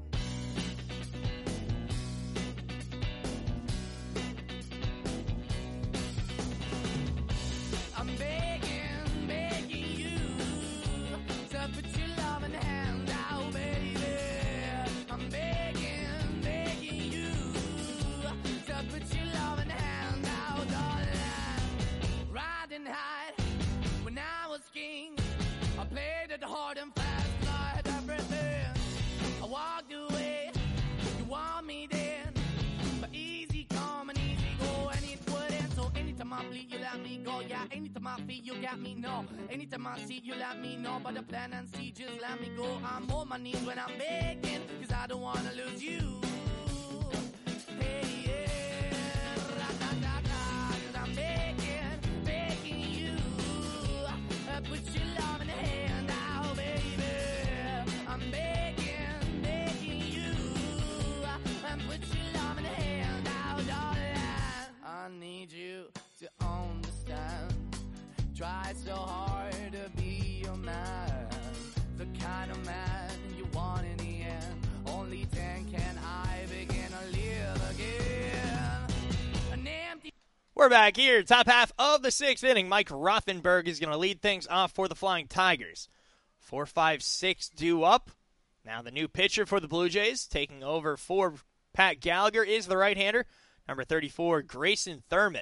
I'm begging, begging you to put your loving hand out, baby. I'm begging, begging you to put your loving hand out, darling. Riding high when I was king, I played it hard and fast, I had everything. I walked away, you want me then, but easy come and easy go, and it wouldn't. So anytime I bleed, you let me go. Yeah, anytime I feel, you got me, no. Anytime I see, you let me know. But the plan and see, just let me go. I'm on my knees when I'm begging, 'cause I don't wanna lose you. Hey, yeah, ra-da-da-da, 'cause I'm begging, begging you. Uh, put your loving hand out, baby. I'm begging, begging you. Uh, put your loving hand out, darling. I need you to understand. Try so hard to be your man, the kind of man you want in the end. Only then can I begin to live again. An empty. We're back here, top half of the sixth inning. Mike Rothenberg is going to lead things off for the Flying Tigers. Four, five, six due up. Now the new pitcher for the Blue Jays, taking over for Pat Gallagher, is the right-hander, number thirty-four, Grayson Thurman.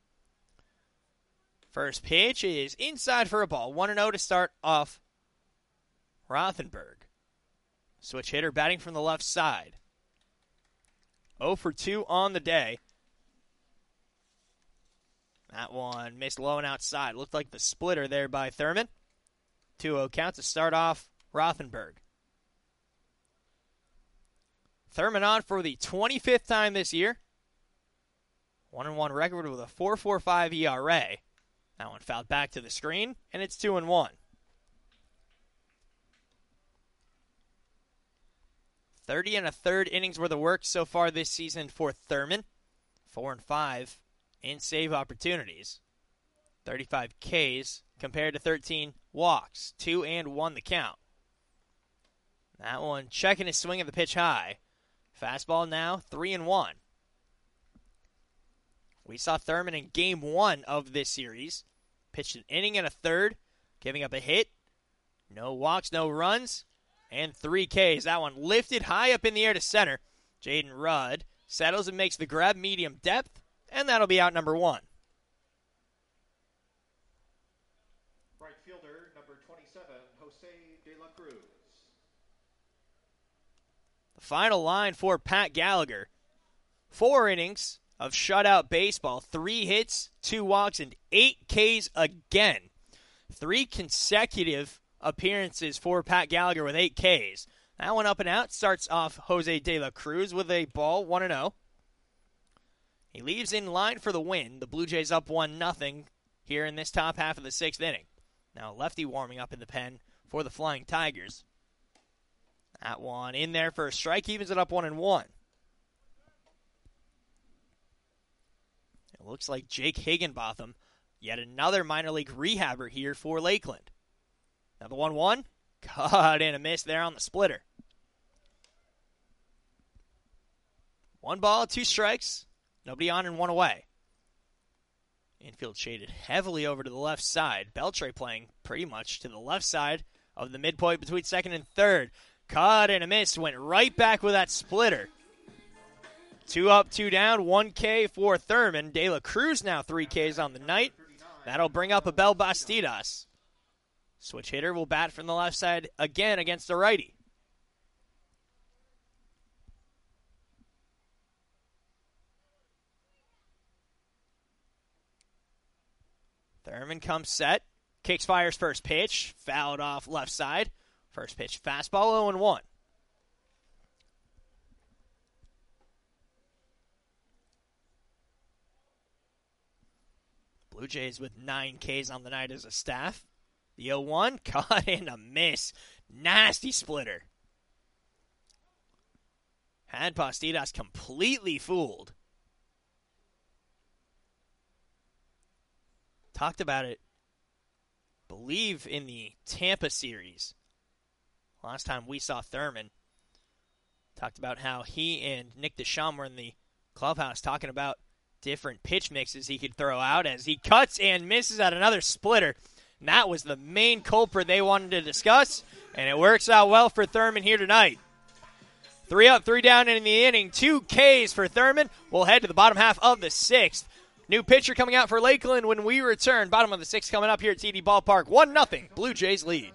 First pitch is inside for a ball. one and oh to start off Rothenberg. Switch hitter batting from the left side. oh for two on the day. That one missed low and outside. Looked like the splitter there by Thurman. two oh count to start off Rothenberg. Thurman on for the twenty-fifth time this year. one and one record with a four point four five E R A. That one fouled back to the screen, and it's two and one. thirty and a third innings worth of work so far this season for Thurman. four and five in save opportunities. thirty-five Ks compared to thirteen walks. two and one the count. That one checking his swing of the pitch high. Fastball now, three and one. We saw Thurman in game one of this series. Pitched an inning and a third, giving up a hit. No walks, no runs, and three Ks. That one lifted high up in the air to center. Jaden Rudd settles and makes the grab medium depth, and that'll be out number one. Right fielder, number twenty-seven, Jose De La Cruz. The final line for Pat Gallagher. Four innings of shutout baseball. Three hits, two walks, and eight Ks again. Three consecutive appearances for Pat Gallagher with eight Ks. That one up and out starts off Jose De La Cruz with a ball, one and oh. He leaves in line for the win. The Blue Jays up one nothing here in this top half of the sixth inning. Now lefty warming up in the pen for the Flying Tigers. That one in there for a strike, evens it up one and one. It looks like Jake Higginbotham, yet another minor league rehabber here for Lakeland. Now the one one, caught in a miss there on the splitter. One ball, two strikes, nobody on and one away. Infield shaded heavily over to the left side. Beltre playing pretty much to the left side of the midpoint between second and third. Caught in a miss, went right back with that splitter. Two up, two down, one K for Thurman. De La Cruz now three Ks on the night. That'll bring up Abel Bastidas. Switch hitter will bat from the left side again against the righty. Thurman comes set. Kicks, fires first pitch. Fouled off left side. First pitch fastball, oh and one. Blue Jays with nine Ks on the night as a staff. The oh one, caught in a miss. Nasty splitter. Had Bastidas completely fooled. Talked about it, believe, in the Tampa series. Last time we saw Thurman. Talked about how he and Nick DeSham were in the clubhouse talking about different pitch mixes he could throw out as he cuts and misses at another splitter. And that was the main culprit they wanted to discuss, and it works out well for Thurman here tonight. Three up, three down in the inning. Two Ks for Thurman. We'll head to the bottom half of the sixth. New pitcher coming out for Lakeland when we return. Bottom of the sixth coming up here at T D Ballpark. one nothing. Blue Jays lead.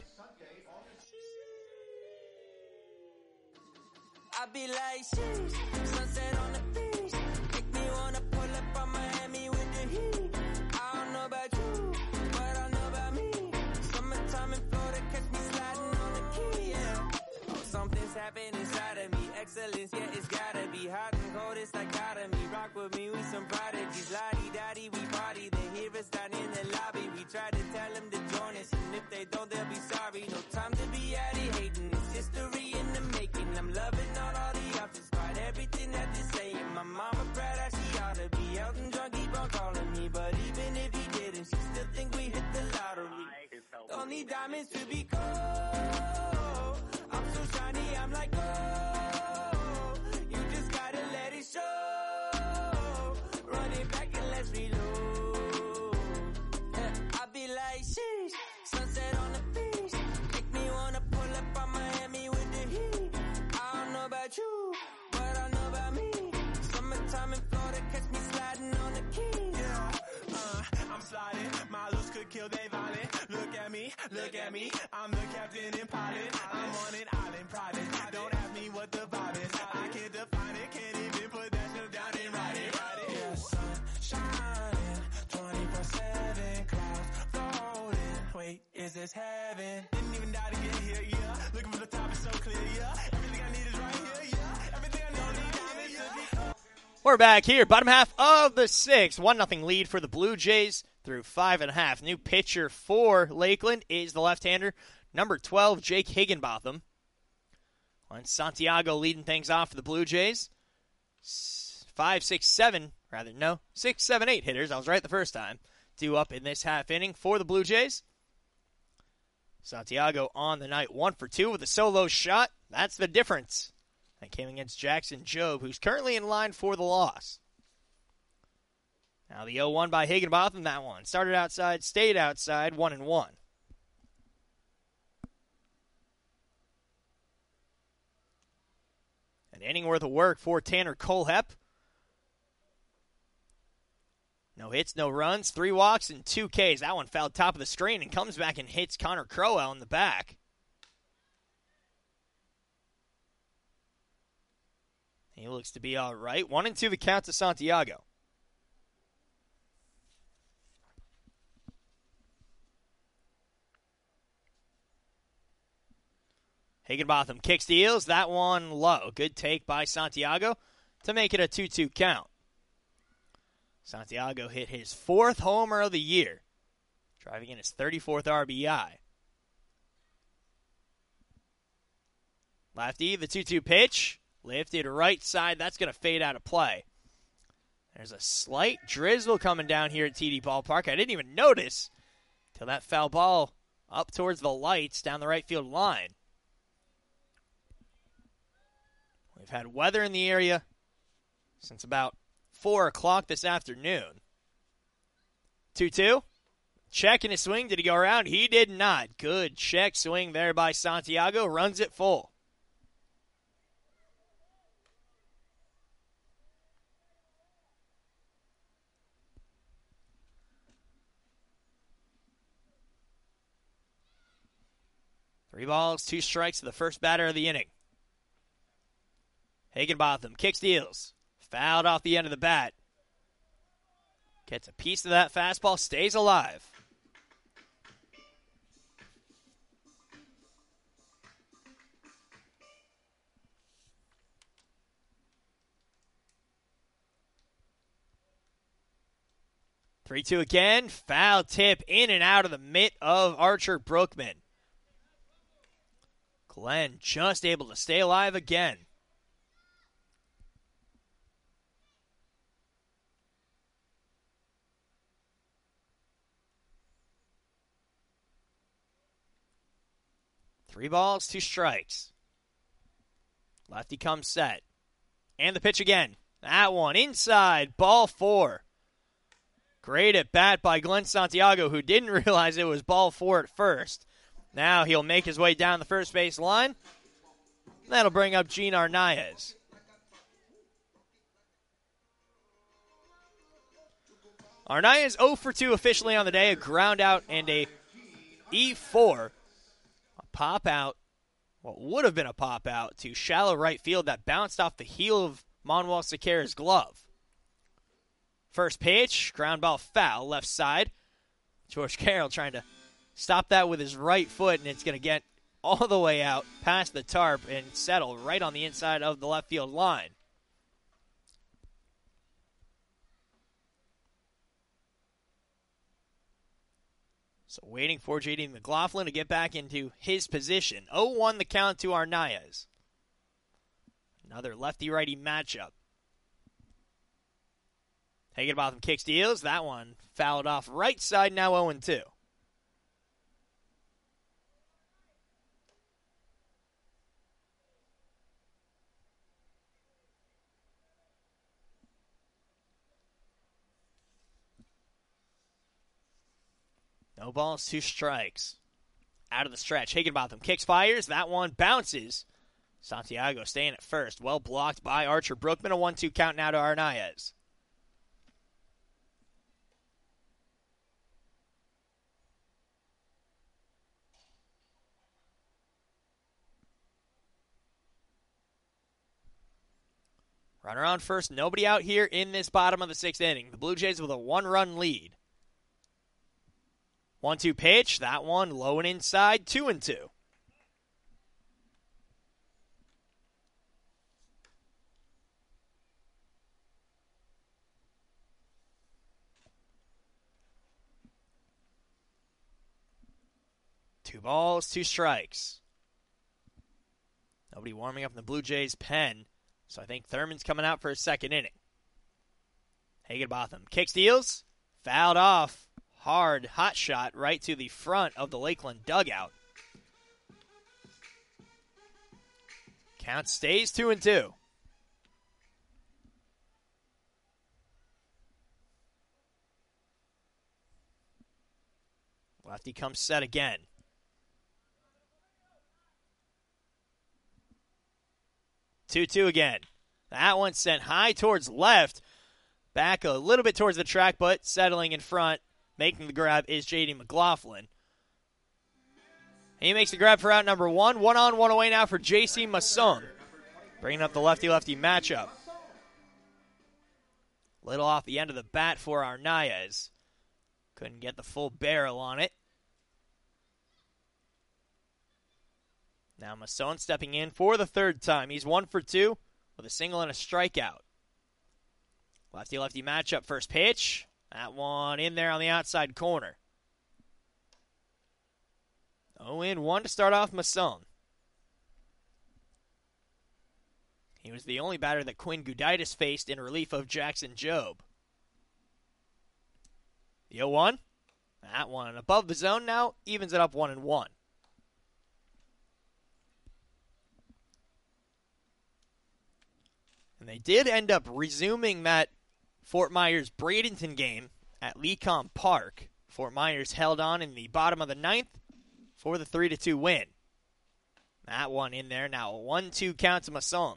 I be like, sheesh, sunset on the beach. Make me wanna pull up on Miami with the heat. I don't know about you, but I know about me. Summertime in Florida, catch me sliding on the key, yeah. Oh, something's happening inside of me. Excellence, yeah, it's gotta be hot and cold, it's dichotomy. Rock with me, we some prodigies. La-di-da-di, we party. They hear us down in the lobby. We try to tell them to join us, and if they don't, they'll be sorry. No time to be addy hating. It's history in the making. I'm loving all, all the options, despite everything that they're saying. My mama proud that she ought to be out and drunk, keep on calling me. But even if he didn't, she still think we hit the lottery. Don't need diamonds to be cold. I'm so shiny, I'm like, oh, you just gotta let it show. Run it back and let's reload. look at me, I'm the captain and pilot. I'm on an island private. Don't ask me what the vibe is. I can't define it, can't even put that stuff down and write it. Yeah, sun shining, twenty-four seven, clouds floating. Wait, is this heaven? Didn't even die to get here, yeah. Looking for the top is so clear, yeah. Everything I need is right here, yeah. Everything I know need diamonds to be. We're back here, bottom half of the sixth. one nothing lead for the Blue Jays through five and a half. New pitcher for Lakeland is the left-hander, number twelve, Jake Higginbotham. On Santiago leading things off for the Blue Jays. Five, six, seven, rather, no, six, seven, eight hitters. I was right the first time. Due up in this half inning for the Blue Jays. Santiago on the night, one for two with a solo shot. That's the difference. That came against Jackson Jobe, who's currently in line for the loss. Now the oh one by Higginbotham, that one. Started outside, stayed outside, one and one. An inning worth of work for Tanner Colehep. No hits, no runs, three walks, and two Ks. That one fouled top of the screen and comes back and hits Connor Crowell in the back. He looks to be all right. One and two the count to Santiago. Higginbotham kicks deals. That one low. Good take by Santiago to make it a two two count. Santiago hit his fourth homer of the year, driving in his thirty-fourth R B I. Lefty, the two two pitch. Lifted right side. That's going to fade out of play. There's a slight drizzle coming down here at T D Ballpark. I didn't even notice till that foul ball up towards the lights down the right field line. We've had weather in the area since about four o'clock this afternoon. two two. Check in his swing. Did he go around? He did not. Good check swing there by Santiago. Runs it full. Three balls, two strikes to the first batter of the inning. Higginbotham kicks deals. Fouled off the end of the bat. Gets a piece of that fastball, stays alive. three two again. Foul tip in and out of the mitt of Archer Brookman. Glenn just able to stay alive again. Three balls, two strikes. Lefty comes set. And the pitch again. That one inside, ball four. Great at bat by Glenn Santiago, who didn't realize it was ball four at first. Now he'll make his way down the first base line. That'll bring up Gene Arnaez. Arnaez oh for two officially on the day. A ground out and a E four. A pop out. What would have been a pop out to shallow right field that bounced off the heel of Manuel Sequeira's glove. First pitch, ground ball foul, left side. George Carroll trying to stop that with his right foot, and it's going to get all the way out past the tarp and settle right on the inside of the left field line. So waiting for J D McLaughlin to get back into his position. oh one the count to Arnaez. Another lefty-righty matchup. Higginbotham kicks deals. That one fouled off right side, now oh and two. No balls, two strikes. Out of the stretch. Higginbotham kicks, fires. That one bounces. Santiago staying at first. Well blocked by Archer Brookman. A one two count now to Arnaez. Runner on first, nobody out here in this bottom of the sixth inning. The Blue Jays with a one-run lead. one two pitch, that one low and inside, two and two. Two balls, two strikes. Nobody warming up in the Blue Jays pen, so I think Thurman's coming out for his second inning. Higginbotham kicks, deals, fouled off. Hard, hot shot right to the front of the Lakeland dugout. Count stays two and two. Lefty comes set again. two two again. That one sent high towards left. Back a little bit towards the track, but settling in front, making the grab is J D McLaughlin. He makes the grab for out number one. One on, one away now for J C Masson. Bringing up the lefty-lefty matchup. Little off the end of the bat for Arnaiz. Couldn't get the full barrel on it. Now Masson stepping in for the third time. He's one for two with a single and a strikeout. Lefty-lefty matchup, first pitch. That one in there on the outside corner. oh and one to start off Masson. He was the only batter that Quinn Gudaitis faced in relief of Jackson Jobe. The oh one. That one above the zone now, evens it up one and one. And they did end up resuming that Fort Myers-Bradenton game at Lecom Park. Fort Myers held on in the bottom of the ninth for the three to two win. That one in there. Now a one two count to Masson.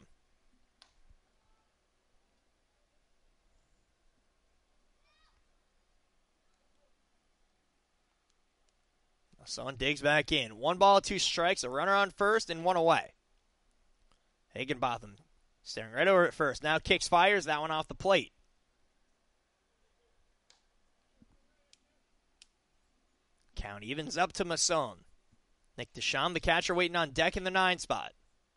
Masson digs back in. One ball, two strikes, a runner on first, and one away. Higginbotham staring right over at first. Now kicks, fires. That one off the plate. Count evens up to Masson. Nick Deschamps, the catcher, waiting on deck in the nine spot.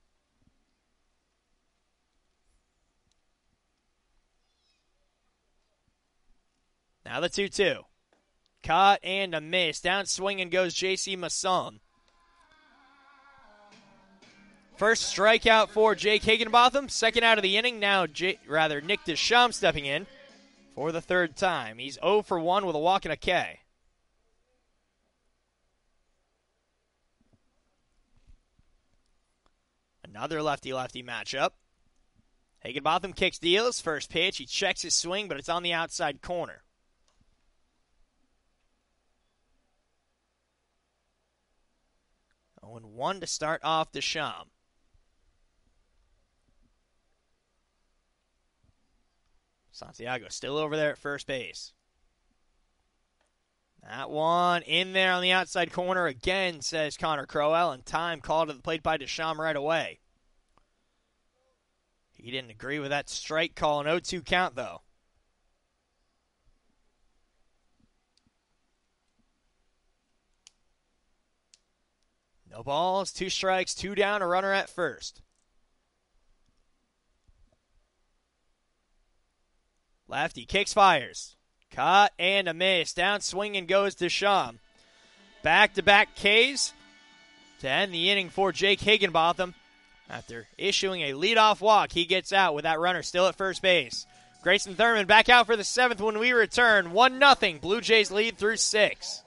Now the two two. Caught and a miss. Down swinging goes J C Masson. First strikeout for Jake Higginbotham. Second out of the inning. Now, J- rather, Nick Deschamps stepping in for the third time. He's oh for one with a walk and a K. Another lefty-lefty matchup. Higginbotham kicks, deals. First pitch. He checks his swing, but it's on the outside corner. oh and one to start off Deschamps. Santiago still over there at first base. That one in there on the outside corner again, says Connor Crowell, and time called to the plate by Deschamps right away. He didn't agree with that strike call, an oh two count, though. No balls, two strikes, two down, a runner at first. Lefty kicks, fires. Caught and a miss. Down swinging goes Deschamps. Back-to-back Ks to end the inning for Jake Higginbotham. After issuing a leadoff walk, he gets out with that runner still at first base. Grayson Thurman back out for the seventh when we return. one nothing. Blue Jays lead through six.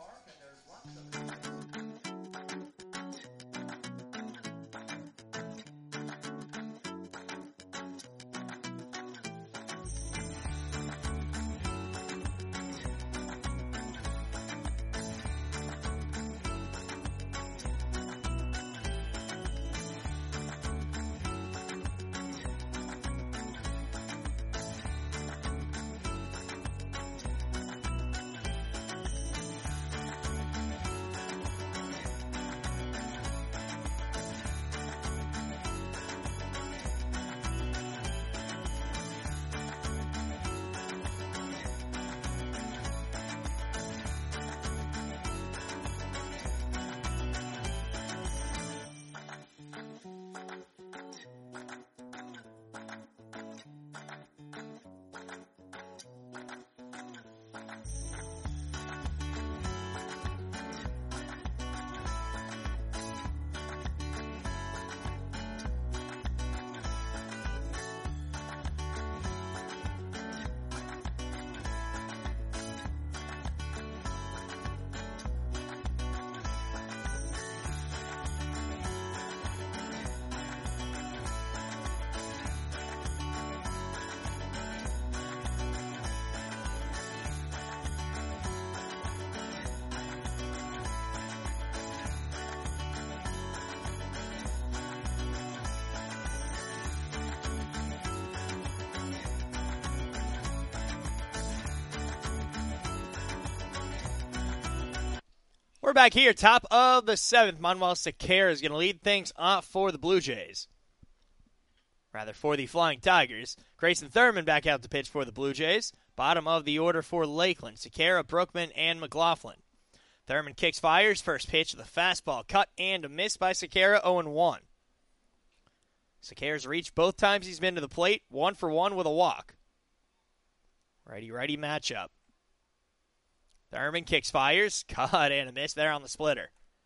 We're back here, top of the seventh. Manuel Sequeira is going to lead things off for the Blue Jays. Rather, for the Flying Tigers. Grayson Thurman back out to pitch for the Blue Jays. Bottom of the order for Lakeland. Sequeira, Brookman, and McLaughlin. Thurman kicks, fires. First pitch of the fastball. Cut and a miss by Sequeira, oh and one. Sequeira's reached both times he's been to the plate. One for one with a walk. Righty-righty matchup. Thurman kicks, fires. Cut and a miss there on the splitter.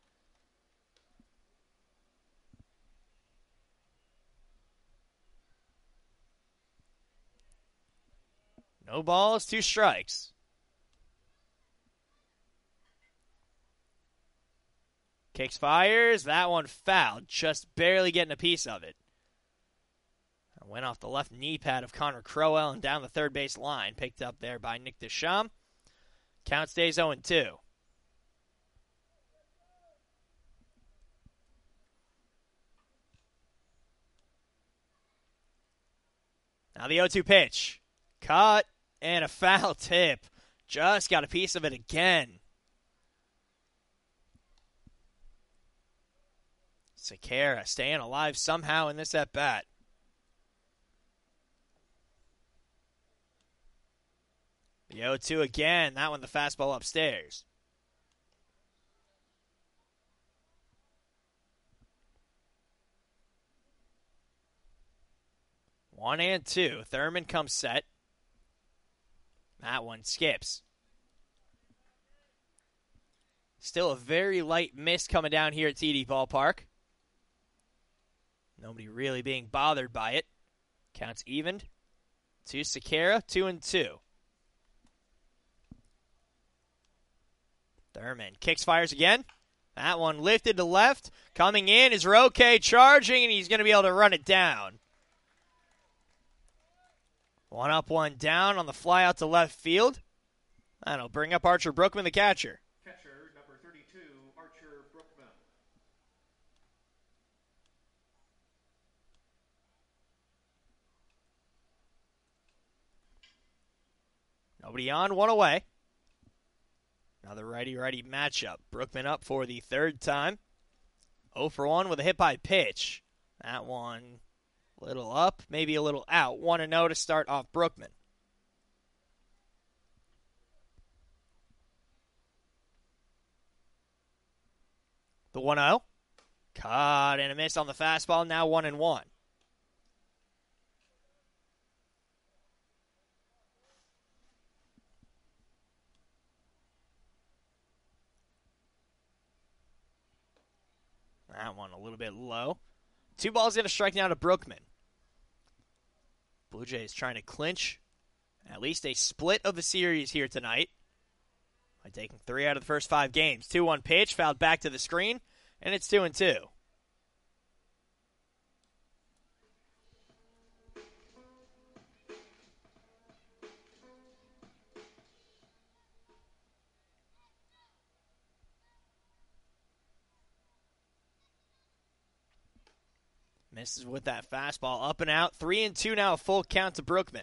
No balls, two strikes. Kicks, fires. That one fouled. Just barely getting a piece of it. Went off the left knee pad of Connor Crowell and down the third base line. Picked up there by Nick Deschamps. Count stays oh and two. Now the oh two pitch. Cut and a foul tip. Just got a piece of it again. Sequeira staying alive somehow in this at-bat. The oh two again. That one the fastball upstairs. One and two. Thurman comes set. That one skips. Still a very light mist coming down here at T D Ballpark. Nobody really being bothered by it. Counts evened. To Sequeira, two and two. Thurman kicks, fires again. That one lifted to left. Coming in is Roque charging, and he's going to be able to run it down. One up, one down on the fly out to left field. That'll bring up Archer Brookman, the catcher. Catcher, number thirty-two, Archer Brookman. Nobody on, one away. Another righty-righty matchup. Brookman up for the third time. oh for one with a hit by pitch. That one a little up, maybe a little out. one and oh to start off Brookman. The one oh. Caught and a miss on the fastball. Now one and one. That one a little bit low. Two balls in a strike now to Brookman. Blue Jays trying to clinch at least a split of the series here tonight by taking three out of the first five games. two one pitch, fouled back to the screen, and it's two and two. Misses with that fastball up and out. Three and two now, a full count to Brookman.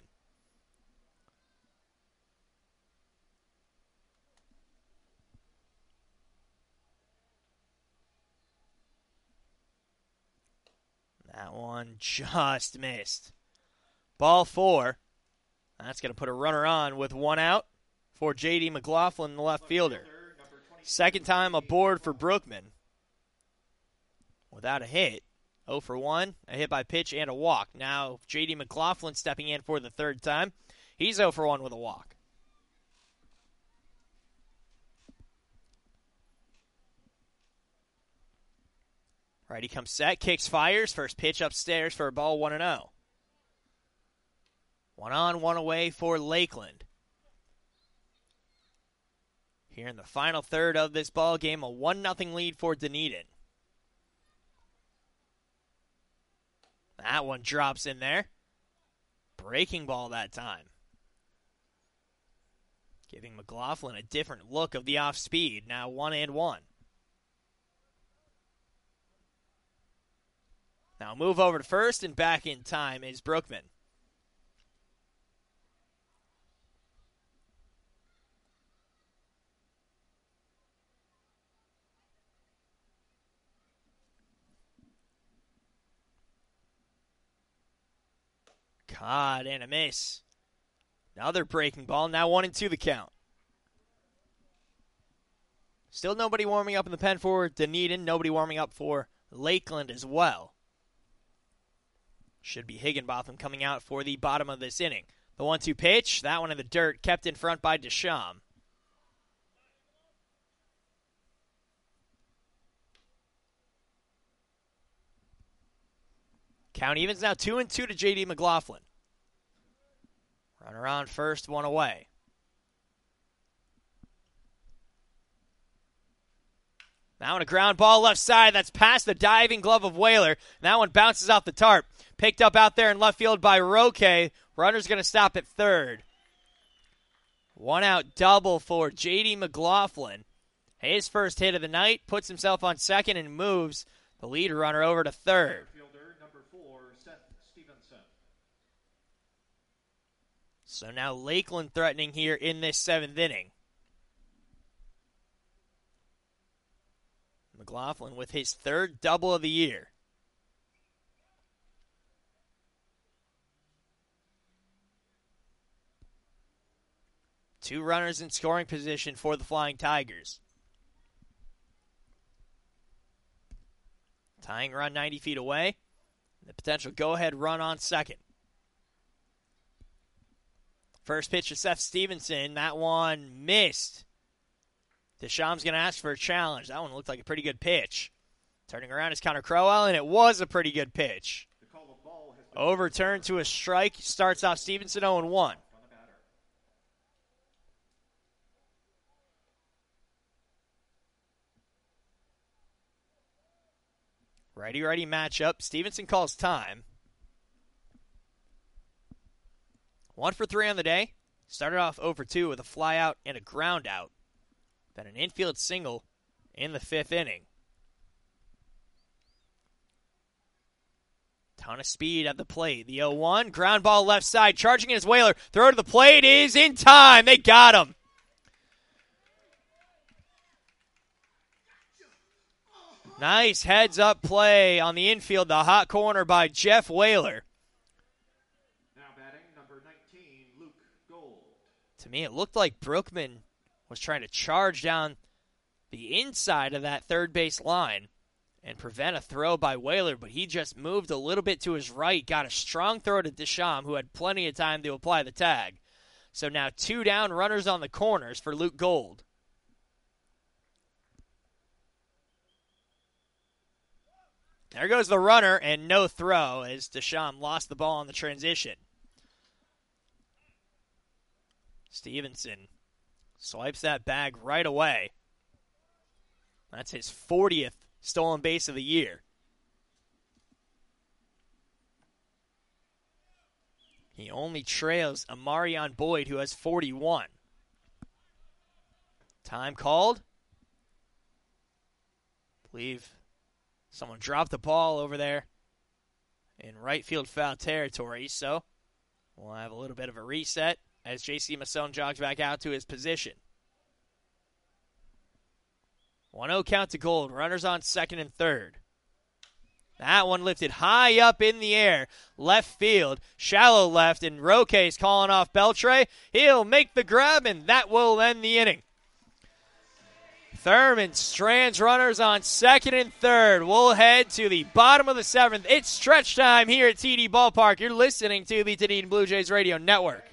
That one just missed. Ball four. That's going to put a runner on with one out for J D McLaughlin, the left fielder. Second time aboard for Brookman without a hit. oh for one, a hit by pitch and a walk. Now J D McLaughlin stepping in for the third time. He's oh for one with a walk. Righty comes set, kicks, fires. First pitch upstairs for a ball, one and oh. One on, one away for Lakeland. Here in the final third of this ball game, a one nothing lead for Dunedin. That one drops in there. Breaking ball that time. Giving McLaughlin a different look of the off speed. Now one and one. Now move over to first and back in time is Brookman. Caught and a miss. Another breaking ball. Now one and two the count. Still nobody warming up in the pen for Dunedin. Nobody warming up for Lakeland as well. Should be Higginbotham coming out for the bottom of this inning. The one two pitch. That one in the dirt. Kept in front by Deschamps. Count evens now two and two to J D McLaughlin. Runner on first, one away. Now on a ground ball left side. That's past the diving glove of Whaler. That one bounces off the tarp. Picked up out there in left field by Roque. Runner's going to stop at third. One out double for J D McLaughlin. His first hit of the night. Puts himself on second and moves the lead runner over to third. So now Lakeland threatening here in this seventh inning. McLaughlin with his third double of the year. Two runners in scoring position for the Flying Tigers. Tying run ninety feet away. The potential go-ahead run on second. First pitch to Seth Stevenson. That one missed. Deschamps going to ask for a challenge. That one looked like a pretty good pitch. Turning around is Connor Crowell, and it was a pretty good pitch. Overturned to a strike. Starts off Stevenson oh and one. Righty-righty matchup. Stevenson calls time. One for three on the day. Started off oh for two with a fly out and a ground out. Then an infield single in the fifth inning. Ton of speed at the plate. The oh one, ground ball left side, charging in his Whaler. Throw to the plate is in time. They got him. Nice heads-up play on the infield. The hot corner by Jeff Whaler. To me, it looked like Brookman was trying to charge down the inside of that third base line and prevent a throw by Whaler, but he just moved a little bit to his right, got a strong throw to Deschamps, who had plenty of time to apply the tag. So now two down, runners on the corners for Luke Gold. There goes the runner, and no throw as Deschamps lost the ball on the transition. Stevenson swipes that bag right away. That's his fortieth stolen base of the year. He only trails Amarion Boyd, who has forty-one. Time called. I believe someone dropped the ball over there in right field foul territory, so we'll have a little bit of a reset as J C Masson jogs back out to his position. one oh count to Gold. Runners on second and third. That one lifted high up in the air. Left field. Shallow left, and Roque's calling off Beltre. He'll make the grab, and that will end the inning. Thurman strands runners on second and third. We'll head to the bottom of the seventh. It's stretch time here at T D Ballpark. You're listening to the Dunedin Blue Jays Radio Network.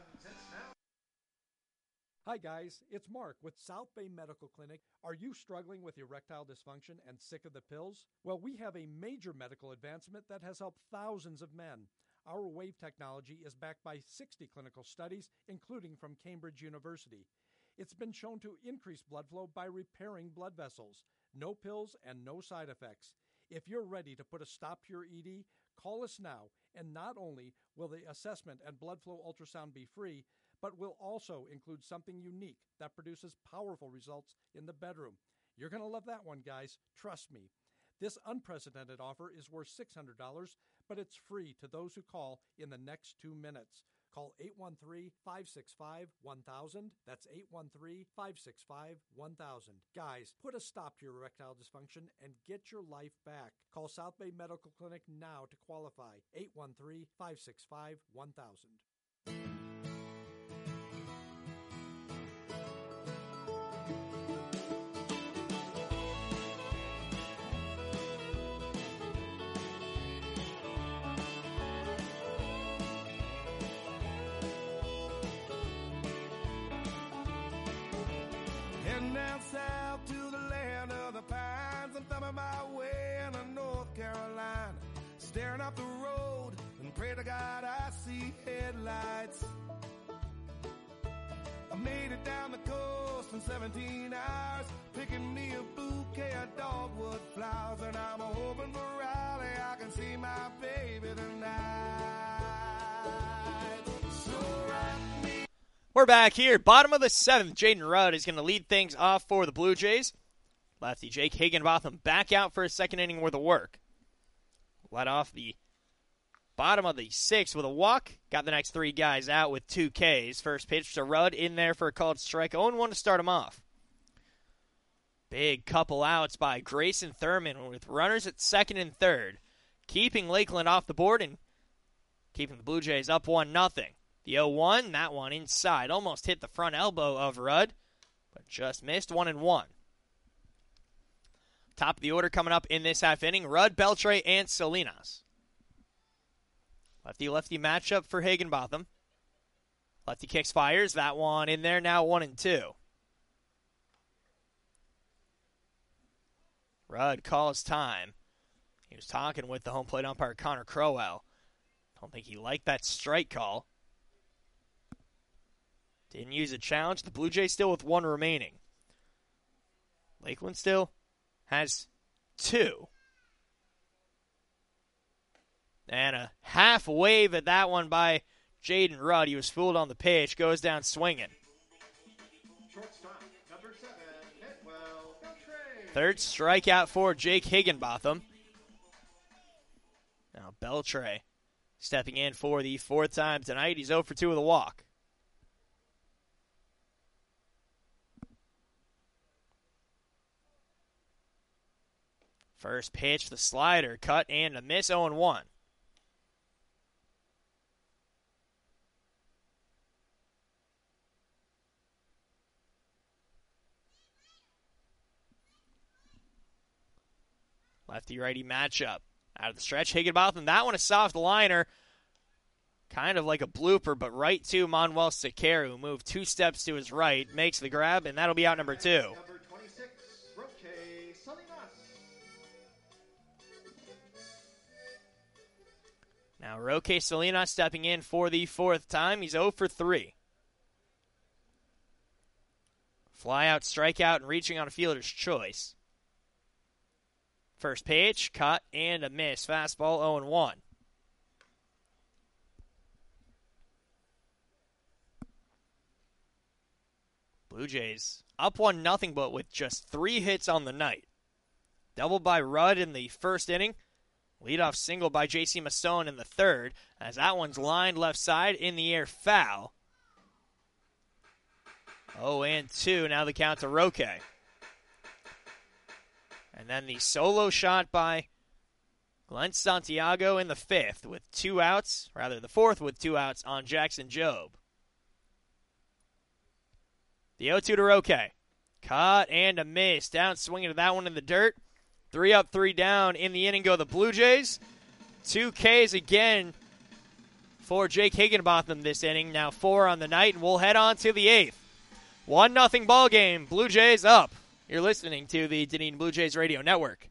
Hi guys, it's Mark with South Bay Medical Clinic. Are you struggling with erectile dysfunction and sick of the pills? Well, we have a major medical advancement that has helped thousands of men. Our WAVE technology is backed by sixty clinical studies, including from Cambridge University. It's been shown to increase blood flow by repairing blood vessels. No pills and no side effects. If you're ready to put a stop to your E D, call us now, and not only will the assessment and blood flow ultrasound be free, but will also include something unique that produces powerful results in the bedroom. You're going to love that one, guys. Trust me. This unprecedented offer is worth six hundred dollars, but it's free to those who call in the next two minutes. Call eight one three, five six five, one thousand. That's eight one three, five six five, one thousand. Guys, put a stop to your erectile dysfunction and get your life back. Call South Bay Medical Clinic now to qualify. eight one three, five six five, one thousand. Heading down south to the land of the pines. I'm thumbing my way into North Carolina, staring up the road and pray to God I see headlights. I made it down the coast in seventeen hours, picking me a bouquet of dogwood flowers, and I'm hoping for Raleigh I can see my baby tonight. So wrap me. We're back here. Bottom of the seventh, Jaden Rudd is going to lead things off for the Blue Jays. Lefty Jake Higginbotham back out for his second inning worth of work. Led off the bottom of the sixth with a walk. Got the next three guys out with two Ks. First pitch to Rudd in there for a called strike. oh and one to start him off. Big couple outs by Grayson Thurman with runners at second and third, keeping Lakeland off the board and keeping the Blue Jays up one nothing. The oh one, that one inside. Almost hit the front elbow of Rudd, but just missed. One and one. Top of the order coming up in this half inning, Rudd, Beltre, and Salinas. Lefty-lefty matchup for Higginbotham. Lefty kicks, fires. That one in there, now one and two. Rudd calls time. He was talking with the home plate umpire, Connor Crowell. Don't think he liked that strike call. Didn't use a challenge. The Blue Jays still with one remaining. Lakeland still has two. And a half wave at that one by Jaden Rudd. He was fooled on the pitch. Goes down swinging. Shortstop, number seven, Nedwell Beltre. Third strikeout for Jake Higginbotham. Now Beltre stepping in for the fourth time tonight. He's oh for two with a walk. First pitch, the slider, cut and a miss, oh and one. Lefty-righty matchup. Out of the stretch, Higginbotham. That one a soft liner. Kind of like a blooper, but right to Manuel Sequeira, who moved two steps to his right, makes the grab, and that'll be out number two. Number twenty-six, Roque Salinas. Now Roque Salinas stepping in for the fourth time. He's oh for three. Fly out, strikeout, and reaching on a fielder's choice. First pitch, cut, and a miss. Fastball, oh and one. Blue Jays up one nothing, but with just three hits on the night. Double by Rudd in the first inning. Leadoff single by J C Masson in the third, as that one's lined left side, in the air, foul. oh and two, now the count to Roque. And then the solo shot by Glenn Santiago in the fifth with two outs, rather the fourth with two outs on Jackson Jobe. The oh two to Roque. Cut and a miss. Down swinging to that one in the dirt. Three up, three down. In the inning go the Blue Jays. Two Ks again for Jake Higginbotham this inning. Now four on the night, and we'll head on to the eighth. One nothing ball game. Blue Jays up. You're listening to the Dunedin Blue Jays Radio Network.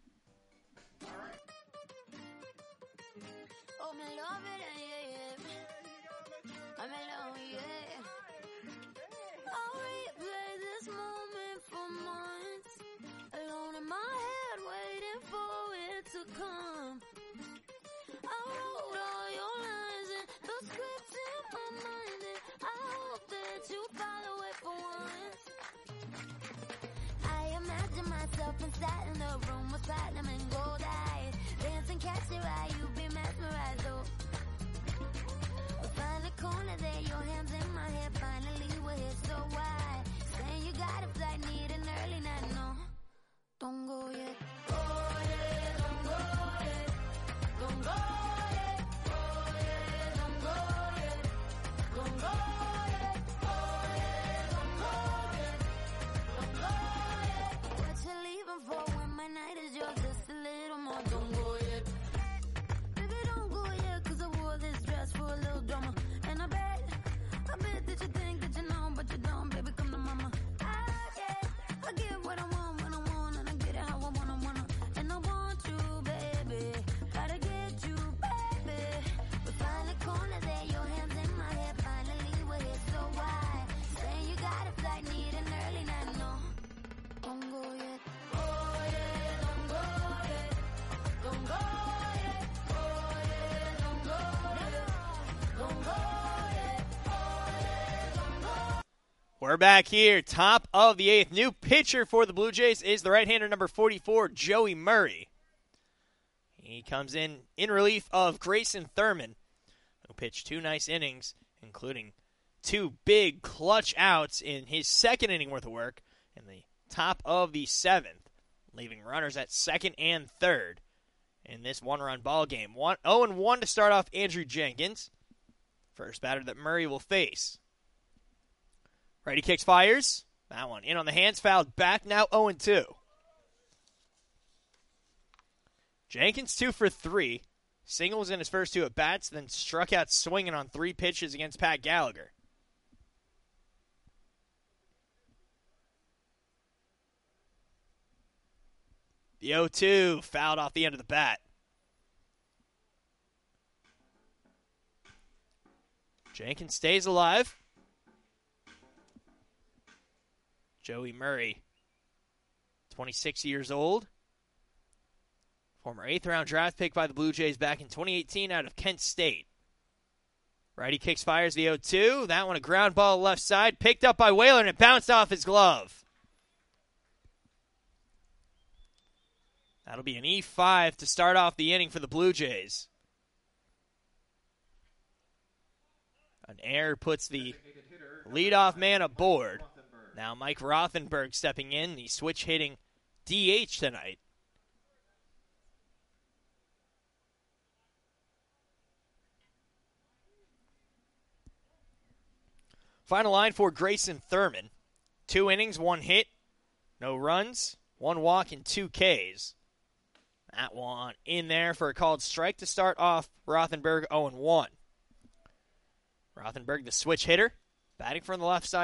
Inside in the room with platinum and gold eyes, dancing, catch your eye, you be mesmerized. Oh, we finally corner there, your hands in my hair. Finally, we're here, so why? Saying you got a flight, need an early night, no. Don't go yet. Go yet, don't go yet. Don't go yet. Go yet, don't go yet. Don't go yet. Go yet, don't go yet. Don't go yet. What you leaving for when my night is yours? Just a little more. Don't go yet. Baby, don't go yet, 'cause I wore this dress for a little drama. And I bet, I bet that you think that you know, but you don't. Baby, come to mama. I get, I get what I want when I want, and I get it how I wanna, wanna. And I want you, baby. Gotta get you, baby. We find a corner there, your hands in my hair. Finally, we're here, so why? Saying you got a flight, need an early night, no. Don't go yet. Go yet, don't go yet. Don't go yet. Go yet, don't go yet. Don't go yet. Go yet, don't go. We're back here, top of the eighth. New pitcher for the Blue Jays is the right-hander number forty-four, Joey Murray. He comes in in relief of Grayson Thurman, who pitched two nice innings, including two big clutch outs in his second inning worth of work in the top of the seventh, leaving runners at second and third in this one-run ball game. One, oh and one to start off Andrew Jenkins, first batter that Murray will face. Righty kicks, fires. That one in on the hands, fouled back, now oh and two. Jenkins two for three. Singles in his first two at-bats, then struck out swinging on three pitches against Pat Gallagher. The oh two fouled off the end of the bat. Jenkins stays alive. Joey Murray, twenty-six years old. Former eighth-round draft pick by the Blue Jays back in twenty eighteen out of Kent State. Righty kicks, fires the oh two. That one a ground ball left side. Picked up by Whaler, and it bounced off his glove. That'll be an E five to start off the inning for the Blue Jays. An error puts the leadoff man aboard. Now Mike Rothenberg stepping in. He's switch hitting D H tonight. Final line for Grayson Thurman. Two innings, one hit, no runs, one walk, and two Ks. That one in there for a called strike to start off Rothenberg oh and one. Rothenberg, the switch hitter, batting from the left side.